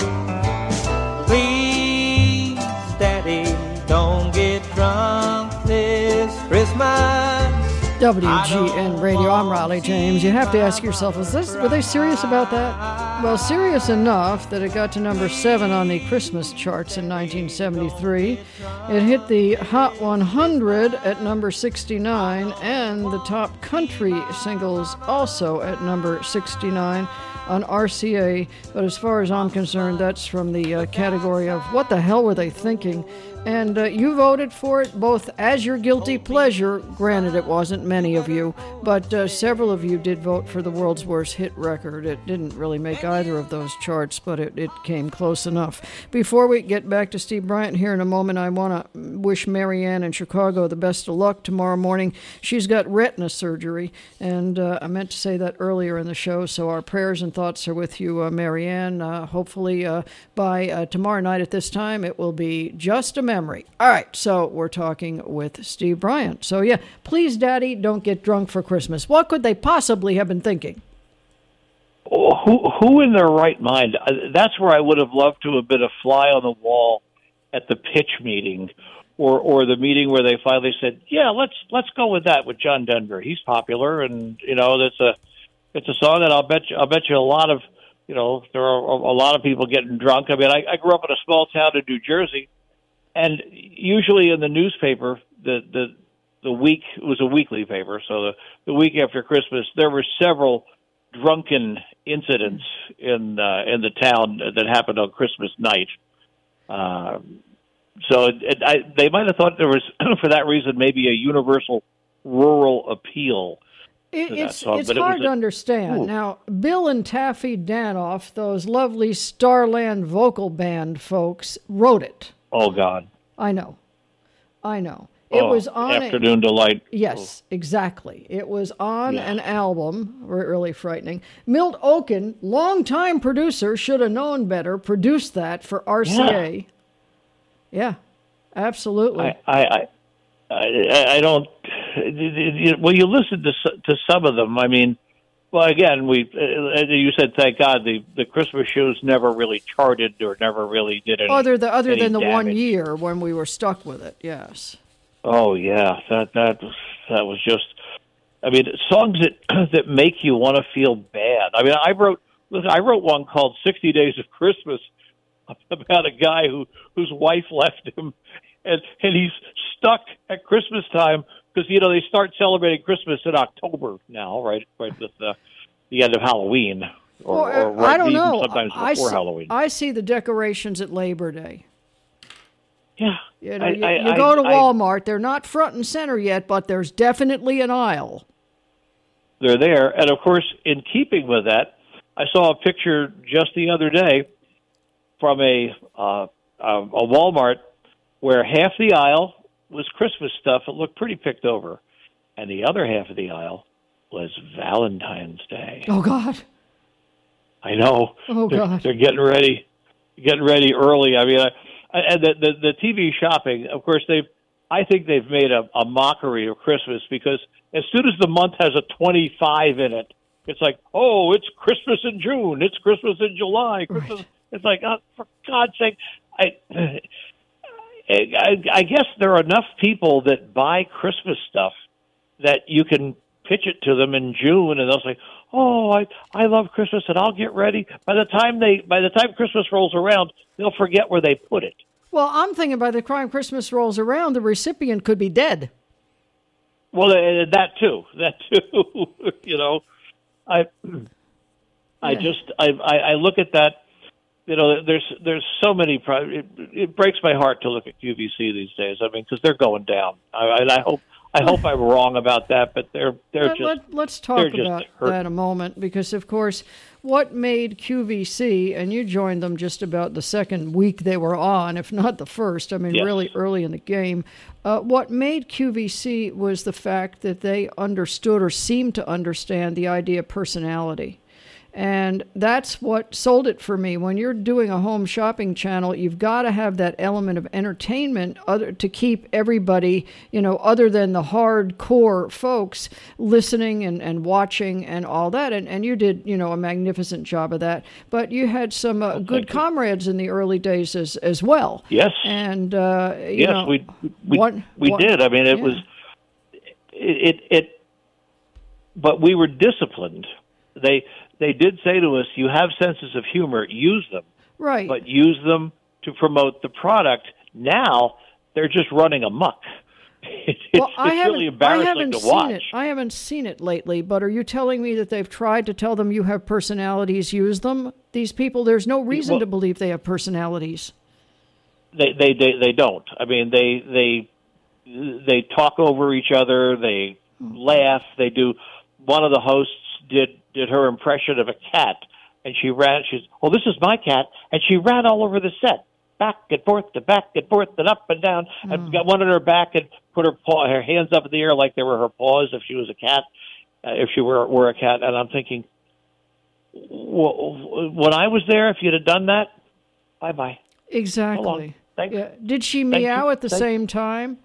Please, Daddy, don't get drunk this Christmas. W G N Radio, I'm Raleigh James. You have to ask yourself, was this, were they serious about that? Well, serious enough that it got to number seven on the Christmas charts in nineteen seventy-three. It hit the Hot one hundred at number sixty-nine, and the top country singles also at number sixty-nine on R C A. But as far as I'm concerned, that's from the uh, category of what the hell were they thinking? And uh, you voted for it both as your guilty pleasure. Granted, it wasn't many of you, but uh, several of you did vote for the world's worst hit record. It didn't really make either of those charts, but it, it came close enough. Before we get back to Steve Bryant here in a moment, I want to wish Marianne in Chicago the best of luck tomorrow morning. She's got retina surgery, and uh, I meant to say that earlier in the show, so our prayers and thoughts are with you, uh, Marianne. Uh, hopefully uh, by uh, tomorrow night at this time, it will be just a memory. All right, so we're talking with Steve Bryant. So, yeah, please, Daddy, don't get drunk for Christmas. What could they possibly have been thinking? Oh, who, who in their right mind? Uh, That's where I would have loved to have been a fly on the wall at the pitch meeting, or or the meeting where they finally said, "Yeah, let's let's go with that with John Denver. He's popular, and you know that's a it's a song that I'll bet you I'll bet you a lot of you know there are a lot of people getting drunk. I mean, I, I grew up in a small town in New Jersey. And usually in the newspaper, the, the the week, it was a weekly paper, so the, the week after Christmas, there were several drunken incidents in uh, in the town that happened on Christmas night. Uh, so it, it, I, they might have thought there was, for that reason, maybe a universal rural appeal. It, it's song, it's it hard a, to understand. Ooh. Now, Bill and Taffy Danoff, those lovely Starland vocal band folks, wrote it. Oh, God. I know. I know. It oh, was on Afternoon a, Delight. Yes, oh. exactly. It was on yeah. an album, really frightening. Milt Oken, longtime producer, should have known better, produced that for R C A. Yeah, yeah absolutely. I, I, I, I don't. Well, you listen to to some of them. I mean, well, again, we you said thank God the, the Christmas shows never really charted or never really did any. Other the other than the damage. one year when we were stuck with it, yes. Oh yeah, that that was that was just. I mean, songs that that make you want to feel bad. I mean, I wrote listen, I wrote one called sixty Days of Christmas about a guy who whose wife left him, and and he's stuck at Christmas time. Because, you know, they start celebrating Christmas in October now, right? Right with the, the end of Halloween. Or, well, or right, I don't even know. sometimes before I see, Halloween. I see the decorations at Labor Day. Yeah. You know, I, you, I, you go to I, Walmart. They're not front and center yet, but there's definitely an aisle. They're there. And, of course, in keeping with that, I saw a picture just the other day from a uh, a, a Walmart where half the aisle was Christmas stuff. It looked pretty picked over. And the other half of the aisle was Valentine's Day. Oh, God. I know. Oh, they're, God. They're getting ready, getting ready early. I mean, I, I, and the, the, the T V shopping, of course, they've, I think they've made a, a mockery of Christmas because as soon as the month has a twenty-five in it, it's like, oh, it's Christmas in June. It's Christmas in July. Christmas. Right. It's like, oh, for God's sake. I, I, I guess there are enough people that buy Christmas stuff that you can pitch it to them in June, and they'll say, "Oh, I I love Christmas, and I'll get ready." By the time they by the time Christmas rolls around, they'll forget where they put it. Well, I'm thinking by the time Christmas rolls around, the recipient could be dead. Well, uh, that too, that too. you know, I I yeah. just I, I I look at that. You know, there's there's so many. It, it breaks my heart to look at Q V C these days. I mean, because they're going down. I, I hope I hope I'm wrong about that, but they're they're let, just. Let, let's talk about hurt. that a moment, because of course, what made Q V C, and you joined them just about the second week they were on, if not the first. I mean, yes. really early in the game. Uh, what made Q V C was the fact that they understood or seemed to understand the idea of personality. And that's what sold it for me. When you're doing a home shopping channel, you've got to have that element of entertainment other, to keep everybody, you know, other than the hardcore folks, listening and, and watching and all that. And, and you did, you know, a magnificent job of that. But you had some uh, good comrades in the early days as, as well. Yes. And, uh, you yes, know, we we, one, we one, did. I mean, it yeah. was, it, it, but we were disciplined. They they did say to us, "You have senses of humor, use them, right? But use them to promote the product." Now they're just running amok. It, well, it's I it's haven't, really embarrassing I haven't to seen watch. it. I haven't seen it lately, but are you telling me that they've tried to tell them you have personalities, use them? These people, there's no reason well, to believe they have personalities. They, they they they don't. I mean, they they they talk over each other. They laugh. They do. One of the hosts did did her impression of a cat, and she ran. She's, well, this is my cat, and she ran all over the set, back and forth, to back and forth, and up and down, mm. and got one on her back and put her paw, her hands up in the air like they were her paws if she was a cat, uh, if she were were a cat. And I'm thinking, well, when I was there, if you'd have done that, bye bye. Exactly. Thanks. Yeah. Did she Thank meow you. at the Thank same time?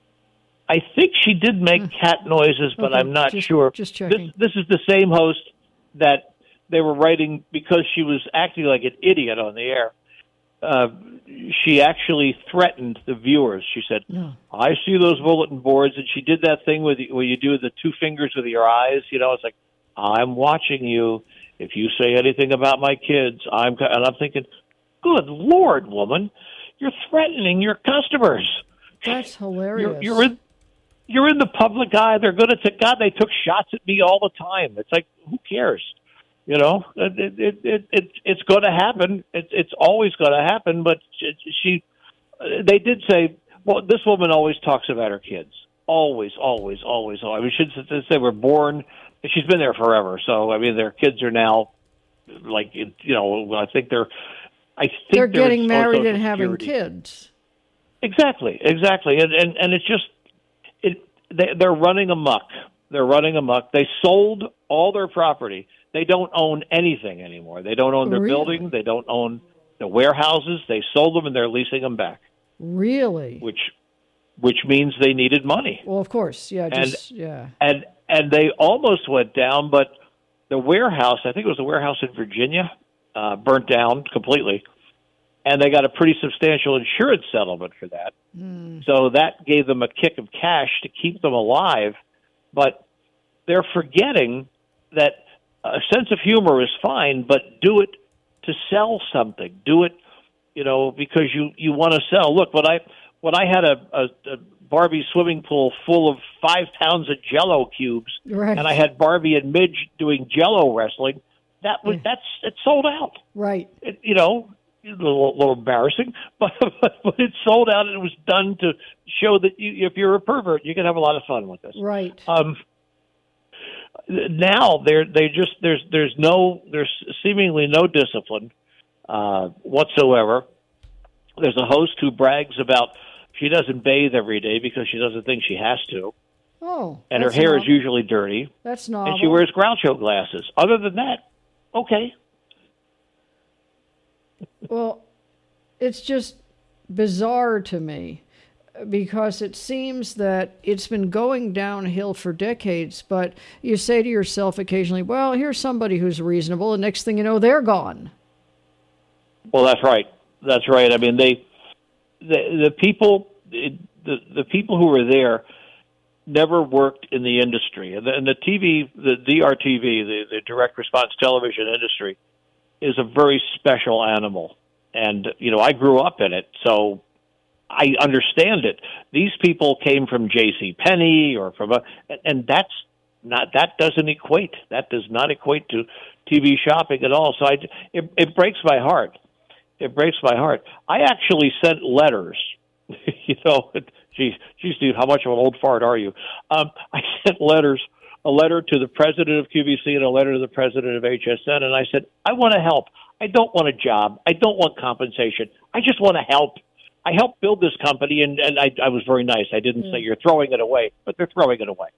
I think she did make cat noises, but Okay, I'm not just- sure. just checking. This, this is the same host that they were writing because she was acting like an idiot on the air. Uh, she actually threatened the viewers. She said, No. I see those bulletin boards, and she did that thing with where you do the two fingers with your eyes. You know, it's like, I'm watching you. If you say anything about my kids, I'm... co-" And I'm thinking, good Lord, woman, you're threatening your customers. That's hilarious. You're, you're in, you're in the public eye. They're going to take. God, they took shots at me all the time. It's like, who cares? You know, it it it, it it's going to happen. It's it's always going to happen. But she, she, they did say, well, this woman always talks about her kids. Always, always, always. always. I mean, she since they were born. She's been there forever. So I mean, their kids are now like you know. I think they're. I think they're, they're getting married Social and having Security. kids. Exactly, exactly, and and and it's just it. They, they're running amok. They're running amok. They sold all their property. They don't own anything anymore. They don't own their Really? building. They don't own the warehouses. They sold them and they're leasing them back. Really? Which, which means they needed money. Well, of course, yeah, And- just yeah. And and they almost went down, but the warehouse, I think it was a warehouse in Virginia, uh, burnt down completely. And they got a pretty substantial insurance settlement for that. Mm. So that gave them a kick of cash to keep them alive. But they're forgetting that a sense of humor is fine, but do it to sell something. Do it, you know, because you, you want to sell. Look, when I when I had a, a, a Barbie swimming pool full of five pounds of Jell-O cubes, Right. and I had Barbie and Midge doing Jell-O wrestling, that was that's it sold out. Right. It, you know. A little, little embarrassing, but, but but it sold out, and it was done to show that you, if you're a pervert, you can have a lot of fun with this. Right. Um, now they're they just there's there's no there's seemingly no discipline uh, whatsoever. There's a host who brags about she doesn't bathe every day because she doesn't think she has to, Oh. and her that's hair is novel. usually dirty, That's novel. and she wears Groucho glasses. Other than that, okay. Well, it's just bizarre to me because it seems that it's been going downhill for decades, but you say to yourself occasionally, well, here's somebody who's reasonable, and next thing you know, they're gone. Well, that's right. That's right. I mean, they, the the people, the the people who were there never worked in the industry, and the, and the T V, the D R T V, the, the direct response television industry, is a very special animal. And you know, I grew up in it, so I understand it. These people came from J C Penney or from a, and that's not that doesn't equate. That does not equate to T V shopping at all. So I, it, it breaks my heart. It breaks my heart. I actually sent letters. you know, geez, geez, dude, how much of an old fart are you? Um, I sent letters, a letter to the president of Q V C and a letter to the president of H S N, and I said, I want to help. I don't want a job. I don't want compensation. I just want to help. I helped build this company, and, and I, I was very nice. I didn't say you're throwing it away, but they're throwing it away.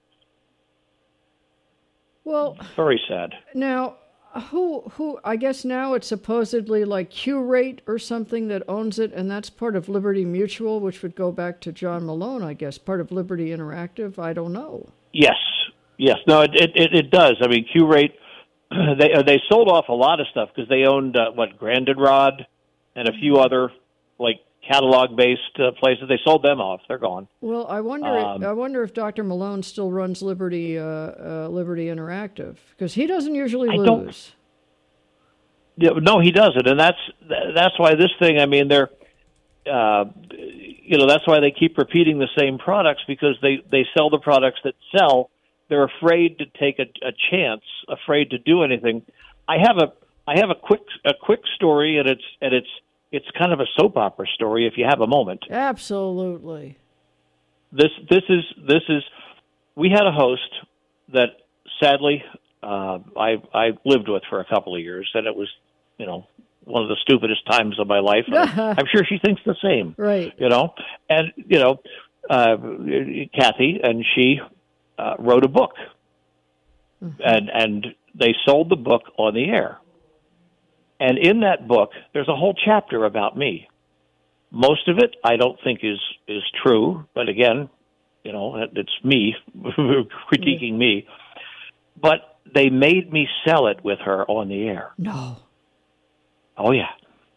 Well, Very sad. now, who, who, I guess now it's supposedly like Q-Rate or something that owns it, and that's part of Liberty Mutual, which would go back to John Malone, I guess, part of Liberty Interactive. I don't know. Yes, yes. No, it it, it, it does. I mean, Q-Rate, they uh, they sold off a lot of stuff because they owned, uh, what, Grandin Rod and a few other, like, catalog-based uh, places. They sold them off. They're gone. Well, I wonder. Um, I wonder if Doctor Malone still runs Liberty uh, uh, Liberty Interactive, because he doesn't usually I lose. don't- Yeah, no, he doesn't, and that's that's why this thing. I mean, they're, uh, you know, that's why they keep repeating the same products, because they they sell the products that sell. They're afraid to take a, a chance, afraid to do anything. I have a I have a quick a quick story, and it's and it's it's kind of a soap opera story if you have a moment. Absolutely. This this is this is we had a host that sadly uh, I I lived with for a couple of years, and it was, you know, one of the stupidest times of my life. And I'm sure she thinks the same. Right. You know, and you know, uh, Kathy and she uh, wrote a book, mm-hmm. and and they sold the book on the air. And in that book, there's a whole chapter about me. Most of it, I don't think is is true, but again, you know, it's me critiquing yeah. me. But they made me sell it with her on the air. No. Oh, yeah.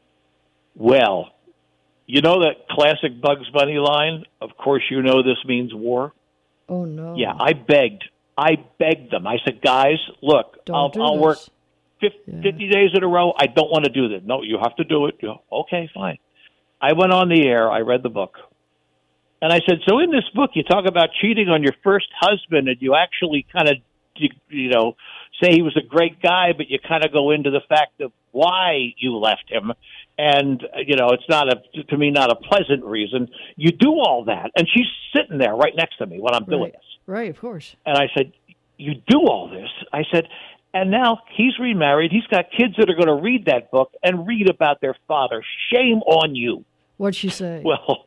Well, you know that classic Bugs Bunny line? Of course you know this means war. Oh, no. Yeah, I begged. I begged them. I said, guys, look, don't I'll, do I'll this. work fifty, yeah. fifty days in a row. I don't want to do this. No, you have to do it. You know, okay, fine. I went on the air. I read the book. And I said, so in this book, you talk about cheating on your first husband, and you actually kind of, you know, say he was a great guy, but you kind of go into the fact of why you left him. And, you know, it's not a, to me, not a pleasant reason. You do all that. And she's sitting there right next to me when I'm doing right. this. Right, of course. And I said, you do all this? I said, and now he's remarried. He's got kids that are going to read that book and read about their father. Shame on you. What'd she say? Well,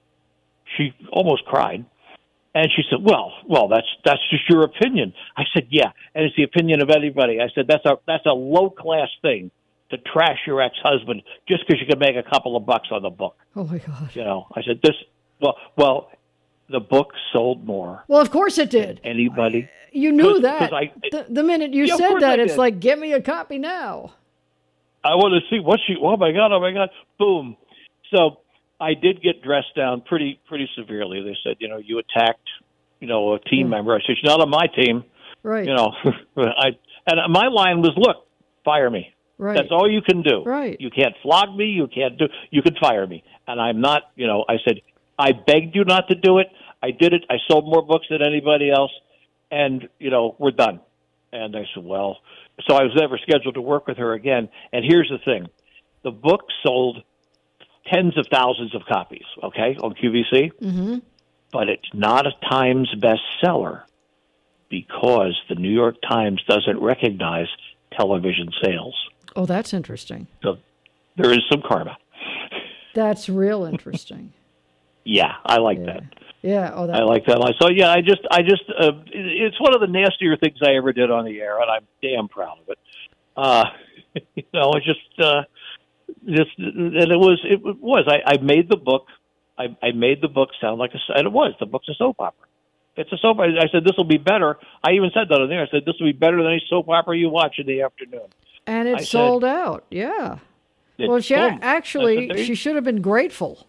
she almost cried. And she said, well, well, that's that's just your opinion. I said, yeah, and it's the opinion of anybody. I said, that's a that's a low-class thing to trash your ex-husband just because you can make a couple of bucks on the book. Oh, my God. You know, I said, this, well, well, the book sold more. Well, of course it did. Than anybody. You knew Cause, that. Cause I, the, the minute you yeah, said that, I it's did. like, get me a copy now. I want to see what she, oh, my God, oh, my God, boom. So I did get dressed down pretty pretty severely. They said, you know, you attacked, you know, a team Mm. member. I said, she's not on my team. Right. You know, I and my line was, look, fire me. Right. That's all you can do. Right. You can't flog me. You can't do. You can fire me. And I'm not. You know, I said I begged you not to do it. I did it. I sold more books than anybody else, and you know we're done. And I said, well, so I was never scheduled to work with her again. And here's the thing: the book sold tens of thousands of copies. Okay, on Q V C. Mm-hmm. But it's not a Times bestseller because the New York Times doesn't recognize television sales. Oh, that's interesting. So there is some karma. That's real interesting. Yeah, I like yeah. that. Yeah, oh, that. I like that. So yeah, I just, I just, uh, it's one of the nastier things I ever did on the air, and I'm damn proud of it. Uh, you know, it just, uh, just, and it was, it was. I, I made the book. I, I made the book sound like a, and it was. The book's a soap opera. It's a soap opera. I said, this will be better. I even said that on there. I said, this will be better than any soap opera you watch in the afternoon. And it I sold said, out, yeah. It, Well, she boom. actually, Said, she should have been grateful.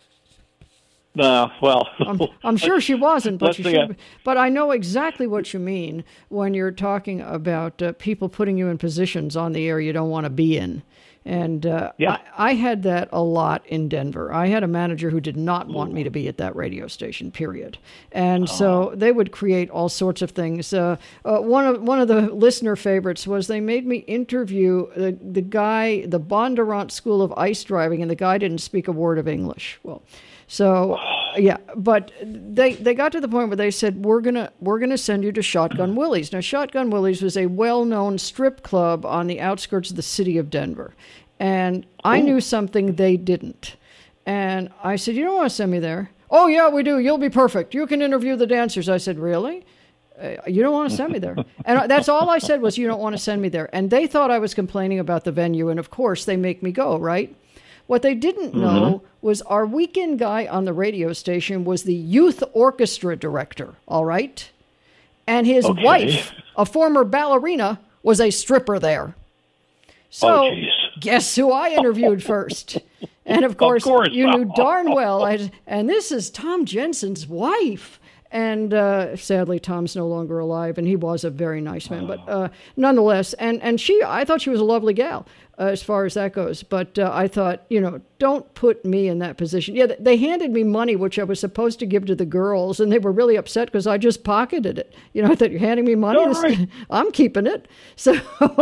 No, uh, well. I'm, I'm sure she wasn't, but Let's she see, should. uh, Have, but I know exactly what you mean when you're talking about uh, people putting you in positions on the air you don't want to be in. And uh, Yeah. I, I had that a lot in Denver. I had a manager who did not want me to be at that radio station, period. And so they would create all sorts of things. Uh, uh, one of one of the listener favorites was they made me interview the, the guy, the Bondurant School of Ice Driving, and the guy didn't speak a word of English. Well, so yeah, but they they got to the point where they said, we're gonna we're gonna send you to Shotgun Willie's. Now, Shotgun Willie's was a well-known strip club on the outskirts of the city of Denver. And I knew something they didn't. And I said, you don't want to send me there? Oh, yeah, we do. You'll be perfect. You can interview the dancers. I said, really? Uh, you don't want to send me there? And that's all I said was, you don't want to send me there. And they thought I was complaining about the venue. And, of course, they make me go, right? What they didn't know mm-hmm. was our weekend guy on the radio station was the youth orchestra director, all right? And his Okay. wife, a former ballerina, was a stripper there. So Oh, jeez. guess who I interviewed first? And of course, of course. you knew darn well, I, and this is Tom Jensen's wife. And uh, sadly, Tom's no longer alive, and he was a very nice man. But uh, nonetheless, and, and she, I thought she was a lovely gal uh, as far as that goes. But uh, I thought, you know, don't put me in that position. Yeah, they handed me money, which I was supposed to give to the girls, and they were really upset because I just pocketed it. You know, I thought, you're handing me money? Right. I'm keeping it. So...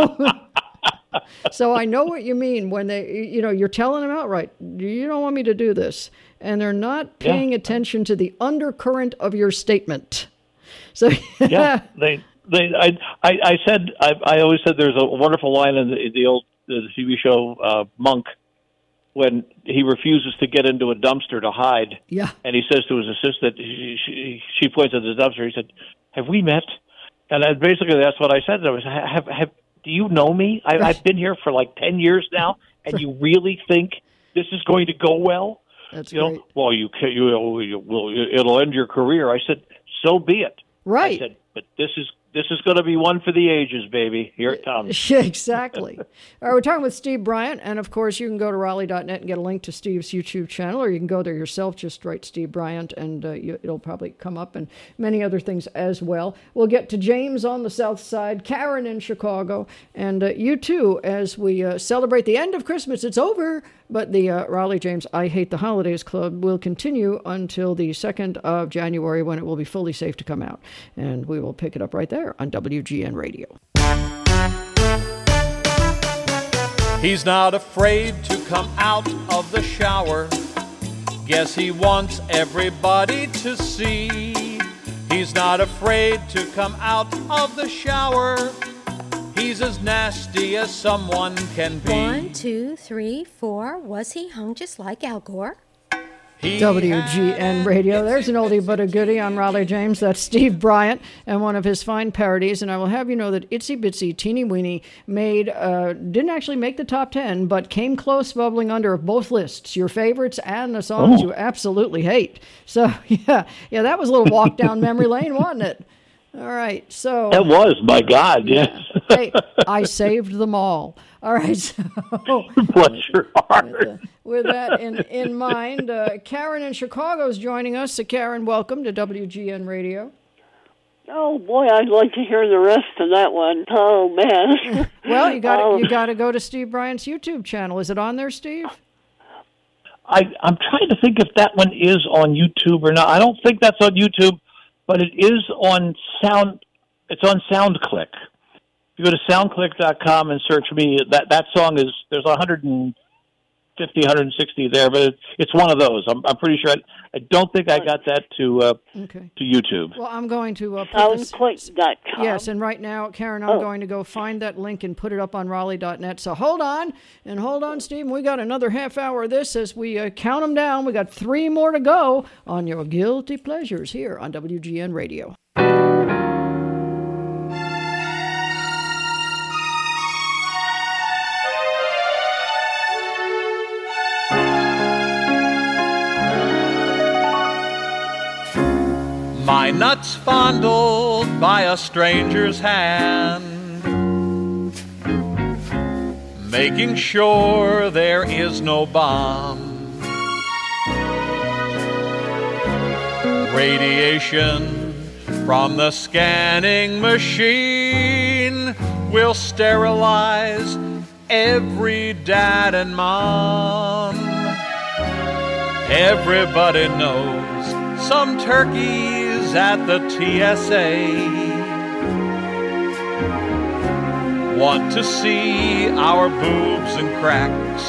So I know what you mean when they, you know, you're telling them outright, you don't want me to do this. And they're not paying yeah. attention to the undercurrent of your statement. So yeah, they, they, I, I, I said, I, I always said there's a wonderful line in the, the old the T V show uh, Monk when he refuses to get into a dumpster to hide. Yeah. And he says to his assistant, she, she, she points at the dumpster. He said, "Have we met?" And I, basically that's what I said. I was, have, have, do you know me? I, I've been here for like ten years now, and you really think this is going to go well? That's you know, great. Well, you can, you, you will, it'll end your career. I said, so be it. Right. I said, but this is this is going to be one for the ages, baby. Here it comes. Yeah, exactly. All right, we're talking with Steve Bryant, and of course, you can go to Raleigh dot net and get a link to Steve's YouTube channel, or you can go there yourself. Just write Steve Bryant, and uh, you, it'll probably come up, and many other things as well. We'll get to James on the South Side, Karen in Chicago, and uh, you too, as we uh, celebrate the end of Christmas. It's over, but the uh, Raleigh James I Hate the Holidays Club will continue until the second of January, when it will be fully safe to come out, and we will pick it up right there on W G N Radio. He's not afraid to come out of the shower. Guess he wants everybody to see. He's not afraid to come out of the shower. He's as nasty as someone can be. One, two, three, four. Was he hung just like Al Gore? W G N Radio. There's an oldie but a goodie. I'm Raleigh James. That's Steve Bryant and one of his fine parodies. And I will have you know that Itsy Bitsy Teeny Weeny made, uh, didn't actually make the top ten, but came close, bubbling under both lists, your favorites and the songs oh. you absolutely hate. So, yeah, yeah, that was a little walk down memory lane, wasn't it? All right, so... It was, my God, yes. Yeah. Hey, I saved them all. All right, so... Bless your heart. With that in, in mind, uh, Karen in Chicago is joining us. So Karen, welcome to W G N Radio. Oh, boy, I'd like to hear the rest of that one. Oh, man. Well, you got um, you got to go to Steve Bryant's YouTube channel. Is it on there, Steve? I, I'm trying to think if that one is on YouTube or not. I don't think that's on YouTube, but it is on Sound. It's on SoundClick. If you go to soundclick dot com and search me, that that song is, there's one hundred fifty, one hundred sixty there, but it, it's one of those. I'm, I'm pretty sure. I, I don't think I got that to uh, okay. to YouTube. Well, I'm going to uh, put soundclick dot com. Yes, and right now, Karen, I'm oh. going to go find that link and put it up on Raleigh dot net. So hold on, and hold on, Steve. We got another half hour of this as we uh, count them down. We got three more to go on your guilty pleasures here on W G N Radio. My nuts fondled by a stranger's hand, making sure there is no bomb. Radiation from the scanning machine will sterilize every dad and mom. Everybody knows some turkeys at the T S A want to see our boobs and cracks.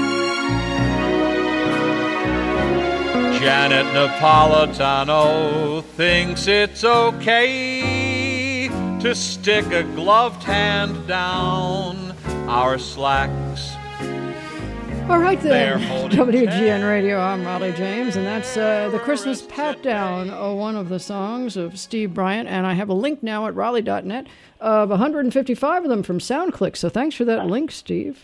Janet Napolitano thinks it's okay to stick a gloved hand down our slacks. All right then, W G N Radio, I'm Raleigh James, and that's uh, the Christmas Pat Down, uh, one of the songs of Steve Bryant, and I have a link now at Raleigh dot net of one hundred fifty-five of them from SoundClick, so thanks for that link, Steve.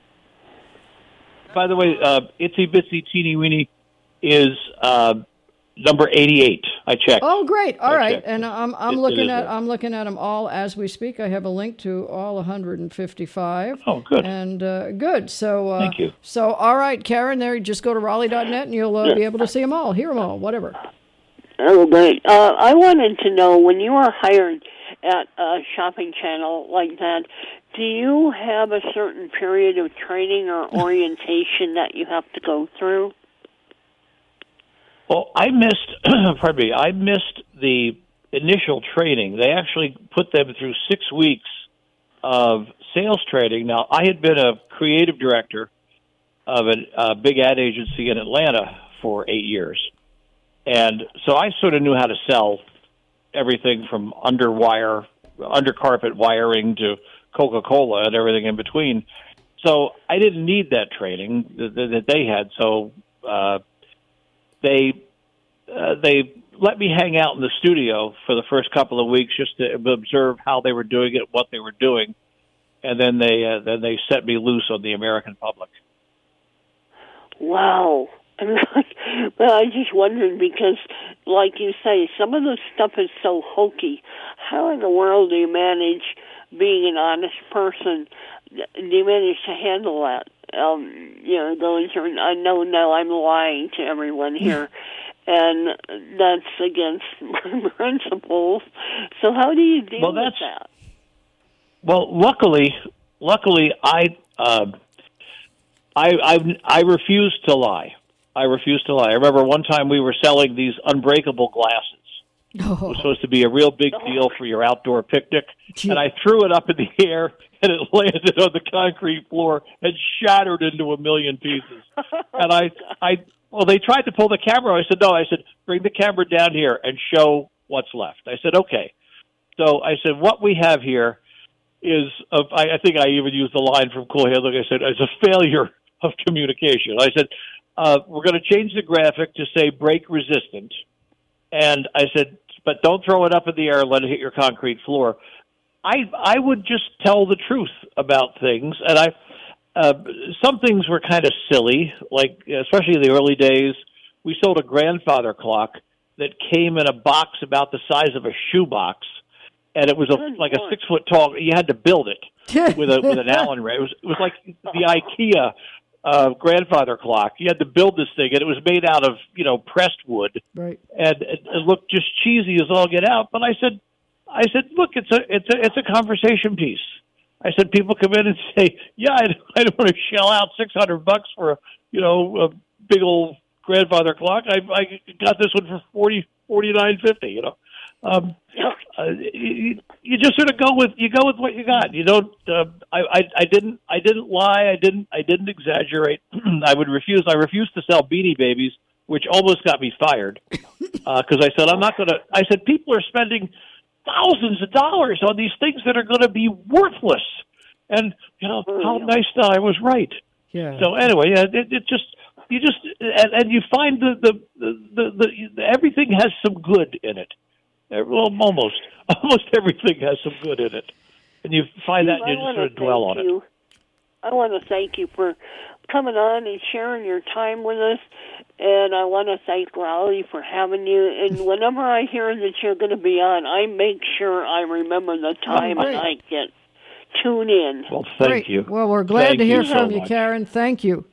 By the way, uh, Itsy Bitsy Teeny Weeny is uh, number eighty-eight. I checked. Oh, great! All I right, checked. and I'm I'm It- it looking is at there. I'm looking at them all as we speak. I have a link to all one hundred fifty-five. Oh, good. And uh, good. So uh, Thank you. So all right, Karen, there. You just go to Raleigh dot net and you'll uh, be able to see them all, hear them all, whatever. Oh, great. Uh, I wanted to know, when you are hired at a shopping channel like that, do you have a certain period of training or orientation that you have to go through? Well, I missed, pardon me, I missed the initial training. They actually put them through six weeks of sales training. Now, I had been a creative director of a, a big ad agency in Atlanta for eight years. And so I sort of knew how to sell everything from under wire, under carpet wiring to Coca-Cola and everything in between. So I didn't need that training that, that they had. So uh, they uh, they let me hang out in the studio for the first couple of weeks just to observe how they were doing it, what they were doing, and then they uh, then they set me loose on the American public. Wow. But I just wondered because, like you say, some of the stuff is so hokey. How in the world do you manage, being an honest person, do you manage to handle that? Um, you know, going through, I know now I'm lying to everyone here, and that's against my principles. So how do you deal Well, with that's- that? Well, luckily, luckily, I, uh, I, I, I refuse to lie. I refuse to lie. I remember one time we were selling these unbreakable glasses. Oh. It was supposed to be a real big deal for your outdoor picnic, and I threw it up in the air, and it landed on the concrete floor and shattered into a million pieces. And I, I, well, they tried to pull the camera. I said, no. I said, bring the camera down here and show what's left. I said, okay. So I said, what we have here is, a, I, I think I even used the line from Cool Hand. I said, it's a failure of communication. I said, uh, we're going to change the graphic to say break resistant. And I said, but don't throw it up in the air and let it hit your concrete floor. I I would just tell the truth about things. And I uh, some things were kind of silly, like especially in the early days. We sold a grandfather clock that came in a box about the size of a shoebox. And it was a, like a six foot tall. You had to build it with a with an Allen wrench. It was it was like the IKEA uh, grandfather clock. You had to build this thing, and it was made out of you know pressed wood, right? And it, it looked just cheesy as all get out. But I said, I said, look, it's a it's a it's a conversation piece. I said, people come in and say, yeah, I, I don't want to shell out six hundred bucks for a you know a big old grandfather clock. I I got this one for forty forty nine fifty. You know. Um, uh, you, you just sort of go with you go with what you got. You don't. Uh, I, I I didn't I didn't lie. I didn't I didn't exaggerate. I would refuse. I refused to sell Beanie Babies, which almost got me fired because uh, I said I'm not going to. I said people are spending thousands of dollars on these things that are going to be worthless, and you know how nice that I was right. Yeah. So anyway, yeah, it, it just you just and, and you find the the, the the the the everything has some good in it. Well, almost. Almost everything has some good in it. And you find that and you just sort of dwell on you. it. I want to thank you for coming on and sharing your time with us. And I want to thank Raleigh for having you. And whenever I hear that you're going to be on, I make sure I remember the time Oh, and I get tune in. Well, thank Great. you. Well, we're glad Thank to hear you so from you, much. Karen. Thank you.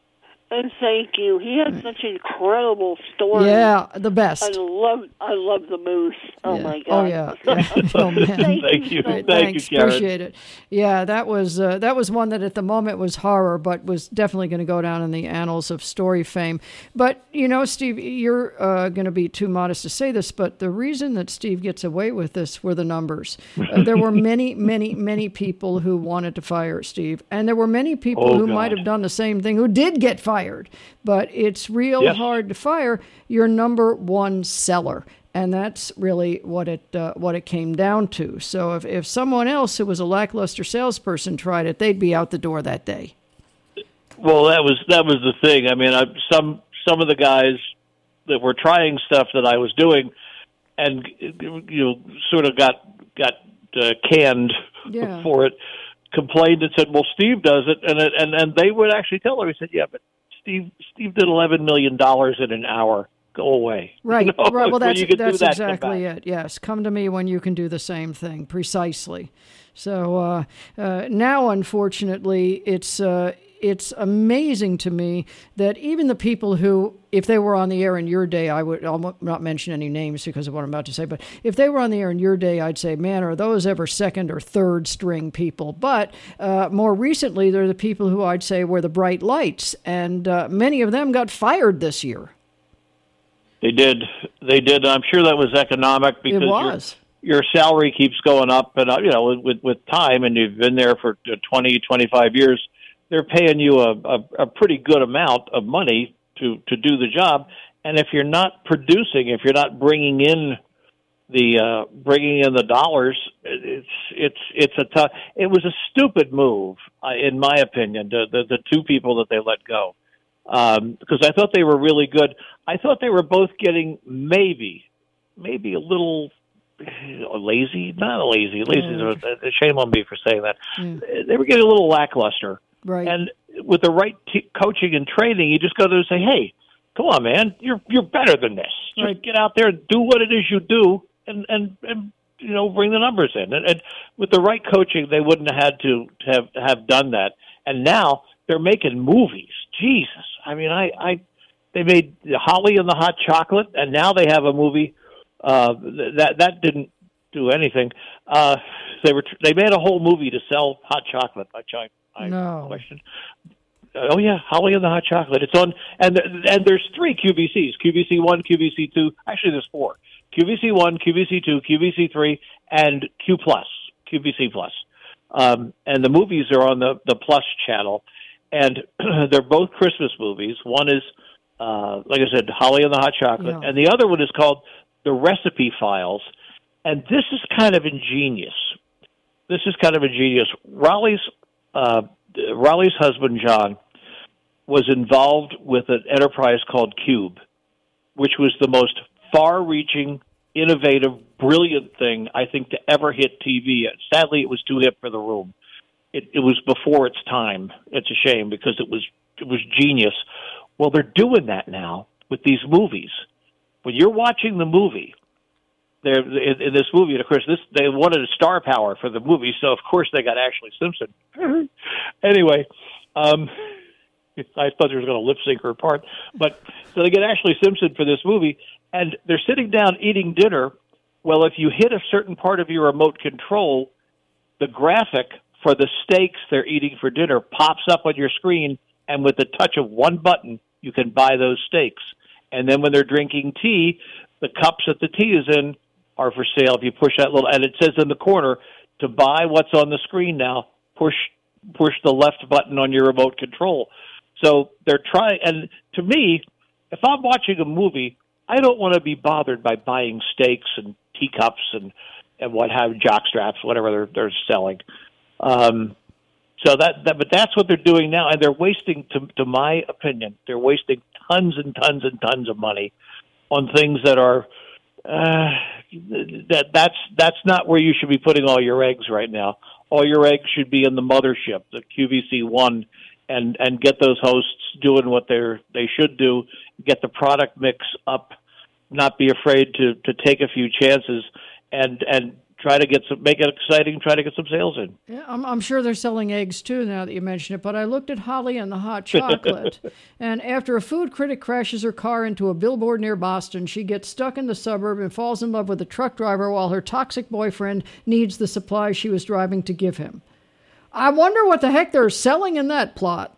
And thank you. He has such incredible stories. Yeah, the best. I love, I love the moose. Oh Yeah. my God. Oh yeah. yeah. Oh man. Thank you. Great, Thank Thanks. you, Karen. Appreciate it. Yeah, that was uh, that was one that at the moment was horror, but was definitely going to go down in the annals of story fame. But you know, Steve, you're uh, going to be too modest to say this, but the reason that Steve gets away with this were the numbers. Uh, there were many, many, many people who wanted to fire Steve, and there were many people Oh, who God. might have done the same thing who did get fired. But it's real Yes. hard to fire your number one seller. And that's really what it uh, what it came down to. So if, if someone else who was a lackluster salesperson tried it, they'd be out the door that day. Well, that was that was the thing. I mean, I, some some of the guys that were trying stuff that I was doing, and you know, sort of got got uh, canned Yeah. for it, complained and said, "Well, Steve does it," and it, and and they would actually tell her. He said, "Yeah, but Steve Steve did eleven million dollars in an hour go away. Right, You know, right. Well, when that's you can do that's that, exactly it. Yes, come to me when you can do the same thing. Precisely. So uh, uh, now, unfortunately, it's uh, it's amazing to me that even the people who, if they were on the air in your day, I would I'll not mention any names because of what I'm about to say, but if they were on the air in your day, I'd say, man, are those ever second or third string people? But uh, more recently, they're the people who I'd say were the bright lights, and uh, many of them got fired this year. They did. They did. I'm sure that was economic because It was. Your, your salary keeps going up, and uh, you know, with with time, and you've been there for twenty, twenty-five years. They're paying you a, a, a pretty good amount of money to, to do the job, and if you're not producing, if you're not bringing in the uh, bringing in the dollars, it's it's it's a tough. It was a stupid move, uh, in my opinion. The, the the two people that they let go, um, because I thought they were really good. I thought they were both getting maybe maybe a little lazy, not lazy. Lazy is a shame on me for saying that. Mm. They were getting a little lackluster. Right. And with the right t- coaching and training, you just go there and say, "Hey, come on, man, you're you're better than this. Just Right. get out there and do what it is you do, and and, and you know, bring the numbers in." And, and with the right coaching, they wouldn't have had to have have done that. And now they're making movies. Jesus, I mean, I, I they made Holly and the Hot Chocolate, and now they have a movie uh, that that didn't do anything. Uh, they were they made a whole movie to sell hot chocolate. I I, I No. question. Oh yeah, Holly and the Hot Chocolate. It's on, and and there's three Q V Cs: Q V C one, Q V C two. Actually, there's four: Q V C one, Q V C two, Q V C three, and Q plus, Q V C plus. Um, and the movies are on the the Plus channel, and they're both Christmas movies. One is, uh, like I said, Holly and the Hot Chocolate, Yeah. and the other one is called The Recipe Files. And this is kind of ingenious. This is kind of ingenious. Raleigh's uh, Raleigh's husband, John, was involved with an enterprise called Cube, which was the most far-reaching, innovative, brilliant thing, I think, to ever hit T V. Sadly, it was too hip for the room. It, it was before its time. It's a shame because it was it was genius. Well, they're doing that now with these movies. When you're watching the movie, they're in, in this movie, and of course, this they wanted a star power for the movie, so of course they got Ashley Simpson. Anyway, um, I thought they were going to lip sync her part, but so they get Ashley Simpson for this movie, and they're sitting down eating dinner. Well, if you hit a certain part of your remote control, the graphic for the steaks they're eating for dinner pops up on your screen, and with the touch of one button, you can buy those steaks. And then when they're drinking tea, the cups that the tea is in are for sale. If you push that little, and it says in the corner, to buy what's on the screen now, push push the left button on your remote control. So they're trying, and to me, if I'm watching a movie, I don't want to be bothered by buying steaks and teacups and, and what have jock straps, whatever they're they're selling. Um, so that, that, but that's what they're doing now, and they're wasting, to, to my opinion, they're wasting tons and tons and tons of money on things that are uh, that that's that's not where you should be putting all your eggs right now. All your eggs should be in the mothership, the Q V C one, and and get those hosts doing what they're they should do. Get the product mix up, not be afraid to to take a few chances, and and try to get some, make it exciting. Try to get some sales in. Yeah, I'm, I'm sure they're selling eggs too now that you mention it, but I looked at Holly and the Hot Chocolate, and after a food critic crashes her car into a billboard near Boston, she gets stuck in the suburb and falls in love with a truck driver while her toxic boyfriend needs the supplies she was driving to give him. I wonder what the heck they're selling in that plot.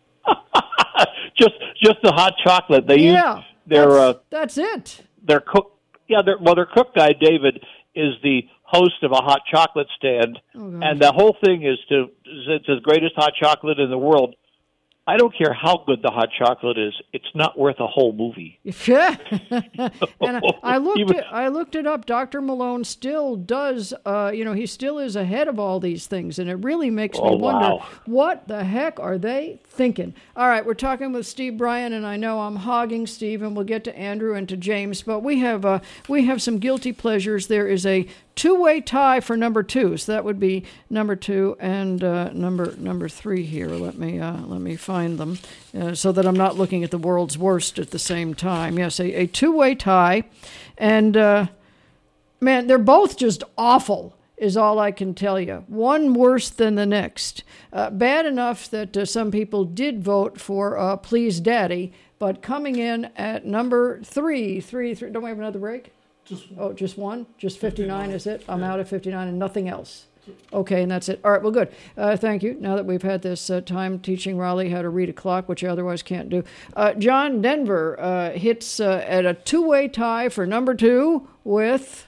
just just the hot chocolate. They yeah, use their that's, uh, that's it. Their cook. Yeah, their, well, their cook guy David is the host of a hot chocolate stand, oh, and the whole thing is to it's the greatest hot chocolate in the world. I don't care how good the hot chocolate is; it's not worth a whole movie. Yeah, and I, I looked Even, it, I looked it up. Doctor Malone still does, uh, you know, he still is ahead of all these things, and it really makes oh, me wonder wow. what the heck are they thinking? All right, we're talking with Steve Bryan, and I know I'm hogging Steve, and we'll get to Andrew and to James, but we have uh, we have some guilty pleasures. There is a two-way tie for number two, so that would be number two and uh, number number three here. Let me uh, let me find. find them uh, so that I'm not looking at the world's worst at the same time. Yes, a, a two-way tie. And, uh, man, they're both just awful, is all I can tell you. One worse than the next. Uh, bad enough that uh, some people did vote for uh, Please Daddy, but coming in at number three, three, three. Don't we have another break? Just one. Oh, just one? Just fifty-nine is it? I'm out at fifty-nine and nothing else. Okay, and that's it. All right, well, good. Uh, thank you. Now that we've had this uh, time teaching Raleigh how to read a clock, which you otherwise can't do. Uh, John Denver uh, hits uh, at a two-way tie for number two with...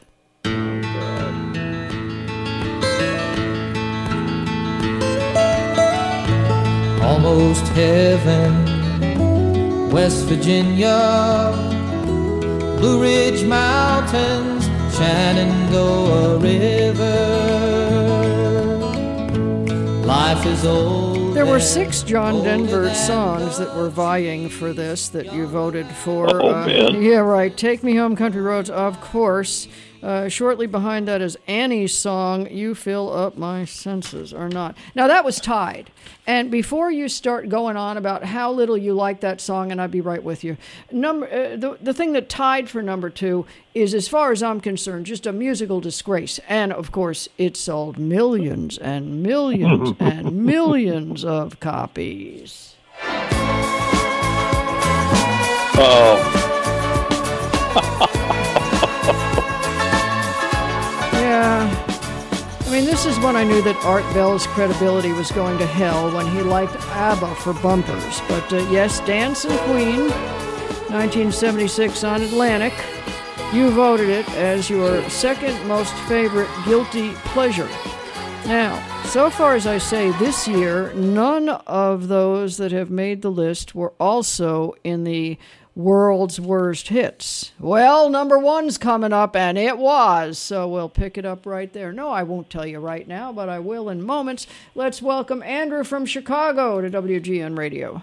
Almost heaven, West Virginia, Blue Ridge Mountains, Shenandoah River. Life is old. There were six John Denver songs that were vying for this that you voted for. Oh, uh, man. Yeah, right. Take Me Home, Country Roads, of course. Uh, shortly behind that is Annie's song, You Fill Up My Senses, or Not. Now, that was tied. And before you start going on about how little you like that song, and I'd be right with you, number uh, the, the thing that tied for number two is, as far as I'm concerned, just a musical disgrace. And, of course, it sold millions and millions and millions of copies. Oh. Yeah. I mean, this is when I knew that Art Bell's credibility was going to hell, when he liked ABBA for bumpers. But uh, yes, Dancing Queen, nineteen seventy-six on Atlantic. You voted it as your second most favorite guilty pleasure. Now, so far as I say this year, none of those that have made the list were also in the world's worst hits. Well, number one's coming up, and it was, so we'll pick it up right there. No, I won't tell you right now, but I will in moments. Let's welcome Andrew from Chicago to W G N Radio.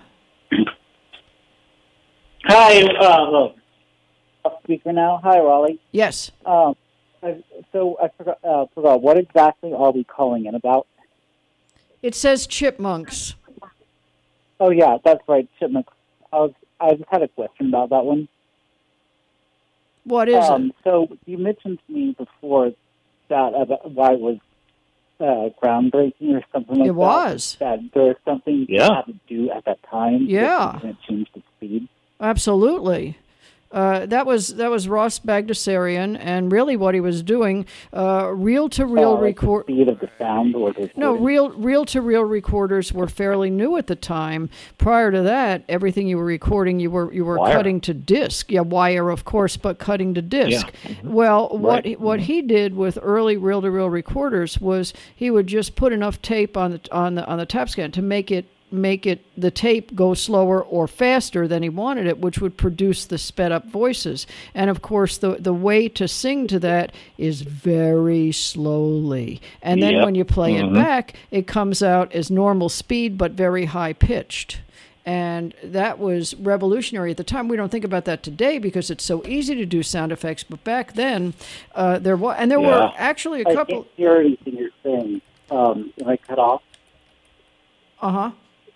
Hi, uh, speaker now. Hi, Raleigh. Yes. Um, I, so I forgot, uh, forgot, what exactly are we calling in about? It says chipmunks. Oh, yeah, that's right, chipmunks. I was I just had a question about that one. What is um, it? So you mentioned to me before that about why it was uh, groundbreaking or something like it that. was. That there was something Yeah. you had to do at that time. Yeah. And it changed the speed. Absolutely. Uh, that was that was Ross Bagdasarian, and really what he was doing, uh, reel-to-reel Uh, like record. the speed of the sound or the No, reel reel-to-reel recorders were fairly new at the time. Prior to that, everything you were recording, you were you were Wire. cutting to disc. Yeah, wire, of course, but cutting to disc. Yeah. Mhm. Well, what Right. he, what he did with early reel-to-reel recorders was he would just put enough tape on the on the on the tap scan to make it make it the tape go slower or faster than he wanted it, which would produce the sped up voices. And of course, the the way to sing to that is very slowly. And then Yep. when you play Mhm. it back, it comes out as normal speed but very high pitched. And that was revolutionary at the time. We don't think about that today because it's so easy to do sound effects. But back then, uh, there was, and there Yeah. were actually a I couple. can't hear anything you're saying. Um, am I cut off? Uh huh.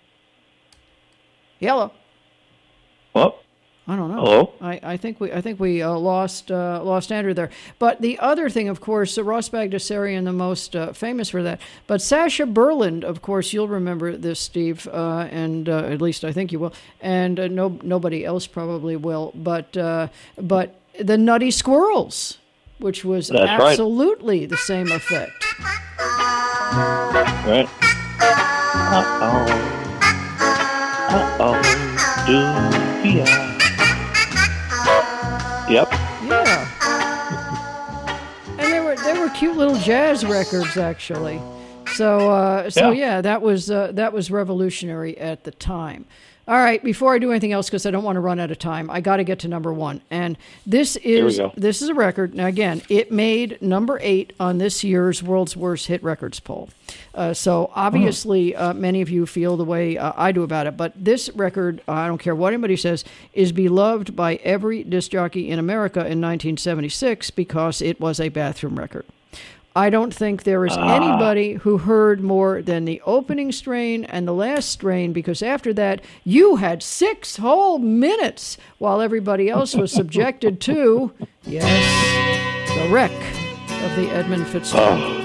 Hello. Well, I don't know. Hello? I, I think we I think we uh, lost uh, lost Andrew there. But the other thing, of course, uh, Ross Bagdasarian, the most uh, famous for that. But Sasha Berland, of course, you'll remember this, Steve, uh, and uh, at least I think you will. And uh, no nobody else probably will. But uh, but the Nutty Squirrels, which was That's right. absolutely the same effect. Right. Uh-oh. Uh-oh. Do-ya. Yep. Yeah. And they were they were cute little jazz records, actually. So uh, so Yeah. yeah, that was uh, that was revolutionary at the time. All right, before I do anything else, because I don't want to run out of time, I got to get to number one. And this Here we is go. this is a record. Now, again, it made number eight on this year's World's Worst Hit Records poll. Uh, so obviously, uh, many of you feel the way uh, I do about it. But this record, uh, I don't care what anybody says, is beloved by every disc jockey in America in nineteen seventy-six because it was a bathroom record. I don't think there is Ah. anybody who heard more than the opening strain and the last strain, because after that, you had six whole minutes while everybody else was subjected to, yes, the wreck of the Edmund Fitzgerald. Oh.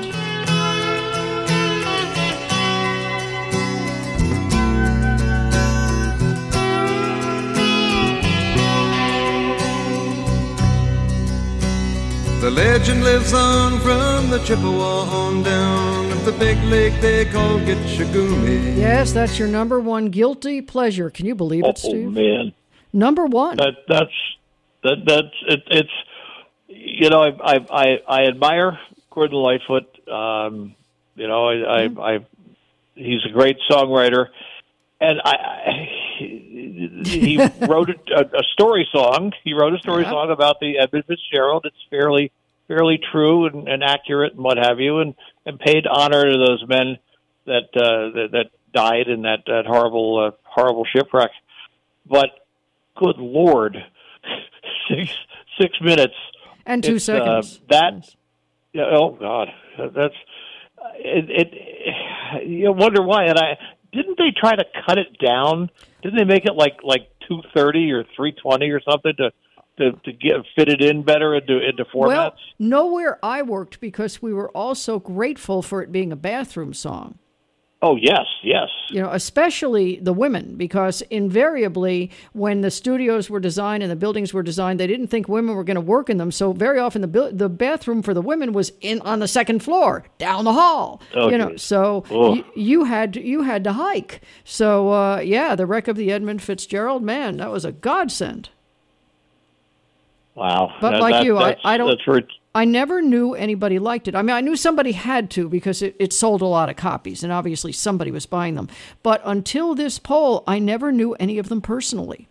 The legend lives on from the Chippewa on down of the big lake they call Gitchagumi. Yes, that's your number one guilty pleasure. Can you believe it, Oh Steve? man, Number one. that that's that that's it, it's you know I I I, I admire Gordon Lightfoot. Um, you know I, I I he's a great songwriter, and I, I he wrote a, a story song. He wrote a story Yeah. song about the Edmund Fitzgerald. It's fairly fairly true and, and accurate and what have you, and, and paid honor to those men that uh, that, that died in that, that horrible uh, horrible shipwreck. But good Lord, six six minutes And two It's, seconds. Uh, that yeah, oh God, that's it. it you wonder why, and I didn't they try to cut it down? Didn't they make it like like two thirty or three twenty or something to to to get fit it in better into into formats? Well, nowhere I worked, because we were all so grateful for it being a bathroom song. Oh yes, yes. You know, especially the women, because invariably when the studios were designed and the buildings were designed, they didn't think women were going to work in them. So very often the bu- the bathroom for the women was in on the second floor, down the hall. Oh, you know, geez. so Oh. y- you had you had to hike. So uh, yeah, the wreck of the Edmund Fitzgerald, man, that was a godsend. Wow. But That- like that- you, I, that's- I don't. That's very, I never knew anybody liked it. I mean, I knew somebody had to, because it, it sold a lot of copies, and obviously somebody was buying them. But until this poll, I never knew any of them personally.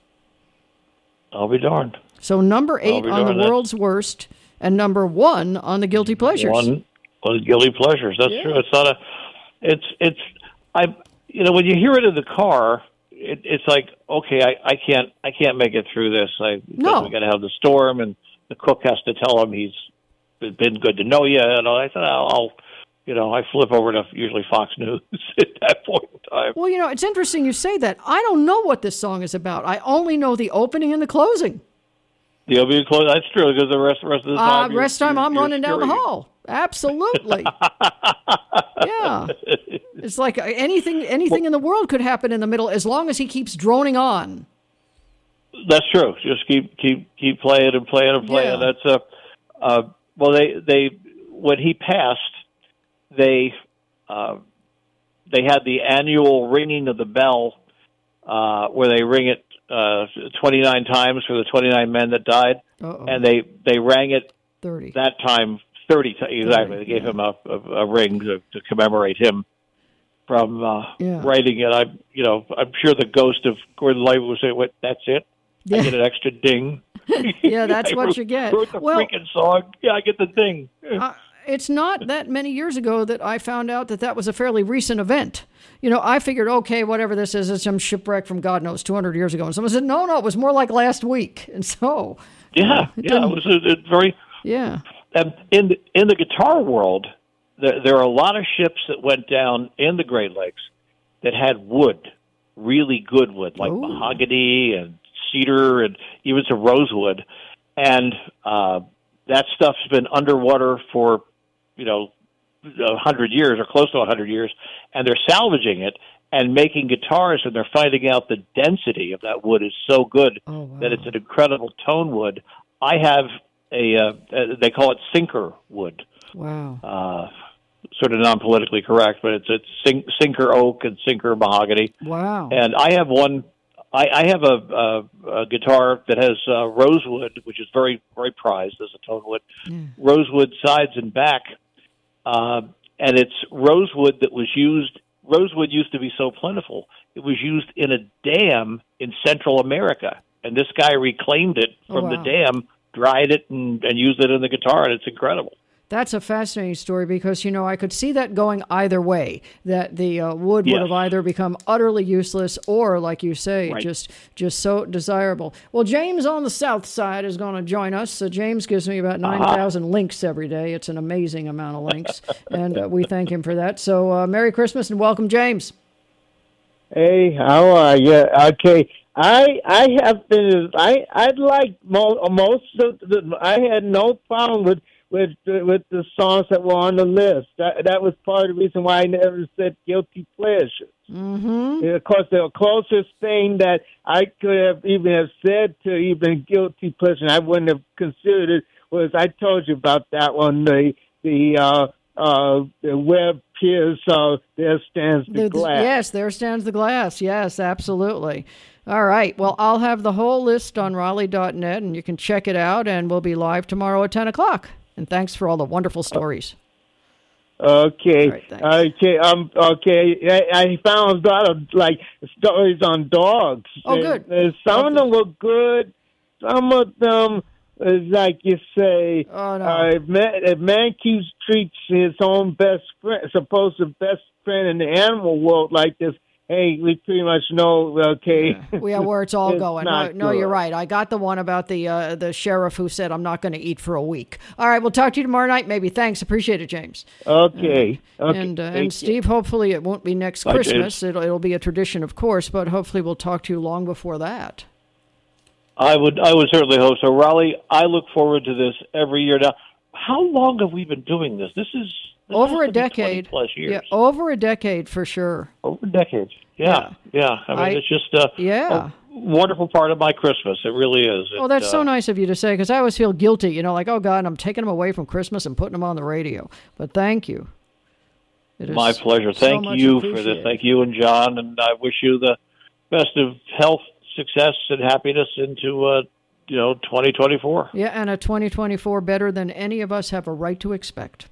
I'll be darned. So number I'll eight be on the darned. That- world's worst, and number one on the guilty pleasures. One was guilty pleasures. That's Yeah. true. It's not a. It's it's. I you know when you hear it in the car, it, it's like okay, I, I can't I can't make it through this. I No. we got to have the storm, and the cook has to tell him he's been good to know you. And I said I'll, I'll you know I flip over to usually Fox News at that point in time. Well, you know, it's interesting you say that. I don't know what this song is about. I only know the opening and the closing. The O B close. That's true because the rest rest of the Uh, time. you're- rest time, you're- I'm you're running down the screaming. hall. Absolutely. Yeah. It's like anything anything in the world could happen in the middle as long as he keeps droning on. That's true. Just keep keep keep playing and playing and playing. Yeah. That's a uh, uh, well. They they when he passed, they uh, they had the annual ringing of the bell, uh, where they ring it uh, twenty-nine times for the twenty-nine men that died, Uh-oh. and they they rang it thirty that time thirty times exactly. thirty, They gave yeah. him a, a, a ring to, to commemorate him from uh, Yeah. writing it. I you know I'm sure the ghost of Gordon Lightfoot would say, "What? That's it." I Yeah. get an extra ding. Yeah, that's I what wrote, you get. Wrote the Well- freaking song. Yeah, I get the ding. Uh, it's not that many years ago that I found out that that was a fairly recent event. You know, I figured, okay, whatever this is, it's some shipwreck from God knows two hundred years ago. And someone said, no, no, it was more like last week. And so, Yeah, it yeah, it didn't- was a, a very. yeah. Um, in the, in the guitar world, there, there are a lot of ships that went down in the Great Lakes that had wood, really good wood, like Ooh. mahogany and cedar and even some rosewood, and uh, that stuff's been underwater for you know a hundred years or close to a hundred years, and they're salvaging it and making guitars, and they're finding out the density of that wood is so good Oh, wow. that it's an incredible tone wood. I have a uh, uh, they call it sinker wood. Wow. Uh, sort of non-politically correct, but it's it's sink, sinker oak and sinker mahogany. Wow. And I have one. I, I have a, a, a guitar that has uh, rosewood, which is very very prized as a tone wood. Yeah. Rosewood sides and back, uh, and it's rosewood that was used. Rosewood used to be so plentiful; it was used in a dam in Central America, and this guy reclaimed it Oh, from wow. the dam, dried it, and, and used it in the guitar, and it's incredible. That's a fascinating story because, you know, I could see that going either way, that the uh, wood Yes. would have either become utterly useless or, like you say, Right. just just so desirable. Well, James on the south side is going to join us. So James gives me about nine thousand links every day. It's an amazing amount of links, and uh, we thank him for that. So uh, Merry Christmas and welcome, James. Hey, how are you? Okay, I I have been I I like mo- most of the. I had no problem with with with the songs that were on the list. That that was part of the reason why I never said guilty pleasures. Mm-hmm. Of course, the closest thing that I could have even have said to even guilty pleasure, and I wouldn't have considered it, was I told you about that one. The the uh, uh, the Webb Pierce. Uh, there stands the, The- glass. Yes, there stands the glass. Yes, absolutely. All right. Well, I'll have the whole list on Raleigh dot net, and you can check it out, and we'll be live tomorrow at ten o'clock. And thanks for all the wonderful stories. Okay. right, thanks. okay. Um. Okay. I, I found a lot of like stories on dogs. Oh, And, good. uh, some of them were good. Some of them, is like you say, oh, no. uh, if, man, if man keeps treats his own best friend, supposed to best friend in the animal world like this, hey, we pretty much know. Okay. We are where it's all It's going. No, not no, you're good. right. I got the one about the uh, the sheriff who said, I'm not going to eat for a week. All right. We'll talk to you tomorrow night, maybe. Thanks. Appreciate it, James. Okay. okay. And, uh, Thank and you. Steve, hopefully it won't be next Bye, Christmas. It'll, it'll be a tradition, of course, but hopefully we'll talk to you long before that. I would I would certainly hope so. Raleigh, I look forward to this every year now. How long have we been doing this? This is this Over a has to be decade. twenty plus years. Yeah, over a decade for sure. Over decades. Yeah, yeah. I mean, I- it's just a, Yeah. a wonderful part of my Christmas. It really is. Oh, It, that's uh, so nice of you to say, because I always feel guilty, you know, like, oh, God, I'm taking them away from Christmas and putting them on the radio. But thank you. It is My pleasure. so Thank much you for appreciated. this. Thank you and John, and I wish you the best of health, success, and happiness into uh, you know twenty twenty-four. Yeah, and a twenty twenty-four better than any of us have a right to expect.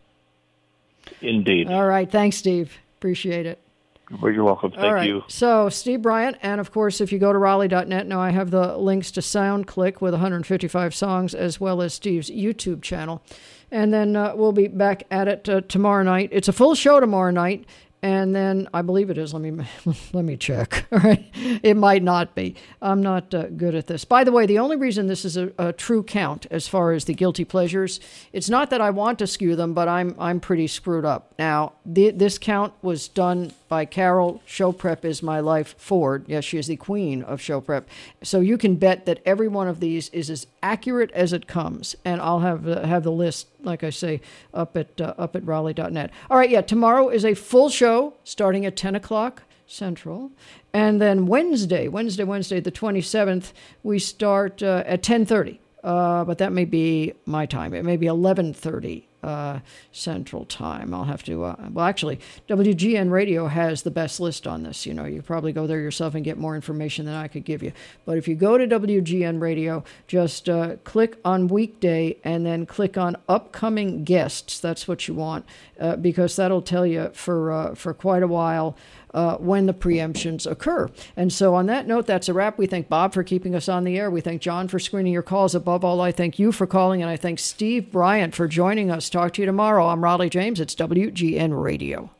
Indeed. All right. Thanks, Steve. Appreciate it. Well, you're welcome. Thank All right. you. So, Steve Bryant, and of course, if you go to Raleigh dot net, now I have the links to SoundClick with one hundred fifty-five songs, as well as Steve's YouTube channel. And then uh, we'll be back at it uh, tomorrow night. It's a full show tomorrow night. And then I believe it is. Let me let me check. All right, it might not be. I'm not uh, good at this. By the way, the only reason this is a, a true count as far as the guilty pleasures, it's not that I want to skew them, but I'm I'm pretty screwed up. Now, the, this count was done by Carol Show Prep is My Life Ford. Yes, she is the queen of show prep. So you can bet that every one of these is as accurate as it comes. And I'll have uh, have the list, like I say, up at uh, up at Raleigh dot net. All right, yeah, tomorrow is a full show starting at ten o'clock Central. And then Wednesday, Wednesday, Wednesday, the twenty-seventh, we start uh, at ten thirty. Uh, but that may be my time. It may be eleven thirty uh, Central Time. I'll have to, uh, well, actually, W G N Radio has the best list on this. You know, you probably go there yourself and get more information than I could give you. But if you go to W G N Radio, just uh, click on weekday and then click on upcoming guests. That's what you want, uh, because that'll tell you for uh, for quite a while Uh, when the preemptions occur. And so on that note, that's a wrap. We thank Bob for keeping us on the air. We thank John for screening your calls. Above all, I thank you for calling, and I thank Steve Bryant for joining us. Talk to you tomorrow. I'm Raleigh James. It's W G N Radio.